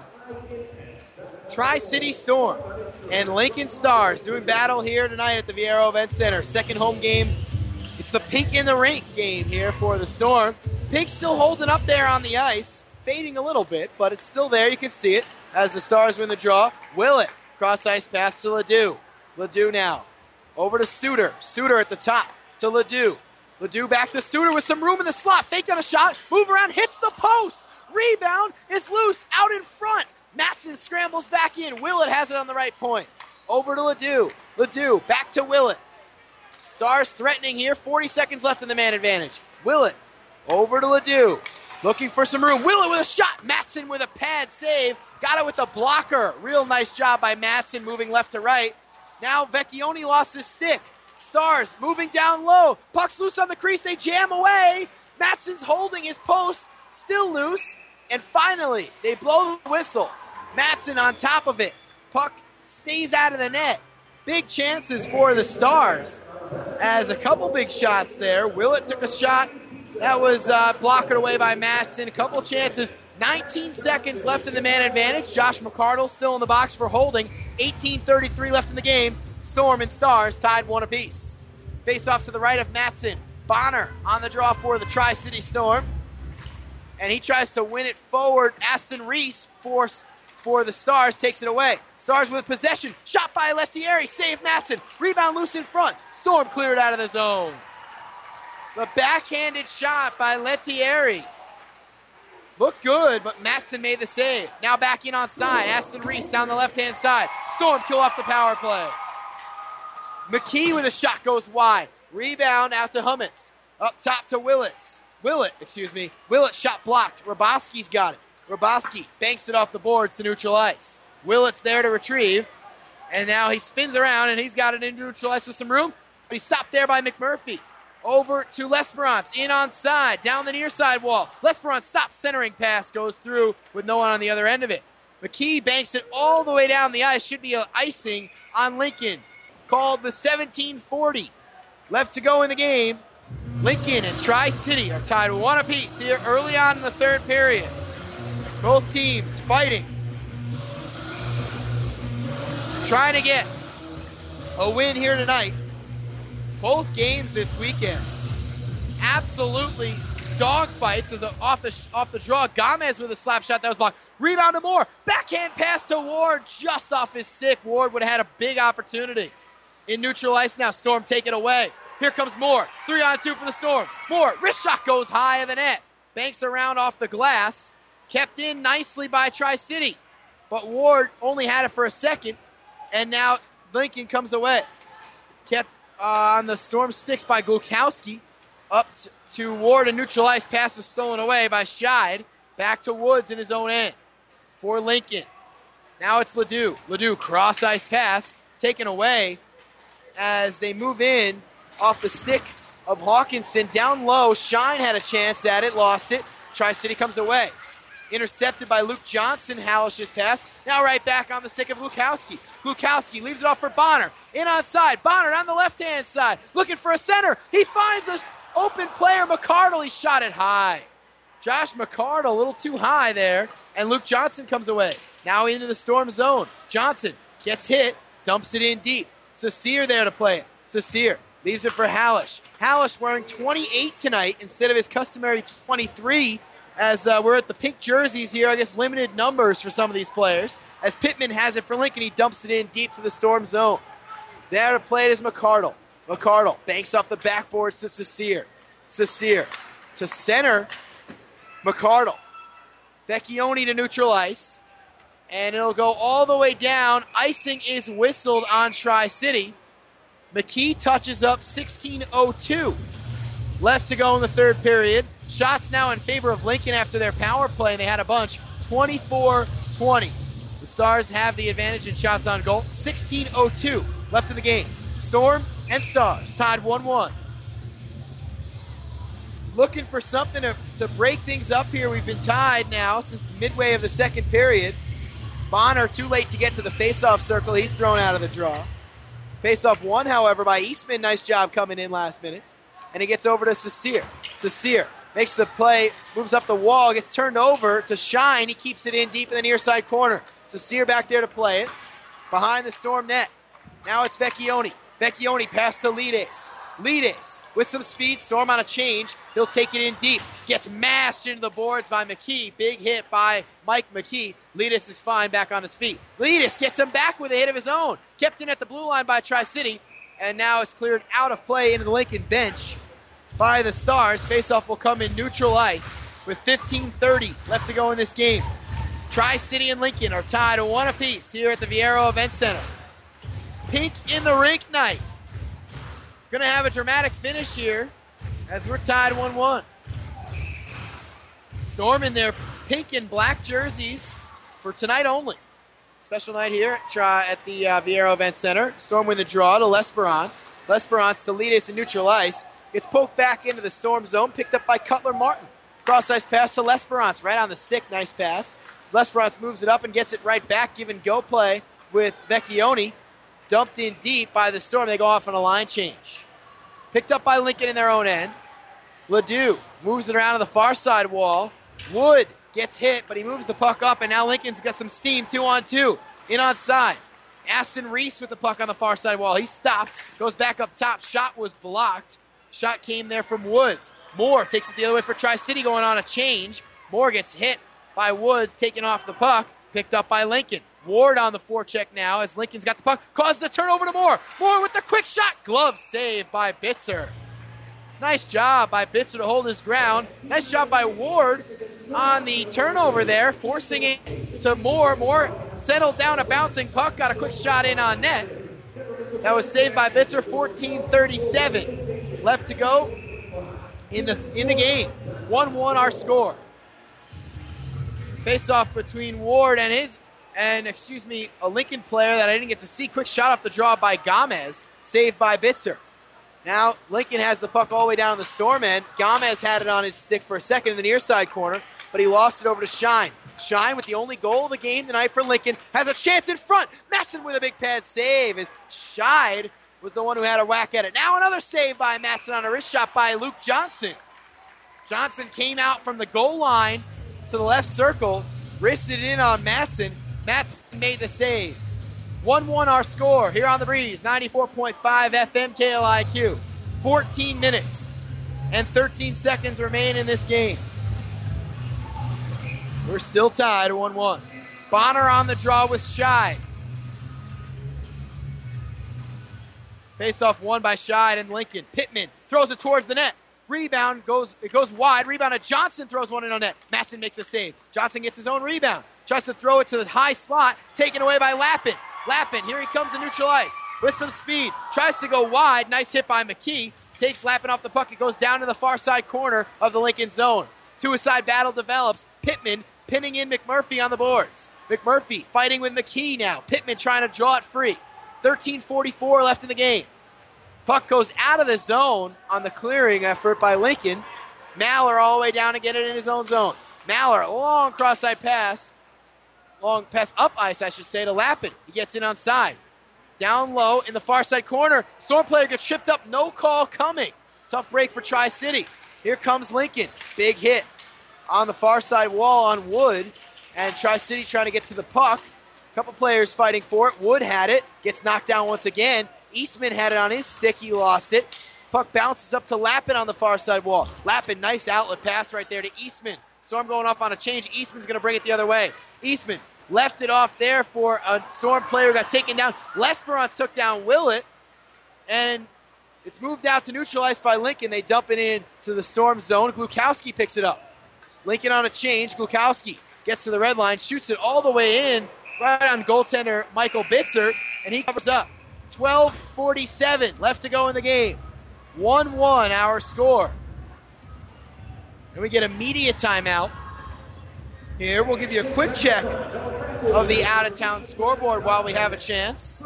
Tri-City Storm and Lincoln Stars doing battle here tonight at the Viero Event Center. Second home game. It's the Pink in the Rink game here for the Storm. Pink still holding up there on the ice, fading a little bit, but it's still there. You can see it as the Stars win the draw. Willett, cross-ice pass to Ledoux. Ledoux now over to Suter. Suter at the top to Ledoux. Ledoux back to Suter with some room in the slot. Faked on a shot. Move around. Hits the post. Rebound is loose out in front. Matson scrambles back in. Willett has it on the right point. Over to Ledoux. Ledoux back to Willett. Stars threatening here. forty seconds left in the man advantage. Willett over to Ledoux. Looking for some room. Willett with a shot. Matson with a pad save. Got it with a blocker. Real nice job by Matson moving left to right. Now Vecchione lost his stick. Stars moving down low. Puck's loose on the crease. They jam away. Matson's holding his post. Still loose. And finally, they blow the whistle. Matson on top of it. Puck stays out of the net. Big chances for the Stars. As a couple big shots there. Willett took a shot. That was uh, blocked away by Matson. A couple chances. nineteen seconds left in the man advantage. Josh McCardle still in the box for holding. eighteen thirty-three left in the game. Storm and Stars tied one apiece. Face off to the right of Matson. Bonner on the draw for the Tri-City Storm. And he tries to win it forward. Aston Reese force for the Stars takes it away. Stars with possession. Shot by Lettieri. Save Matson. Rebound loose in front. Storm cleared out of the zone. The backhanded shot by Lettieri. Looked good, but Matson made the save. Now back in on side. Aston Reese down the left-hand side. Storm kill off the power play. McKee with a shot goes wide. Rebound out to Hummets. Up top to Willits. Willett, excuse me. Willett shot blocked. Roboski's got it. Roboski banks it off the boards to neutral ice. Willett's there to retrieve. And now he spins around and he's got it in neutral ice with some room. But he's stopped there by McMurphy. Over to Lesperance, in on side, down the near side wall. Lesperance stops, centering pass goes through with no one on the other end of it. McKee banks it all the way down the ice. Should be an icing on Lincoln. Called the seventeen forty. Left to go in the game. Lincoln and Tri-City are tied one apiece here early on in the third period. Both teams fighting. Trying to get a win here tonight. Both games this weekend. Absolutely dogfights as a, off the off the draw. Gomez with a slap shot that was blocked. Rebound to Moore. Backhand pass to Ward just off his stick. Ward would have had a big opportunity. In neutral ice now. Storm take it away. Here comes Moore. Three on two for the Storm. Moore. Wrist shot goes high of the net. Banks around off the glass. Kept in nicely by Tri-City. But Ward only had it for a second. And now Lincoln comes away. Kept uh, on the Storm sticks by Glukowski. Up t- to Ward and neutral ice. Pass was stolen away by Scheid. Back to Woods in his own end for Lincoln. Now it's Ledoux. Ledoux cross ice pass taken away as they move in off the stick of Hawkinson. Down low, Shine had a chance at it, lost it. Tri-City comes away. Intercepted by Luke Johnson, Hallish's pass. Now right back on the stick of Glukowski. Glukowski leaves it off for Bonner. In on side. Bonner on the left-hand side. Looking for a center. He finds an open player, McCardle. He shot it high. Josh McCardle a little too high there. And Luke Johnson comes away. Now into the Storm zone. Johnson gets hit. Dumps it in deep. Saucier there to play it. Saucier leaves it for Hallish. Hallish wearing twenty-eight tonight instead of his customary twenty-three. As uh, we're at the pink jerseys here, I guess limited numbers for some of these players. As Pittman has it for Lincoln, he dumps it in deep to the Storm zone. There to play it is McCardle. McCardle banks off the backboards to Saucier. Saucier to center. McCardle. Vecchione to neutral ice. And it'll go all the way down. Icing is whistled on Tri-City. McKee touches up sixteen oh two. Left to go in the third period. Shots now in favor of Lincoln after their power play, and they had a bunch. twenty-four twenty. The Stars have the advantage in shots on goal. sixteen oh two left in the game. Storm and Stars tied one one. Looking for something to, to break things up here. We've been tied now since midway of the second period. Bonner too late to get to the face-off circle. He's thrown out of the draw. Face-off won, however, by Eastman. Nice job coming in last minute. And it gets over to Sasir. Sasir makes the play, moves up the wall, gets turned over to Shine. He keeps it in deep in the near side corner. Sasir back there to play it. Behind the Storm net. Now it's Vecchione. Vecchione pass to Lides. Lides with some speed. Storm on a change. He'll take it in deep. Gets mashed into the boards by McKee. Big hit by Mike McKee. Lides is fine back on his feet. Lides gets him back with a hit of his own. Kept in at the blue line by Tri-City. And now it's cleared out of play into the Lincoln bench by the Stars. Faceoff will come in neutral ice with fifteen thirty left to go in this game. Tri-City and Lincoln are tied at one apiece here at the Viero Event Center. Pink in the rink night. Going to have a dramatic finish here as we're tied one one. Storm in their pink and black jerseys for tonight only. Special night here at, try, at the uh, Viero Event Center. Storm win the draw to L'Esperance. L'Esperance to lead us in neutral ice. Gets poked back into the Storm zone, picked up by Cutler Martin. Cross ice pass to L'Esperance, right on the stick. Nice pass. L'Esperance moves it up and gets it right back. Give and go play with Vecchione. Dumped in deep by the Storm. They go off on a line change. Picked up by Lincoln in their own end. Ledoux moves it around to the far side wall. Wood gets hit, but he moves the puck up, and now Lincoln's got some steam, two on two. In on side. Aston Reese with the puck on the far side wall. He stops, goes back up top. Shot was blocked. Shot came there from Woods. Moore takes it the other way for Tri-City, going on a change. Moore gets hit by Woods, taking off the puck. Picked up by Lincoln. Ward on the forecheck now as Lincoln's got the puck. Causes a turnover to Moore. Moore with the quick shot. Glove save by Bitzer. Nice job by Bitzer to hold his ground. Nice job by Ward on the turnover there, forcing it to Moore. Moore settled down a bouncing puck, got a quick shot in on net. That was saved by Bitzer. fourteen thirty-seven left to go in the in the game. one one our score. Face-off between Ward and his, and excuse me, a Lincoln player that I didn't get to see. Quick shot off the draw by Gomez, saved by Bitzer. Now Lincoln has the puck all the way down the Storm end. Gomez had it on his stick for a second in the near side corner, but he lost it over to Shine. Shine with the only goal of the game tonight for Lincoln has a chance in front. Matson with a big pad save as Scheid was the one who had a whack at it. Now another save by Matson on a wrist shot by Luke Johnson. Johnson came out from the goal line to the left circle, wristed it in on Matson. Matson made the save. one one our score here on the Breeze, ninety-four point five F M K L I Q. fourteen minutes and thirteen seconds remain in this game. We're still tied one one. Bonner on the draw with Scheid. Face-off won by Scheid and Lincoln. Pittman throws it towards the net. Rebound goes, it goes wide. Rebound at Johnson, throws one in on net. Matson makes a save. Johnson gets his own rebound. Tries to throw it to the high slot. Taken away by Lappin. Lappin, here he comes to neutral ice with some speed. Tries to go wide. Nice hit by McKee. Takes Lappin off the puck. It goes down to the far side corner of the Lincoln zone. Two-a-side battle develops. Pittman pinning in McMurphy on the boards. McMurphy fighting with McKee now. Pittman trying to draw it free. thirteen forty-four left in the game. Puck goes out of the zone on the clearing effort by Lincoln. Maller all the way down to get it in his own zone. Maller, long cross-side pass. Long pass up ice, I should say, to Lappin. He gets in on side. Down low in the far side corner. Storm player gets tripped up. No call coming. Tough break for Tri-City. Here comes Lincoln. Big hit on the far side wall on Wood. And Tri-City trying to get to the puck. A couple players fighting for it. Wood had it. Gets knocked down once again. Eastman had it on his stick. He lost it. Puck bounces up to Lappin on the far side wall. Lappin, nice outlet pass right there to Eastman. Storm going off on a change. Eastman's going to bring it the other way. Eastman left it off there for a Storm player who got taken down. L'Esperance took down Willett. And it's moved out to neutral ice by Lincoln. They dump it in to the Storm zone. Glukowski picks it up. Lincoln on a change. Glukowski gets to the red line, shoots it all the way in, right on goaltender Michael Bitzer, and he covers up. twelve forty-seven left to go in the game. one one our score. And we get a media timeout. Here, we'll give you a quick check of the out-of-town scoreboard while we have a chance.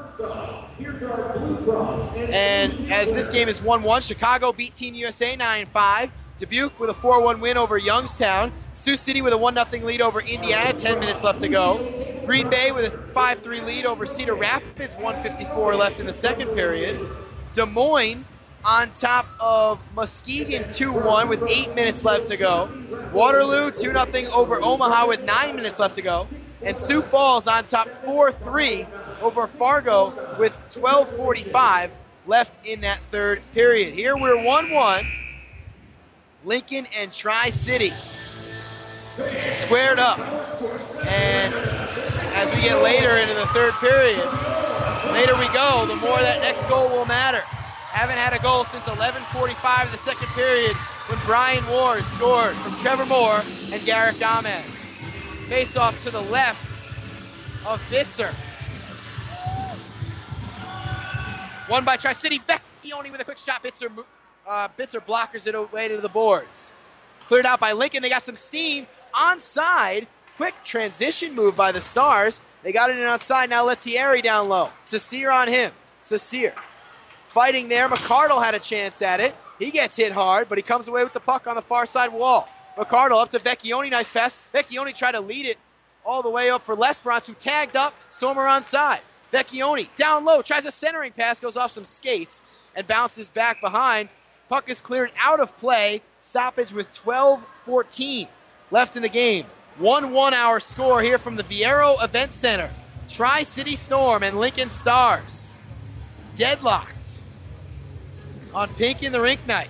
And as this game is one one, Chicago beat Team U S A nine five. Dubuque with a four one win over Youngstown. Sioux City with a one nothing lead over Indiana, ten minutes left to go. Green Bay with a five three lead over Cedar Rapids, one fifty-four left in the second period. Des Moines on top of Muskegon two one with eight minutes left to go. Waterloo two nothing over Omaha with nine minutes left to go. And Sioux Falls on top four three over Fargo with twelve forty-five left in that third period. Here we're one one. Lincoln and Tri-City squared up. And as we get later into the third period, later we go, the more that next goal will matter. Haven't had a goal since eleven forty-five in the second period when Brian Ward scored from Trevor Moore and Garrett Gomez. Face off to the left of Bitzer. Won by Tri-City. Vecchione with a quick shot. Bitzer, uh, Bitzer blockers it away to the boards. Cleared out by Lincoln. They got some steam. Onside. Quick transition move by the Stars. They got it in onside. Now Lettieri down low. Saucier on him. Saucier fighting there. McCardle had a chance at it. He gets hit hard, but he comes away with the puck on the far side wall. McCardle up to Vecchione. Nice pass. Vecchione tried to lead it all the way up for Lesperance, who tagged up. Stormer onside. Vecchione down low. Tries a centering pass. Goes off some skates and bounces back behind. Puck is cleared out of play. Stoppage with twelve fourteen left in the game. one one our score here from the Viero Event Center. Tri-City Storm and Lincoln Stars deadlocked on Pink in the Rink night.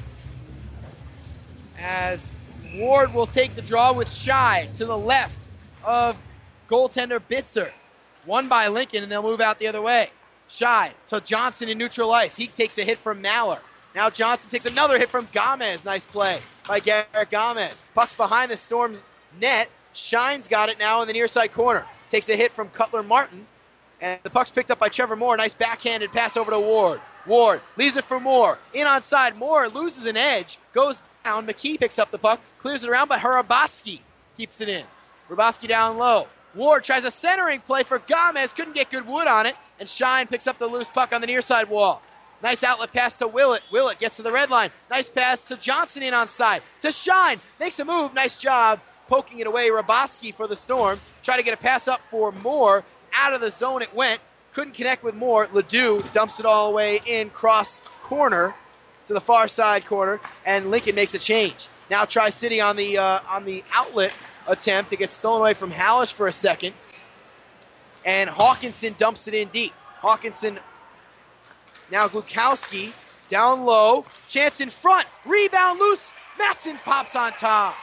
As Ward will take the draw with Shy to the left of goaltender Bitzer. Won by Lincoln, and they'll move out the other way. Shy to Johnson in neutral ice. He takes a hit from Maller. Now Johnson takes another hit from Gomez. Nice play by Garrett Gomez. Puck's behind the Storm's net. Shine's got it now in the near side corner. Takes a hit from Cutler Martin. And the puck's picked up by Trevor Moore. Nice backhanded pass over to Ward. Ward leaves it for Moore. In onside. Moore loses an edge. Goes down. McKee picks up the puck. Clears it around, but Hraboski keeps it in. Hraboski down low. Ward tries a centering play for Gomez. Couldn't get good wood on it. And Shine picks up the loose puck on the near side wall. Nice outlet pass to Willett. Willett gets to the red line. Nice pass to Johnson in onside. To Shine. Makes a move. Nice job poking it away. Hraboski for the Storm. Try to get a pass up for Moore. Out of the zone it went. Couldn't connect with Moore. Ledoux dumps it all the way in cross corner to the far side corner. And Lincoln makes a change. Now Tri-City on the uh, on the outlet attempt. It gets stolen away from Hallish for a second. And Hawkinson dumps it in deep. Hawkinson, now Glukowski, down low. Chance in front. Rebound loose. Matson pops on top.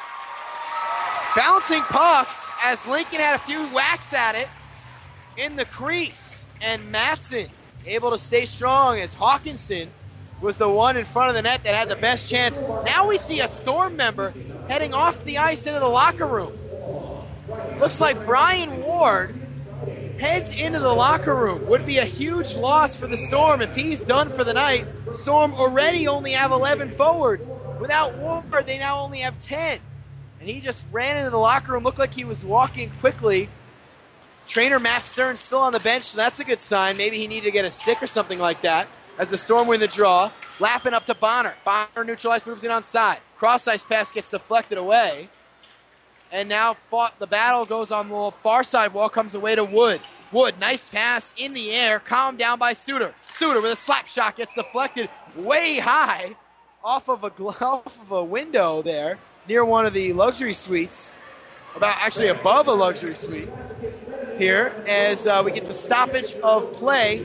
Bouncing pucks as Lincoln had a few whacks at it in the crease. And Matson able to stay strong as Hawkinson was the one in front of the net that had the best chance. Now we see a Storm member heading off the ice into the locker room. Looks like Brian Ward heads into the locker room. Would be a huge loss for the Storm if he's done for the night. Storm already only have eleven forwards. Without Ward, they now only have ten. And he just ran into the locker room. Looked like he was walking quickly. Trainer Matt Stern still on the bench, so that's a good sign. Maybe he needed to get a stick or something like that. As the Storm win the draw, lapping up to Bonner. Bonner neutralized, moves in on side. Cross-ice pass gets deflected away. And now fought, the battle goes on the far side wall, comes away to Wood. Wood, nice pass in the air, calmed down by Suter. Suter with a slap shot gets deflected way high off of a off of a window there near one of the luxury suites, about actually above a luxury suite here, as uh, we get the stoppage of play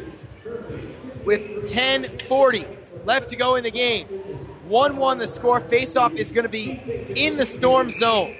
with ten forty left to go in the game. one one the score. Faceoff is going to be in the Storm zone.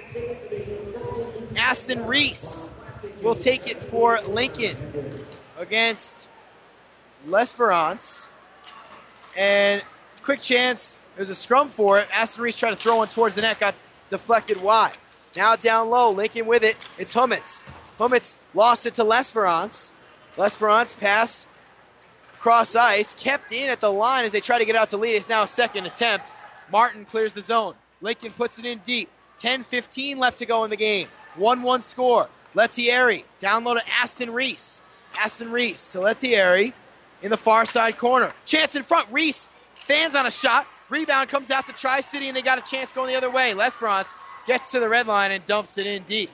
Aston Reese will take it for Lincoln against L'Esperance. And quick chance. There's a scrum for it. Aston Reese tried to throw one towards the net. Got deflected wide. Now down low. Lincoln with it. It's Hummets. Hummets lost it to L'Esperance. L'Esperance pass cross ice. Kept in at the line as they try to get out to lead. It's now a second attempt. Martin clears the zone. Lincoln puts it in deep. ten fifteen left to go in the game. one one score. Lettieri down low to Aston Reese. Aston Reese to Lettieri in the far side corner. Chance in front. Reese fans on a shot. Rebound comes out to Tri-City, and they got a chance going the other way. L'Esperance gets to the red line and dumps it in deep.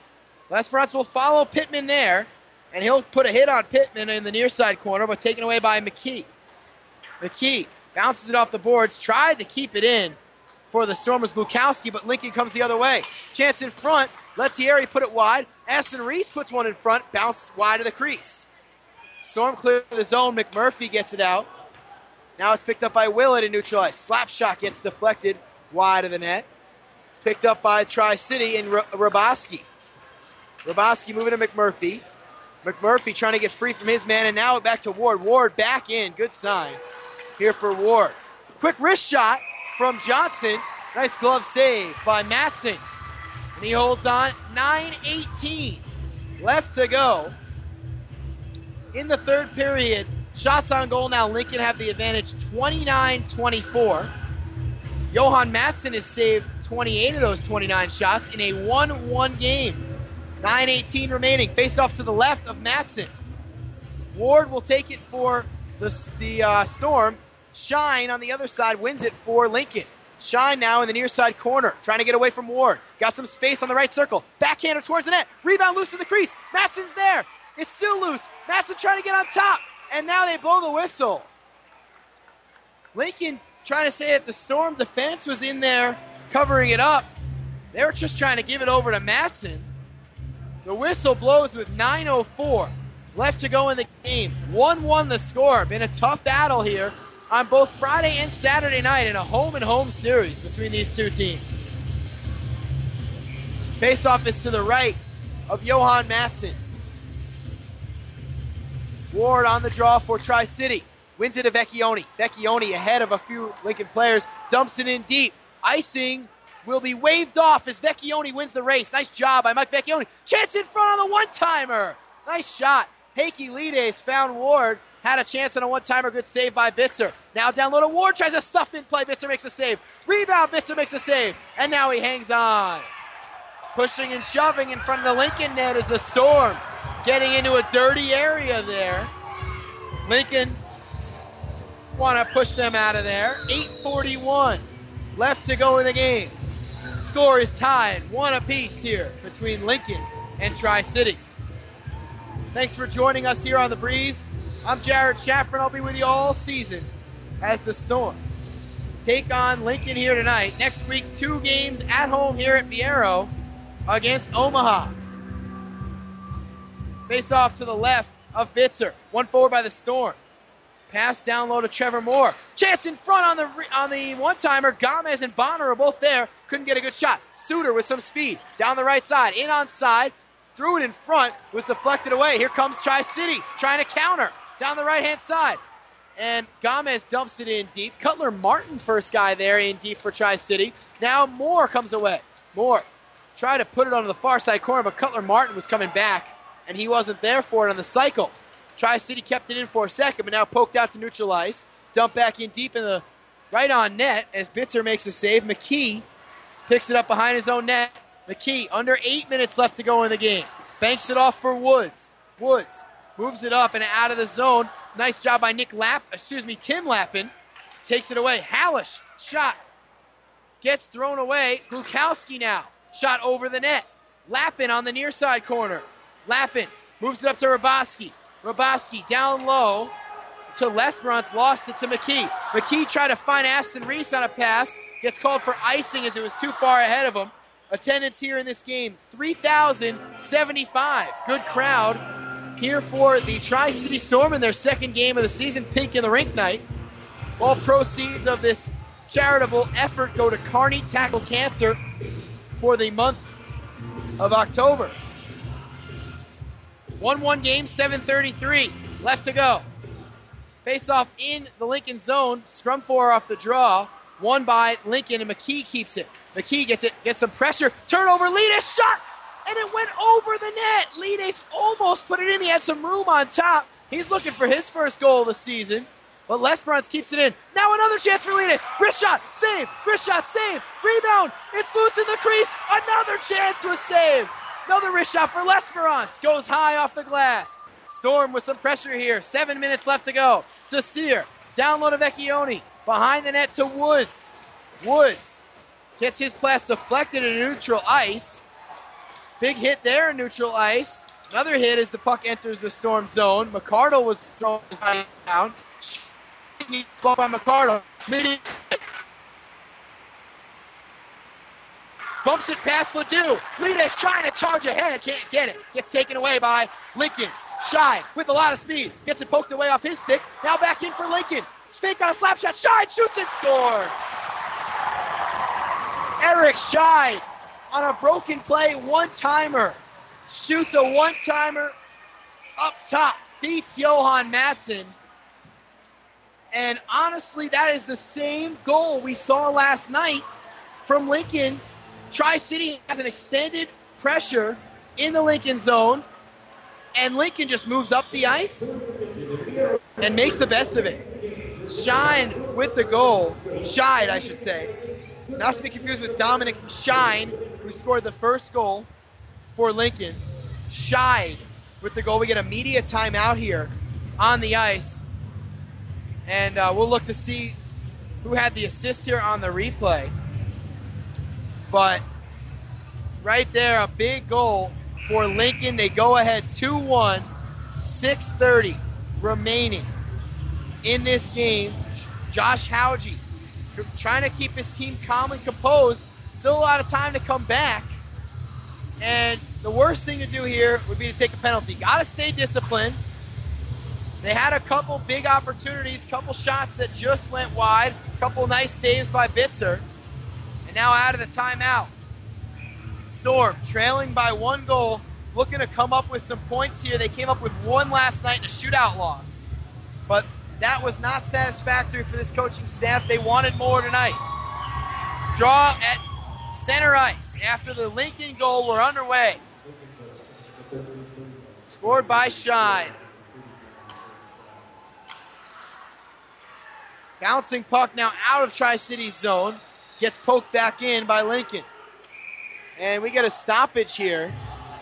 Lesperance will follow Pittman there, and he'll put a hit on Pittman in the near side corner, but taken away by McKee. McKee bounces it off the boards, tried to keep it in for the Stormers Glukowski, but Lincoln comes the other way. Chance in front, Lettieri put it wide. Aston Reese puts one in front, bounced wide of the crease. Storm clear the zone, McMurphy gets it out. Now it's picked up by Willett and neutralized. Slap shot gets deflected wide of the net. Picked up by Tri-City and R- Raboski. Raboski moving to McMurphy. McMurphy trying to get free from his man, and now back to Ward. Ward back in. Good sign here for Ward. Quick wrist shot from Johnson. Nice glove save by Matson. And he holds on. nine eighteen left to go in the third period. Shots on goal now. Lincoln have the advantage twenty-nine twenty-four. Johan Matson has saved twenty-eight of those twenty-nine shots in a one one game. nine eighteen remaining. Face off to the left of Matson. Ward will take it for the, the uh, Storm. Shine on the other side wins it for Lincoln. Shine now in the near side corner, trying to get away from Ward. Got some space on the right circle. Backhander towards the net. Rebound loose in the crease. Matson's there. It's still loose. Matson trying to get on top. And now they blow the whistle. Lincoln trying to say that the Storm defense was in there covering it up. They were just trying to give it over to Matson. The whistle blows with nine oh four left to go in the game. one one the score. Been a tough battle here on both Friday and Saturday night in a home-and-home series between these two teams. Face-off is to the right of Johan Matson. Ward on the draw for Tri-City. Wins it to Vecchione. Vecchione ahead of a few Lincoln players. Dumps it in deep. Icing will be waved off as Vecchione wins the race. Nice job by Mike Vecchione. Chance in front on the one-timer. Nice shot. Heikki Lides found Ward. Had a chance on a one-timer. Good save by Bitzer. Now down low to Ward. Tries a stuff in play. Bitzer makes a save. Rebound. Bitzer makes a save. And now he hangs on. Pushing and shoving in front of the Lincoln net is the Storm. Getting into a dirty area there. Lincoln want to push them out of there. eight forty-one left to go in the game. Score is tied, one apiece here between Lincoln and Tri-City. Thanks for joining us here on The Breeze. I'm Jared Schaffern. I'll be with you all season as the Storm take on Lincoln here tonight. Next week, two games at home here at Viero against Omaha. Face off to the left of Bitzer. One forward by the Storm. Pass down low to Trevor Moore. Chance in front on the on the one-timer. Gomez and Bonner are both there. Couldn't get a good shot. Suter with some speed. Down the right side. In on side. Threw it in front. Was deflected away. Here comes Tri-City trying to counter. Down the right-hand side. And Gomez dumps it in deep. Cutler Martin, first guy there in deep for Tri-City. Now Moore comes away. Moore tried to put it on the far side corner, but Cutler Martin was coming back, and he wasn't there for it on the cycle. Tri-City kept it in for a second, but now poked out to neutral ice. Dump back in deep in the right on net as Bitzer makes a save. McKee picks it up behind his own net. McKee, under eight minutes left to go in the game. Banks it off for Woods. Woods moves it up and out of the zone. Nice job by Nick Lapp, excuse me, Tim Lappin. Takes it away. Hallish, shot. Gets thrown away. Glukowski now. Shot over the net. Lappin on the near side corner. Lappin moves it up to Raboski. Raboski down low to Lesperance. Lost it to McKee. McKee tried to find Aston Reese on a pass. Gets called for icing as it was too far ahead of him. Attendance here in this game, three thousand seventy-five. Good crowd here for the Tri-City Storm in their second game of the season, Pink in the Rink night. All proceeds of this charitable effort go to Kearney Tackles Cancer for the month of October. one one game, seven thirty-three left to go. Face-off in the Lincoln zone. Scrum four off the draw. Won by Lincoln, and McKee keeps it. McKee gets it, gets some pressure. Turnover, Lides shot, and it went over the net. Lides almost put it in. He had some room on top. He's looking for his first goal of the season, but Lesperance keeps it in. Now another chance for Lides. Wrist shot, save. Wrist shot, save. Rebound. It's loose in the crease. Another chance was saved. Another wrist shot for Lesperance. Goes high off the glass. Storm with some pressure here. Seven minutes left to go. Saucier down low to Vecchione. Behind the net to Woods. Woods gets his pass deflected into neutral ice. Big hit there in neutral ice. Another hit as the puck enters the Storm zone. McCardle was thrown his body down. Ball by McCardle. Bumps it past Ledoux. Lides trying to charge ahead. Can't get it. Gets taken away by Lincoln. Scheid with a lot of speed. Gets it poked away off his stick. Now back in for Lincoln. Fake on a slap shot. Scheid shoots and scores. Eric Scheid on a broken play, one-timer. Shoots a one-timer up top. Beats Johan Matson. And honestly, that is the same goal we saw last night from Lincoln. Tri-City has an extended pressure in the Lincoln zone, and Lincoln just moves up the ice and makes the best of it. Shine with the goal. Scheid, I should say. Not to be confused with Dominic Shine, who scored the first goal for Lincoln. Scheid with the goal. We get a media timeout here on the ice. And uh, we'll look to see who had the assist here on the replay. But right there, a big goal for Lincoln. They go ahead two one, six thirty remaining in this game. Josh Hauge trying to keep his team calm and composed. Still a lot of time to come back. And the worst thing to do here would be to take a penalty. Got to stay disciplined. They had a couple big opportunities, couple shots that just went wide, couple nice saves by Bitzer. And now out of the timeout. Storm trailing by one goal, looking to come up with some points here. They came up with one last night in a shootout loss. But that was not satisfactory for this coaching staff. They wanted more tonight. Draw at center ice after the Lincoln goal. We're underway. Scored by Shine. Bouncing puck now out of Tri-City's zone. Gets poked back in by Lincoln. And we get a stoppage here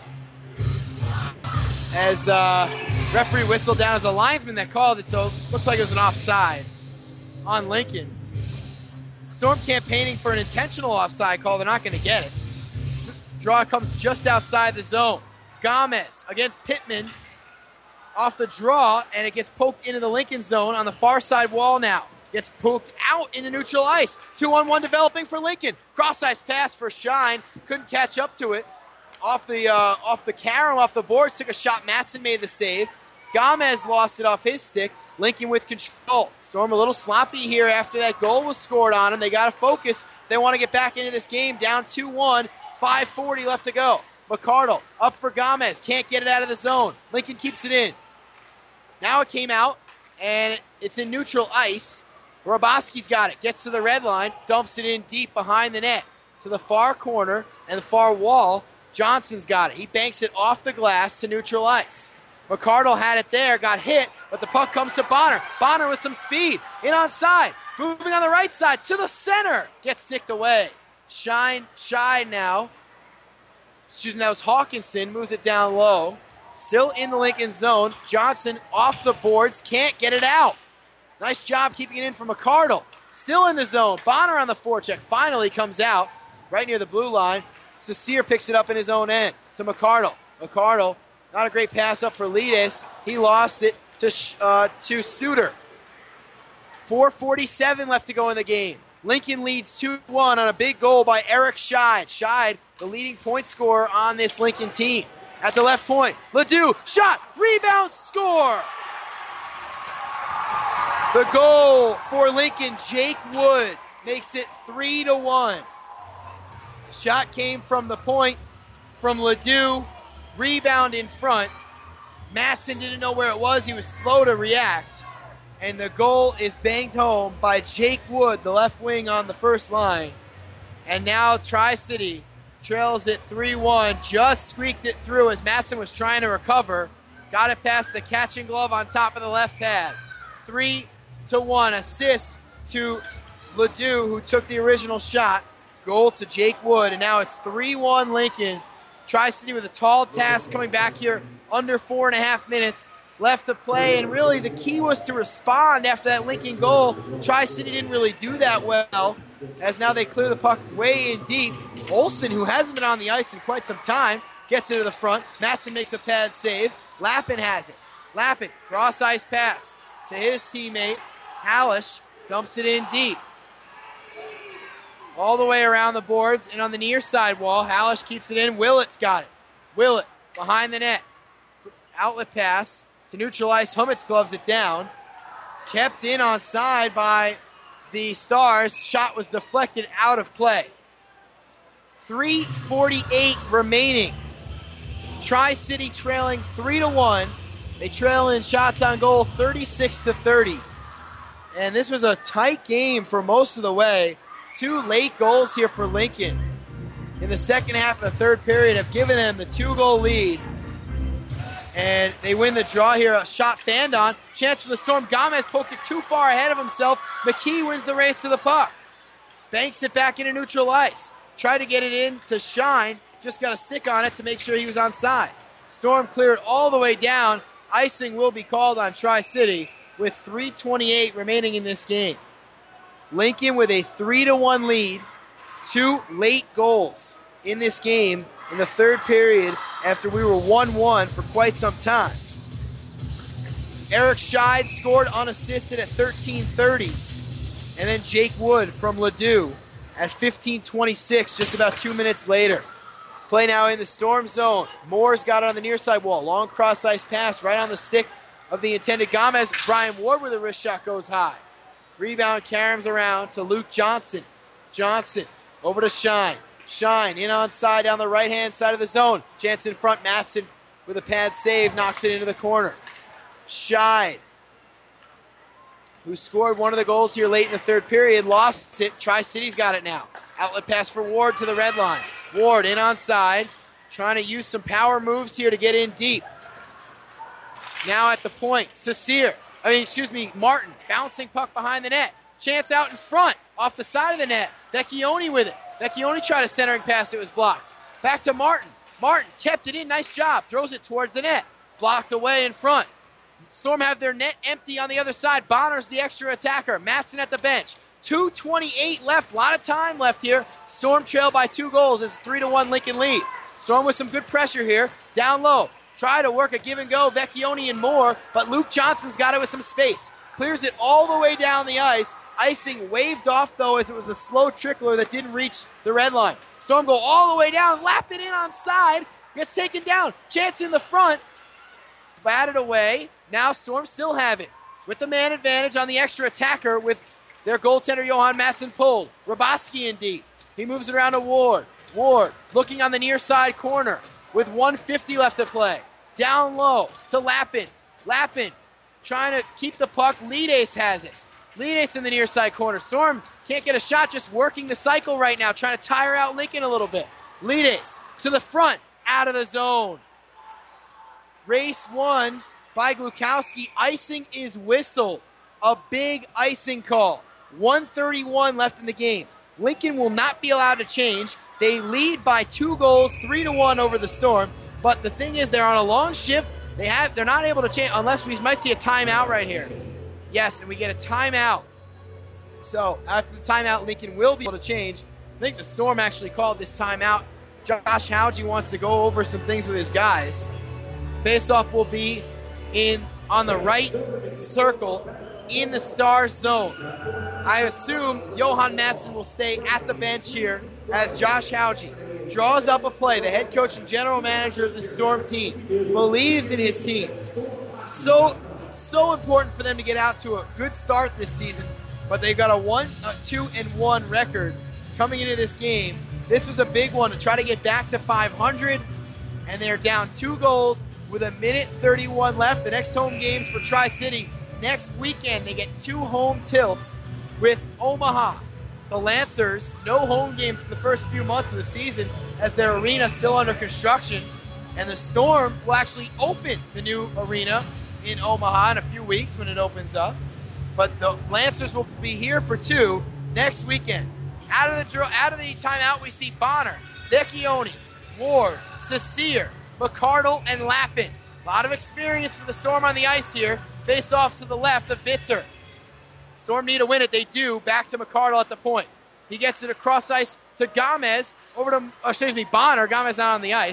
as uh, referee whistled down as a linesman that called it, so it looks like it was an offside on Lincoln. Storm campaigning for an intentional offside call. They're not going to get it. Draw comes just outside the zone. Gomez against Pittman off the draw, and it gets poked into the Lincoln zone on the far side wall now. Gets poked out into neutral ice. Two on one developing for Lincoln. Cross-ice pass for Shine. Couldn't catch up to it. Off the uh, off the carom, off the boards, took a shot. Matson made the save. Gomez lost it off his stick. Lincoln with control. Storm a little sloppy here after that goal was scored on them. They got to focus. They want to get back into this game. Down two one. five forty left to go. McCardle up for Gomez. Can't get it out of the zone. Lincoln keeps it in. Now it came out, and it's in neutral ice. Roboski's got it. Gets to the red line. Dumps it in deep behind the net. To the far corner and the far wall. Johnson's got it. He banks it off the glass to neutral ice. McCardle had it there. Got hit, but the puck comes to Bonner. Bonner with some speed. In on side. Moving on the right side to the center. Gets sticked away. Shine, Shine now. Excuse me, that was Hawkinson. Moves it down low. Still in the Lincoln zone. Johnson off the boards. Can't get it out. Nice job keeping it in for McCardle. Still in the zone. Bonner on the forecheck. Finally comes out right near the blue line. Saucier picks it up in his own end to McCardle. McCardle, not a great pass up for Lides. He lost it to uh, to Suter. four forty-seven left to go in the game. Lincoln leads two one on a big goal by Eric Scheid. Scheid, the leading point scorer on this Lincoln team. At the left point, Ledoux, shot, rebound, score! The goal for Lincoln, Jake Wood, makes it three to one. Shot came from the point from Ledoux, rebound in front. Matson didn't know where it was. He was slow to react. And the goal is banged home by Jake Wood, the left wing on the first line. And now Tri-City trails it three one. Just squeaked it through as Matson was trying to recover. Got it past the catching glove on top of the left pad. Three to one. Assist to Ledoux, who took the original shot. Goal to Jake Wood. And now it's three one Lincoln. Tri-City with a tall task coming back here under four and a half minutes left to play. And really the key was to respond after that Lincoln goal. Tri-City didn't really do that well, as now they clear the puck way in deep. Olsen, who hasn't been on the ice in quite some time, gets it to the front. Matson makes a pad save. Lappin has it. Lappin, cross-ice pass to his teammate. Hallish dumps it in deep. All the way around the boards and on the near side wall. Hallish keeps it in. Willett's got it. Willett behind the net. Outlet pass to neutralize. Hummets gloves it down. Kept in on side by the Stars. Shot was deflected out of play. three forty-eight remaining. Tri-City trailing three to one. They trail in shots on goal thirty-six to thirty. And this was a tight game for most of the way. Two late goals here for Lincoln in the second half of the third period have given them the two-goal lead. And they win the draw here. A shot fanned on. Chance for the Storm. Gomez poked it too far ahead of himself. McKee wins the race to the puck. Banks it back into neutral ice. Tried to get it in to Shine. Just got a stick on it to make sure he was onside. Storm cleared all the way down. Icing will be called on Tri-City with three twenty-eight remaining in this game. Lincoln with a three to one lead. Two late goals in this game in the third period after we were one one for quite some time. Eric Scheid scored unassisted at thirteen thirty. And then Jake Wood from Ladue at fifteen twenty-six, just about two minutes later. Play now in the Storm zone. Moore's got it on the near side wall. Long cross-ice pass right on the stick of the intended Gomez. Brian Ward with a wrist shot goes high. Rebound caroms around to Luke Johnson. Johnson over to Shine. Shine in on side down the right-hand side of the zone. Chance in front. Matson with a pad save knocks it into the corner. Scheid, who scored one of the goals here late in the third period, lost it. Tri-City's got it now. Outlet pass for Ward to the red line. Ward in on side, trying to use some power moves here to get in deep. Now at the point, Cecere, I mean, excuse me, Martin, bouncing puck behind the net. Chance out in front, off the side of the net. Vecchione with it. Vecchione tried a centering pass, it was blocked. Back to Martin. Martin kept it in, nice job. Throws it towards the net. Blocked away in front. Storm have their net empty on the other side. Bonner's the extra attacker. Matson at the bench. two twenty-eight left. A lot of time left here. Storm trail by two goals. It's three to one Lincoln lead. Storm with some good pressure here. Down low. Try to work a give and go. Vecchione and more, but Luke Johnson's got it with some space. Clears it all the way down the ice. Icing waved off, though, as it was a slow trickler that didn't reach the red line. Storm go all the way down. Lap it in on side. Gets taken down. Chance in the front. Batted away. Now Storm still have it with the man advantage on the extra attacker with their goaltender Johan Matson pulled. Raboski in deep. He moves it around to Ward. Ward looking on the near side corner with one fifty left to play. Down low to Lappin. Lappin trying to keep the puck. Lides has it. Lides in the near side corner. Storm can't get a shot, just working the cycle right now, trying to tire out Lincoln a little bit. Lides to the front, out of the zone. Race one by Glukowski. Icing is whistled. A big icing call. one thirty-one left in the game. Lincoln will not be allowed to change. They lead by two goals, three to one over the Storm. But the thing is, they're on a long shift. They have, they're not able to change unless we might see a timeout right here. Yes, and we get a timeout. So after the timeout, Lincoln will be able to change. I think the Storm actually called this timeout. Josh Hauge wants to go over some things with his guys. Faceoff will be in on the right circle in the Stars zone. I assume Johan Matson will stay at the bench here as Josh Hauge draws up a play. The head coach and general manager of the Storm team believes in his team. So, so important for them to get out to a good start this season, but they've got a one, a two, and one record coming into this game. This was a big one to try to get back to five hundred, and they're down two goals with a minute thirty-one left. The next home games for Tri-City next weekend. They get two home tilts with Omaha. The Lancers, no home games for the first few months of the season as their arena is still under construction. And the Storm will actually open the new arena in Omaha in a few weeks when it opens up. But the Lancers will be here for two next weekend. Out of the draw, out of the timeout, we see Bonner, Vecchione, Ward, Cecere, McCardle, and Lappin. A lot of experience for the Storm on the ice here. Face off to the left of Bitzer. Storm need to win it. They do. Back to McCardle at the point. He gets it across ice to Gomez. Over to, oh, excuse me, Bonner. Gomez not on the ice.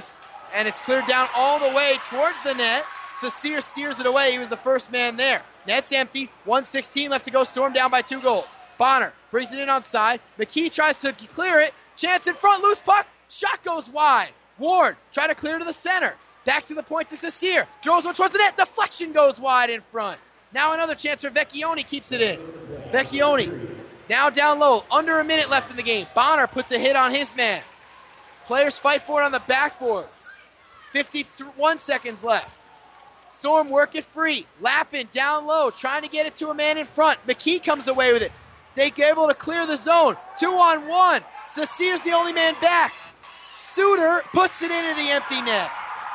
and it's cleared down all the way towards the net. Sasir steers it away. He was the first man there. Net's empty. one sixteen left to go. Storm down by two goals. Bonner brings it in on side. McKee tries to clear it. Chance in front. Loose puck. Shot goes wide. Ward try to clear to the center. Back to the point to Sasir. Throws one towards the net. Deflection goes wide in front. Now another chance for Vecchione. Keeps it in. Vecchione now down low. Under a minute left in the game. Bonner puts a hit on his man. Players fight for it on the backboards. fifty-one seconds left. Storm work it free. Lappin down low, trying to get it to a man in front. McKee comes away with it. They get able to clear the zone. Two on one. Sasir's the only man back. Suter puts it into the empty net.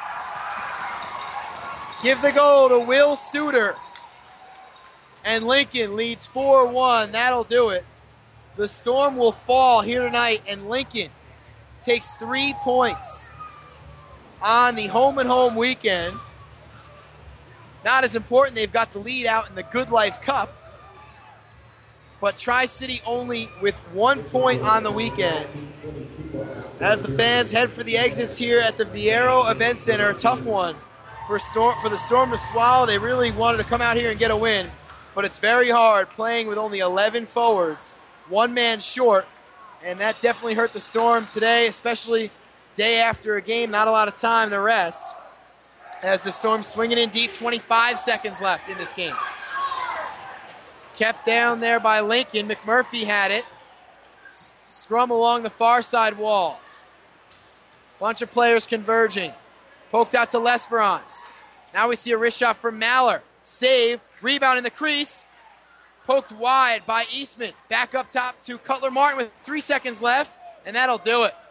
Give the goal to Will Suter. And Lincoln leads four one. That'll do it. The Storm will fall here tonight, and Lincoln takes three points on the home and home weekend. Not as important. They've got the lead out in the Good Life Cup. But Tri-City only with one point on the weekend. As the fans head for the exits here at the Viero Event Center, a tough one for Storm, for the Storm to swallow. They really wanted to come out here and get a win, but it's very hard playing with only eleven forwards, one man short, and that definitely hurt the Storm today, especially day after a game, not a lot of time to rest. As the Storm swinging in deep, twenty-five seconds left in this game. Kept down there by Lincoln. McMurphy had it. S- scrum along the far side wall. Bunch of players converging. Poked out to Lesperance. Now we see a wrist shot from Maller. Save. Rebound in the crease. Poked wide by Eastman. Back up top to Cutler Martin with three seconds left. And that'll do it.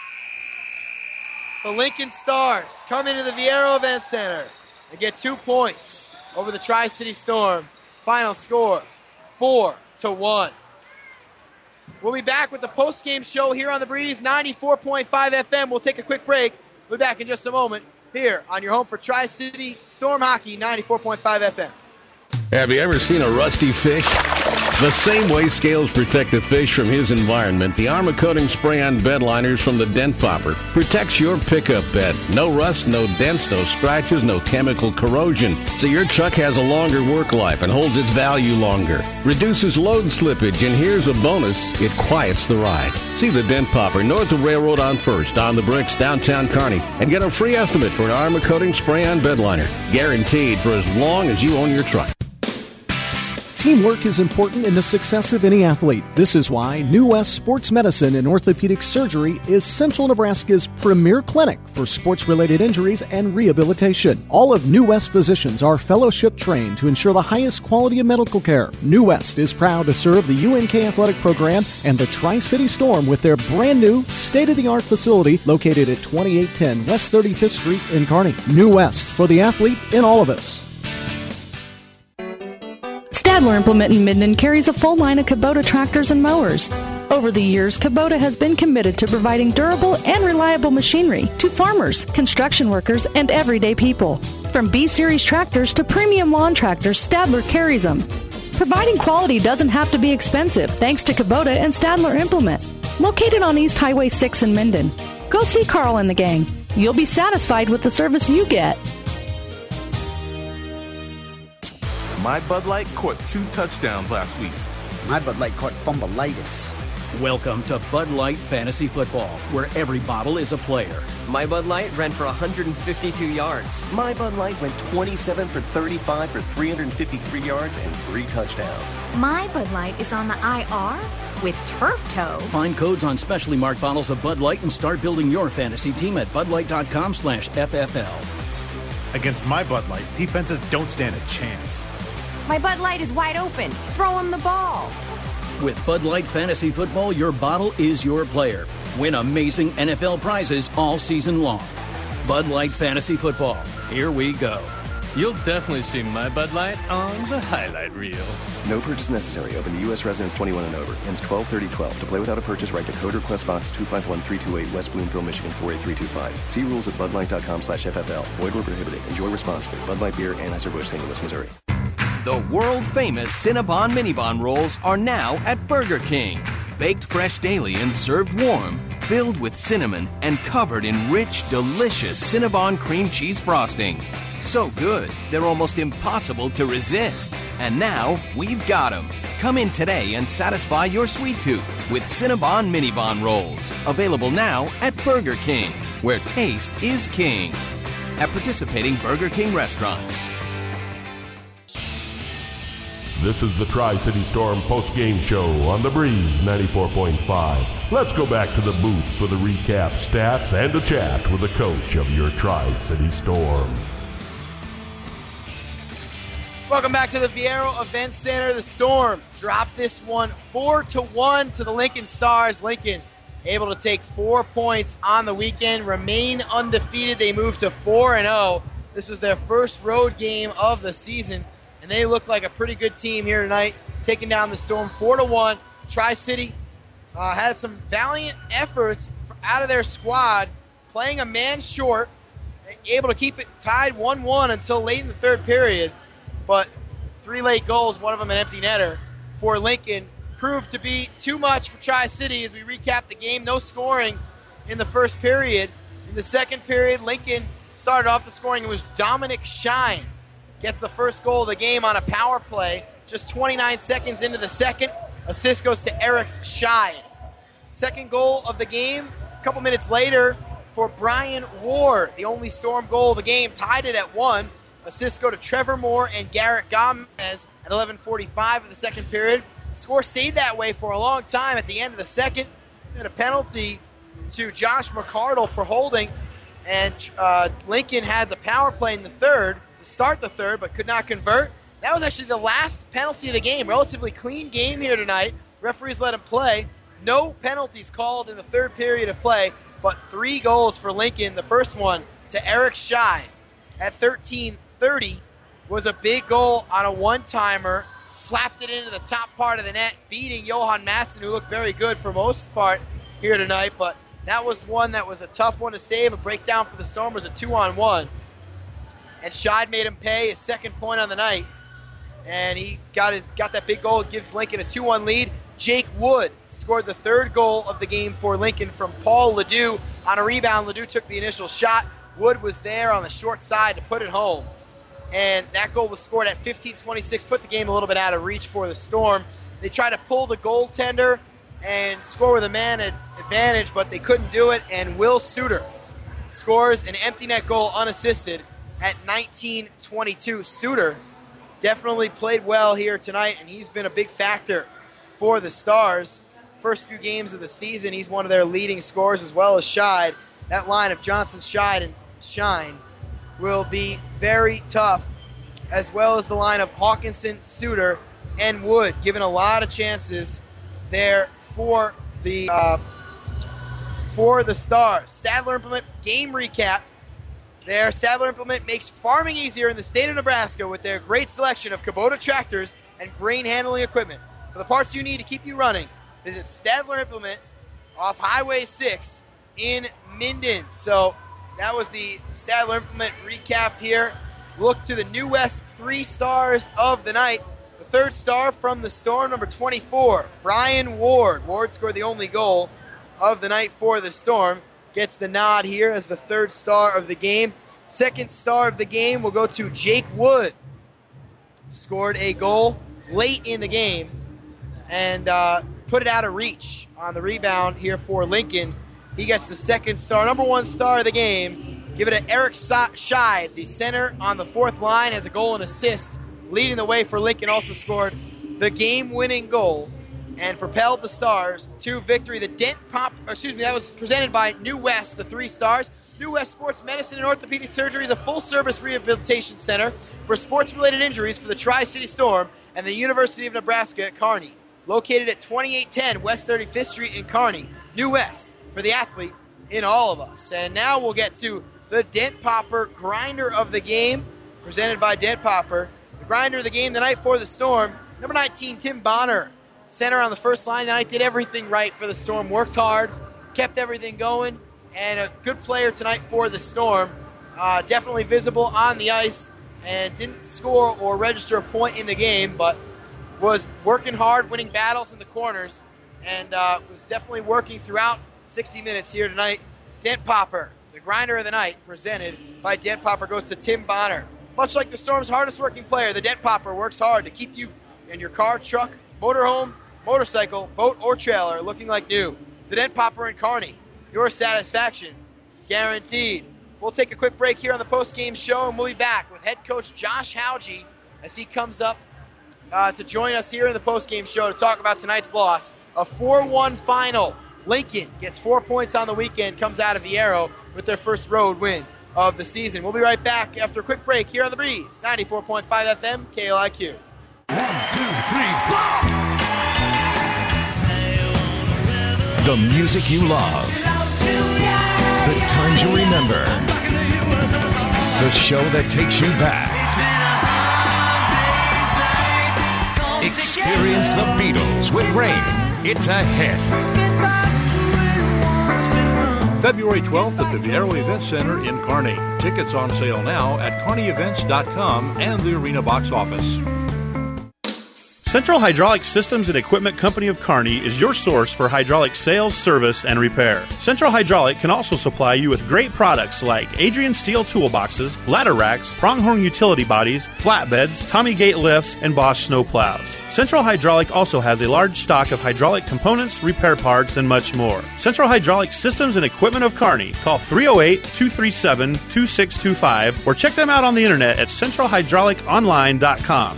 The Lincoln Stars come into the Viero Event Center and get two points over the Tri-City Storm. Final score, four to one. We'll be back with the post-game show here on The Breeze, ninety-four point five F M. We'll take a quick break. We'll be back in just a moment here on your home for Tri-City Storm Hockey, ninety-four point five F M. Have you ever seen a rusty fish? The same way scales protect the fish from his environment, the Armor Coating Spray-On Bed Liners from the Dent Popper protects your pickup bed. No rust, no dents, no scratches, no chemical corrosion. So your truck has a longer work life and holds its value longer. Reduces load slippage, and here's a bonus, it quiets the ride. See the Dent Popper north of Railroad on First, on the Bricks, downtown Kearney, and get a free estimate for an Armor Coating Spray-On Bed Liner. Guaranteed for as long as you own your truck. Teamwork is important in the success of any athlete. This is why New West Sports Medicine and Orthopedic Surgery is Central Nebraska's premier clinic for sports-related injuries and rehabilitation. All of New West physicians are fellowship trained to ensure the highest quality of medical care. New West is proud to serve the U N K Athletic Program and the Tri-City Storm with their brand new state-of-the-art facility located at twenty-eight ten West thirty-fifth Street in Kearney. New West, for the athlete in all of us. Stadler Implement in Minden carries a full line of Kubota tractors and mowers. Over the years, Kubota has been committed to providing durable and reliable machinery to farmers, construction workers, and everyday people. From B-Series tractors to premium lawn tractors, Stadler carries them. Providing quality doesn't have to be expensive thanks to Kubota and Stadler Implement. Located on East Highway six in Minden. Go see Carl and the gang. You'll be satisfied with the service you get. My Bud Light caught two touchdowns last week. My Bud Light caught fumbleitis. Welcome to Bud Light Fantasy Football, where every bottle is a player. My Bud Light ran for one hundred fifty-two yards. My Bud Light went twenty-seven for thirty-five for three hundred fifty-three yards and three touchdowns. My Bud Light is on the I R with Turf Toe. Find codes on specially marked bottles of Bud Light and start building your fantasy team at budlight.com slash FFL. Against My Bud Light, defenses don't stand a chance. My Bud Light is wide open. Throw him the ball. With Bud Light Fantasy Football, your bottle is your player. Win amazing N F L prizes all season long. Bud Light Fantasy Football. Here we go. You'll definitely see My Bud Light on the highlight reel. No purchase necessary. Open to U S residents twenty-one and over. Ends twelve thirty twelve. To play without a purchase, write to Code Request Box two five one three two eight, West Bloomfield, Michigan four eight three two five. See rules at budlight.com slash FFL. Void where prohibited. Enjoy responsibly. Bud Light Beer, Anheuser-Busch, Saint Louis, Missouri. The world-famous Cinnabon Minibon rolls are now at Burger King. Baked fresh daily and served warm. filled with cinnamon and covered in rich, delicious Cinnabon cream cheese frosting. So good, they're almost impossible to resist. And now, we've got them. Come in today and satisfy your sweet tooth with Cinnabon Mini-Bon Rolls. Available now at Burger King, where taste is king. At participating Burger King restaurants. This is the Tri-City Storm post-game show on The Breeze ninety-four point five. Let's go back to the booth for the recap, stats, and a chat with the coach of your Tri-City Storm. Welcome back to the Viero Event Center. The Storm dropped this one four to one to the Lincoln Stars. Lincoln able to take four points on the weekend, remain undefeated. They moved to four and oh. This was their first road game of the season, and they look like a pretty good team here tonight, taking down the Storm four to one. Tri-City uh, had some valiant efforts out of their squad, playing a man short, able to keep it tied one one until late in the third period. But three late goals, one of them an empty netter for Lincoln, proved to be too much for Tri-City as we recap the game. No scoring in the first period. In the second period, Lincoln started off the scoring. It was Dominic Shine gets the first goal of the game on a power play. Just twenty-nine seconds into the second, assist goes to Eric Shine. Second goal of the game, a couple minutes later for Brian Ward. The only Storm goal of the game, tied it at one. Assists go to Trevor Moore and Garrett Gomez at eleven forty-five of the second period. The score stayed that way for a long time. At the end of the second, and a penalty to Josh McCardle for holding. And uh, Lincoln had the power play in the third to start the third, but could not convert. That was actually the last penalty of the game. Relatively clean game here tonight. Referees let him play. No penalties called in the third period of play, but three goals for Lincoln. The first one to Eric Shine at thirteen thirty was a big goal on a one-timer. Slapped it into the top part of the net, beating Johan Matson, who looked very good for most part here tonight. But that was one that was a tough one to save. A breakdown for the Storm was a two-on-one. And Scheid made him pay his second point on the night. And he got his got that big goal. It gives Lincoln a two one lead. Jake Wood scored the third goal of the game for Lincoln from Paul Ledoux. On a rebound, Ledoux took the initial shot. Wood was there on the short side to put it home. And that goal was scored at fifteen twenty-six, put the game a little bit out of reach for the Storm. They tried to pull the goaltender and score with a man advantage, but they couldn't do it. And Will Suter scores an empty net goal unassisted at nineteen twenty-two. Suter definitely played well here tonight, and he's been a big factor for the Stars. First few games of the season, he's one of their leading scorers, as well as Scheid. That line of Johnson, Scheid, and Shine will be very tough, as well as the line of Hawkinson, Suter, and Wood, given a lot of chances there for the uh, for the Stars. Stadler Implement game recap. There, Stadler Implement makes farming easier in the state of Nebraska with their great selection of Kubota tractors and grain handling equipment. For the parts you need to keep you running, visit Stadler Implement off Highway six in Minden. So that was the Stadler Implement recap here. Look to the New West three stars of the night. The third star from the Storm, number twenty-four, Brian Ward. Ward scored the only goal of the night for the Storm. Gets the nod here as the third star of the game. Second star of the game will go to Jake Wood. Scored a goal late in the game and uh, put it out of reach on the rebound here for Lincoln. He gets the second star, number one star of the game. Give it to Eric Scheid, the center on the fourth line, has a goal and assist. Leading the way for Lincoln, also scored the game-winning goal and propelled the Stars to victory. The Dent Pop, or excuse me, that was presented by New West, the three stars. New West Sports Medicine and Orthopedic Surgery is a full-service rehabilitation center for sports-related injuries for the Tri-City Storm and the University of Nebraska at Kearney. Located at twenty-eight ten West thirty-fifth Street in Kearney. New West, for the athlete in all of us. And now we'll get to the Dent Popper Grinder of the Game, presented by Dent Popper. The Grinder of the Game tonight for the Storm, number nineteen, Tim Bonner. Center on the first line tonight, did everything right for the Storm. Worked hard, kept everything going, and a good player tonight for the Storm. Uh, definitely visible on the ice, and didn't score or register a point in the game, but was working hard, winning battles in the corners, and uh, was definitely working throughout sixty minutes here tonight. Dent Popper, the grinder of the night, presented by Dent Popper, goes to Tim Bonner. Much like the Storm's hardest working player, the Dent Popper works hard to keep you in your car, truck, motorhome, motorcycle, boat, or trailer looking like new. The Dent Popper in Kearney, your satisfaction guaranteed. We'll take a quick break here on the post-game show, and we'll be back with head coach Josh Hauge as he comes up uh, to join us here in the post-game show to talk about tonight's loss. A four one final. Lincoln gets four points on the weekend, comes out of Vieiro with their first road win of the season. We'll be right back after a quick break here on The Breeze, ninety-four point five F M, K L I Q. One, two, three, four! The music you love. The times you remember. The show that takes you back. Experience the Beatles with Rain. It's a hit. February twelfth at the Vieiro Event Center in Kearney. Tickets on sale now at kearney events dot com and the Arena box office. Central Hydraulic Systems and Equipment Company of Kearney is your source for hydraulic sales, service, and repair. Central Hydraulic can also supply you with great products like Adrian Steel toolboxes, ladder racks, pronghorn utility bodies, flatbeds, Tommy Gate lifts, and Bosch snow plows. Central Hydraulic also has a large stock of hydraulic components, repair parts, and much more. Central Hydraulic Systems and Equipment of Kearney. Call three oh eight, two three seven, two six two five or check them out on the internet at central hydraulic online dot com.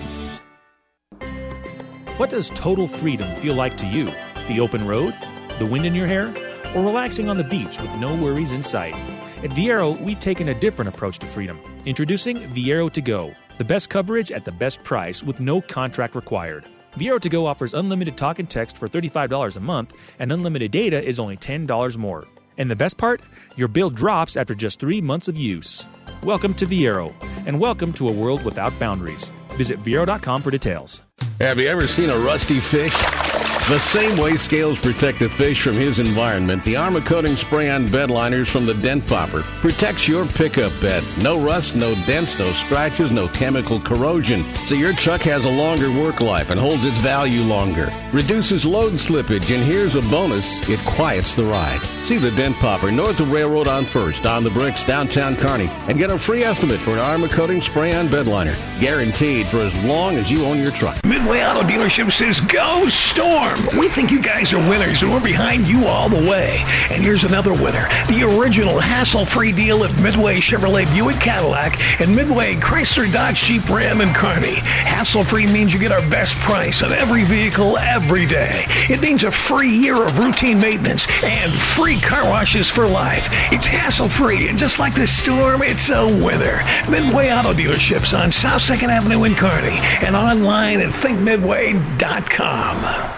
What does total freedom feel like to you? The open road? The wind in your hair? Or relaxing on the beach with no worries in sight? At Vieiro, we've taken a different approach to freedom. Introducing Vieiro To Go, the best coverage at the best price with no contract required. Vieiro To Go offers unlimited talk and text for thirty-five dollars a month, and unlimited data is only ten dollars more. And the best part? Your bill drops after just three months of use. Welcome to Vieiro, and welcome to a world without boundaries. Visit Vieiro dot com for details. Have you ever seen a rusty fish? The same way scales protect the fish from his environment, the Armor Coating Spray-On Bed Liners from the Dent Popper protects your pickup bed. No rust, no dents, no scratches, no chemical corrosion. So your truck has a longer work life and holds its value longer. Reduces load slippage, and here's a bonus, it quiets the ride. See the Dent Popper north of Railroad on First, on the Bricks, downtown Kearney, and get a free estimate for an Armor Coating Spray-On Bed Liner. Guaranteed for as long as you own your truck. Midway Auto Dealership says, go Storm! We think you guys are winners, and we're behind you all the way. And here's another winner. The original hassle-free deal at Midway Chevrolet Buick Cadillac and Midway Chrysler Dodge Jeep Ram in Kearney. Hassle-free means you get our best price on every vehicle every day. It means a free year of routine maintenance and free car washes for life. It's hassle-free, and just like the Storm, it's a winner. Midway Auto Dealerships on South second Avenue in Kearney and online at think midway dot com.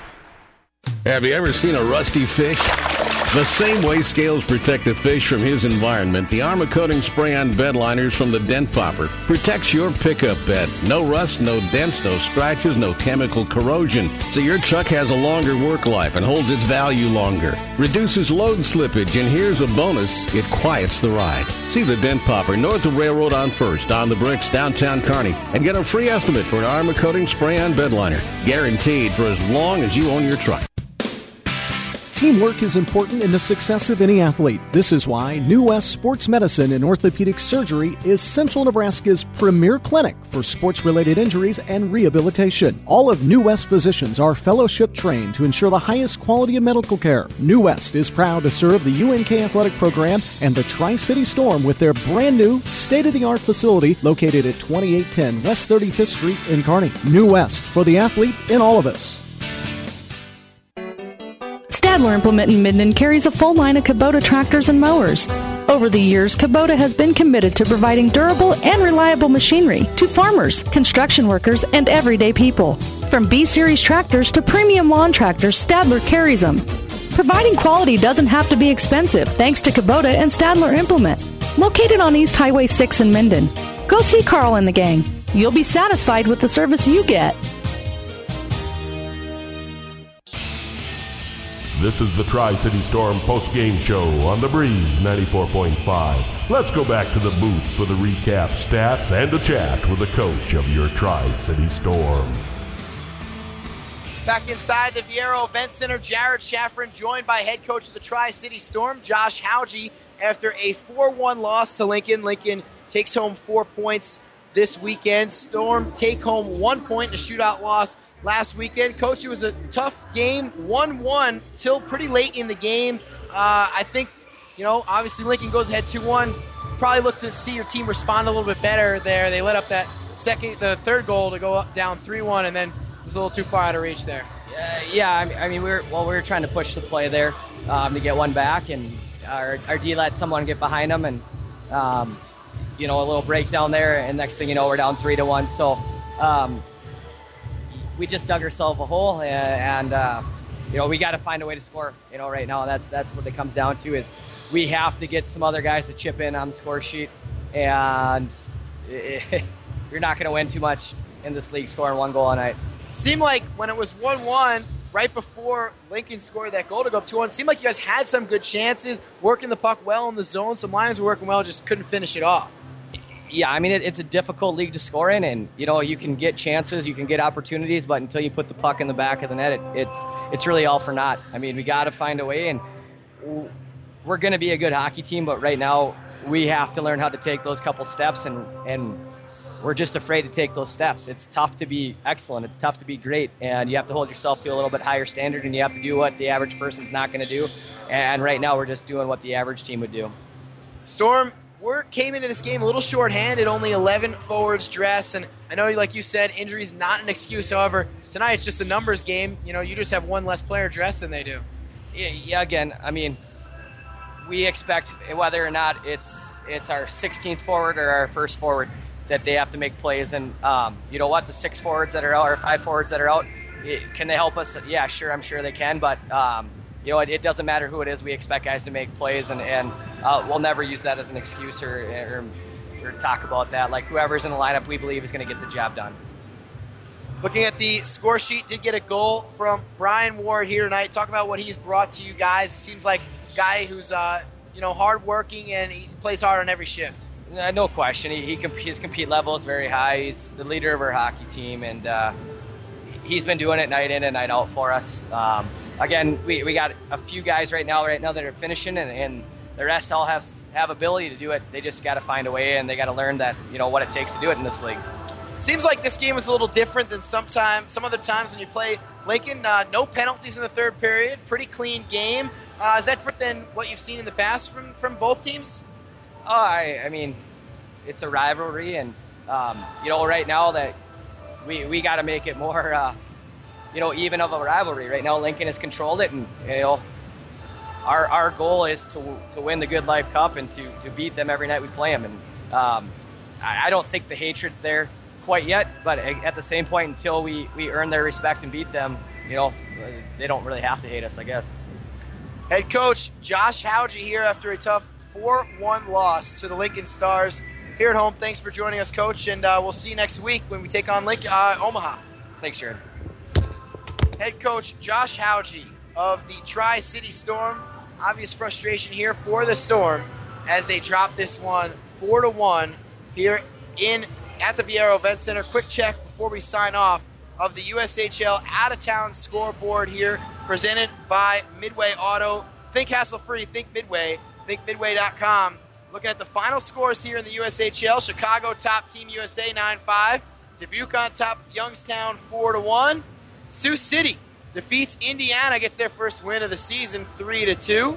Have you ever seen a rusty fish? The same way scales protect the fish from his environment, the Armor Coating Spray-On Bed Liners from the Dent Popper protects your pickup bed. No rust, no dents, no scratches, no chemical corrosion. So your truck has a longer work life and holds its value longer. Reduces load slippage, and here's a bonus, it quiets the ride. See the Dent Popper north of Railroad on First, on the Bricks, downtown Kearney, and get a free estimate for an Armor Coating Spray-On Bed Liner. Guaranteed for as long as you own your truck. Teamwork is important in the success of any athlete. This is why New West Sports Medicine and Orthopedic Surgery is Central Nebraska's premier clinic for sports-related injuries and rehabilitation. All of New West physicians are fellowship trained to ensure the highest quality of medical care. New West is proud to serve the U N K athletic program and the Tri-City Storm with their brand new state-of-the-art facility located at twenty-eight ten West thirty-fifth Street in Kearney. New West, for the athlete in all of us. Stadler Implement in Minden carries a full line of Kubota tractors and mowers. Over the years, Kubota has been committed to providing durable and reliable machinery to farmers, construction workers, and everyday people. From B-Series tractors to premium lawn tractors, Stadler carries them. Providing quality doesn't have to be expensive thanks to Kubota and Stadler Implement. Located on East Highway six in Minden. Go see Carl and the gang. You'll be satisfied with the service you get. This is the Tri-City Storm post-game show on The Breeze ninety-four point five. Let's go back to the booth for the recap, stats, and a chat with the coach of your Tri-City Storm. Back inside the Viero Event Center, Jared Shaffron joined by head coach of the Tri-City Storm, Josh Hauge, after a four one loss to Lincoln. Lincoln takes home four points this weekend. Storm take home one point in a shootout loss last weekend. Coach, it was a tough game, one one till pretty late in the game. Uh, I think, you know, obviously Lincoln goes ahead two one. Probably look to see your team respond a little bit better there. They let up that second, the third goal to go up down three one, and then it was a little too far out of reach there. Uh, yeah, I mean, I mean we were well, we were trying to push the play there um, to get one back, and our, our D let someone get behind them, and um, you know, a little breakdown there, and next thing you know, we're down three to one. So um, we just dug ourselves a hole, and, and uh, you know, we got to find a way to score. You know, right now, that's that's what it comes down to is we have to get some other guys to chip in on the score sheet, and it, you're not going to win too much in this league scoring one goal a night. Seemed like when it was one one, right before Lincoln scored that goal to go up two one, seemed like you guys had some good chances, working the puck well in the zone. Some Lions were working well, just couldn't finish it off. Yeah, I mean, it, it's a difficult league to score in, and, you know, you can get chances, you can get opportunities, but until you put the puck in the back of the net, it, it's it's really all for naught. I mean, we got to find a way, and we're going to be a good hockey team, but right now we have to learn how to take those couple steps, and and we're just afraid to take those steps. It's tough to be excellent. It's tough to be great, and you have to hold yourself to a little bit higher standard, and you have to do what the average person's not going to do, and right now we're just doing what the average team would do. Storm, we came into this game a little short-handed, only eleven forwards dressed, and I know, like you said, injury's not an excuse. However, tonight it's just a numbers game. You know, you just have one less player dressed than they do. Yeah, yeah again, I mean, we expect whether or not it's it's our sixteenth forward or our first forward that they have to make plays, and um, you know what, the six forwards that are out or five forwards that are out, it, can they help us? Yeah, sure, I'm sure they can, but um, you know, it, it doesn't matter who it is. We expect guys to make plays, and, and uh, we'll never use that as an excuse or, or, or talk about that. Like, whoever's in the lineup, we believe is going to get the job done. Looking at the score sheet, did get a goal from Brian Ward here tonight. Talk about what he's brought to you guys. Seems like a guy who's uh, you know, hardworking, and he plays hard on every shift. Uh, no question. He, he comp- his compete level is very high. He's the leader of our hockey team, and uh, he's been doing it night in and night out for us. Um, again, we, we got a few guys right now right now that are finishing, and, and the rest all have have ability to do it. They just got to find a way, and they got to learn that, you know, what it takes to do it in this league. Seems like this game was a little different than sometime, some other times when you play Lincoln. Uh, no penalties in the third period. Pretty clean game. Uh, is that different than what you've seen in the past from, from both teams? Oh, I, I mean, it's a rivalry, and um, you know, right now that we we got to make it more, uh, you know, even of a rivalry. Right now, Lincoln has controlled it, and you know, our our goal is to to win the Good Life Cup and to, to beat them every night we play them. And um, I, I don't think the hatred's there quite yet, but at the same point, until we we earn their respect and beat them, you know, they don't really have to hate us, I guess. Head coach Josh Hauge here after a tough four one loss to the Lincoln Stars here at home. Thanks for joining us, Coach, and uh, we'll see you next week when we take on Lincoln, uh, Omaha. Thanks, Jared. Head coach Josh Hauge of the Tri-City Storm. Obvious frustration here for the Storm as they drop this one four to one here in at the Viero Event Center. Quick check before we sign off of the U S H L out-of-town scoreboard here, presented by Midway Auto. Think hassle-free, think Midway, think midway dot com. Looking at the final scores here in the U S H L, Chicago top Team U S A nine five, Dubuque on top of Youngstown four to one. Sioux City defeats Indiana, gets their first win of the season three to two.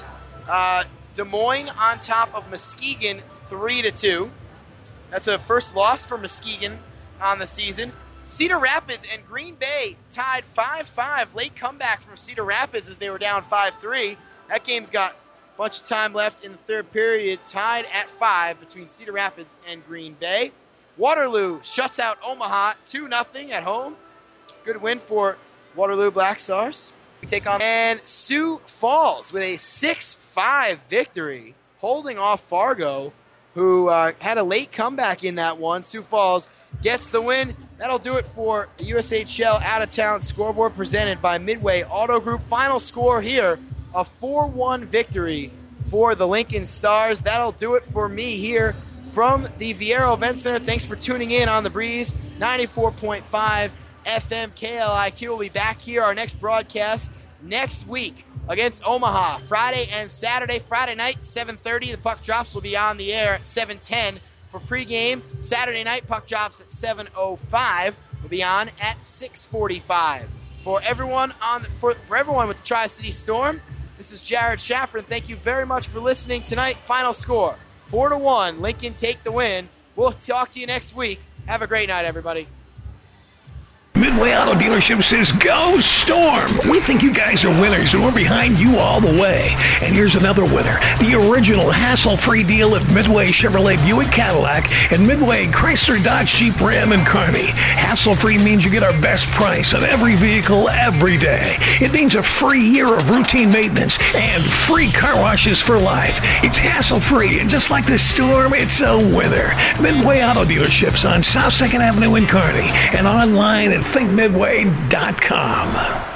Uh, Des Moines on top of Muskegon three to two. That's a first loss for Muskegon on the season. Cedar Rapids and Green Bay tied five five. Late comeback from Cedar Rapids as they were down five three. That game's got a bunch of time left in the third period, tied at five between Cedar Rapids and Green Bay. Waterloo shuts out Omaha two nothing at home. Good win for Waterloo Black Stars. We take on and Sioux Falls with a six five victory, holding off Fargo, who uh, had a late comeback in that one. Sioux Falls gets the win. That'll do it for the U S H L out-of-town scoreboard presented by Midway Auto Group. Final score here, a four one victory for the Lincoln Stars. That'll do it for me here from the Viero Event Center. Thanks for tuning in on The Breeze, ninety-four point five F M. K L I Q will be back here, our next broadcast next week against Omaha, Friday and Saturday. Friday night, seven thirty. The puck drops will be on the air at seven ten for pregame. Saturday night, puck drops at seven oh five. Will be on at six forty-five. For everyone on the, for, for everyone with the Tri-City Storm, this is Jared Schaffer, and thank you very much for listening tonight. Final score, four to one. Lincoln take the win. We'll talk to you next week. Have a great night, everybody. Midway Auto Dealership says, go Storm! We think you guys are winners, and we're behind you all the way. And here's another winner. The original hassle-free deal at Midway Chevrolet Buick Cadillac and Midway Chrysler Dodge Jeep Ram and Kearney. Hassle-free means you get our best price on every vehicle every day. It means a free year of routine maintenance and free car washes for life. It's hassle-free, and just like the Storm, it's a winner. Midway Auto Dealerships on South second Avenue in Kearney and online at think midway dot com.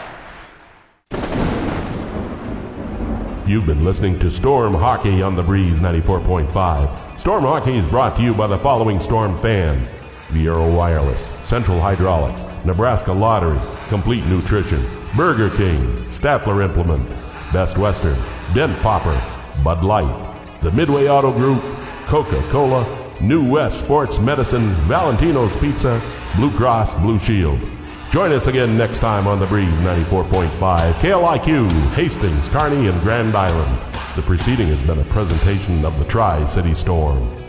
You've been listening to Storm Hockey on the Breeze ninety-four point five. Storm Hockey is brought to you by the following Storm fans: Viero Wireless, Central Hydraulics, Nebraska Lottery, Complete Nutrition, Burger King, Stapler Implement, Best Western, Dent Popper, Bud Light, the Midway Auto Group, Coca-Cola, New West Sports Medicine, Valentino's Pizza, Blue Cross Blue Shield. Join us again next time on the Breeze ninety-four point five, K L I Q, Hastings, Kearney, and Grand Island. The preceding has been a presentation of the Tri-City Storm.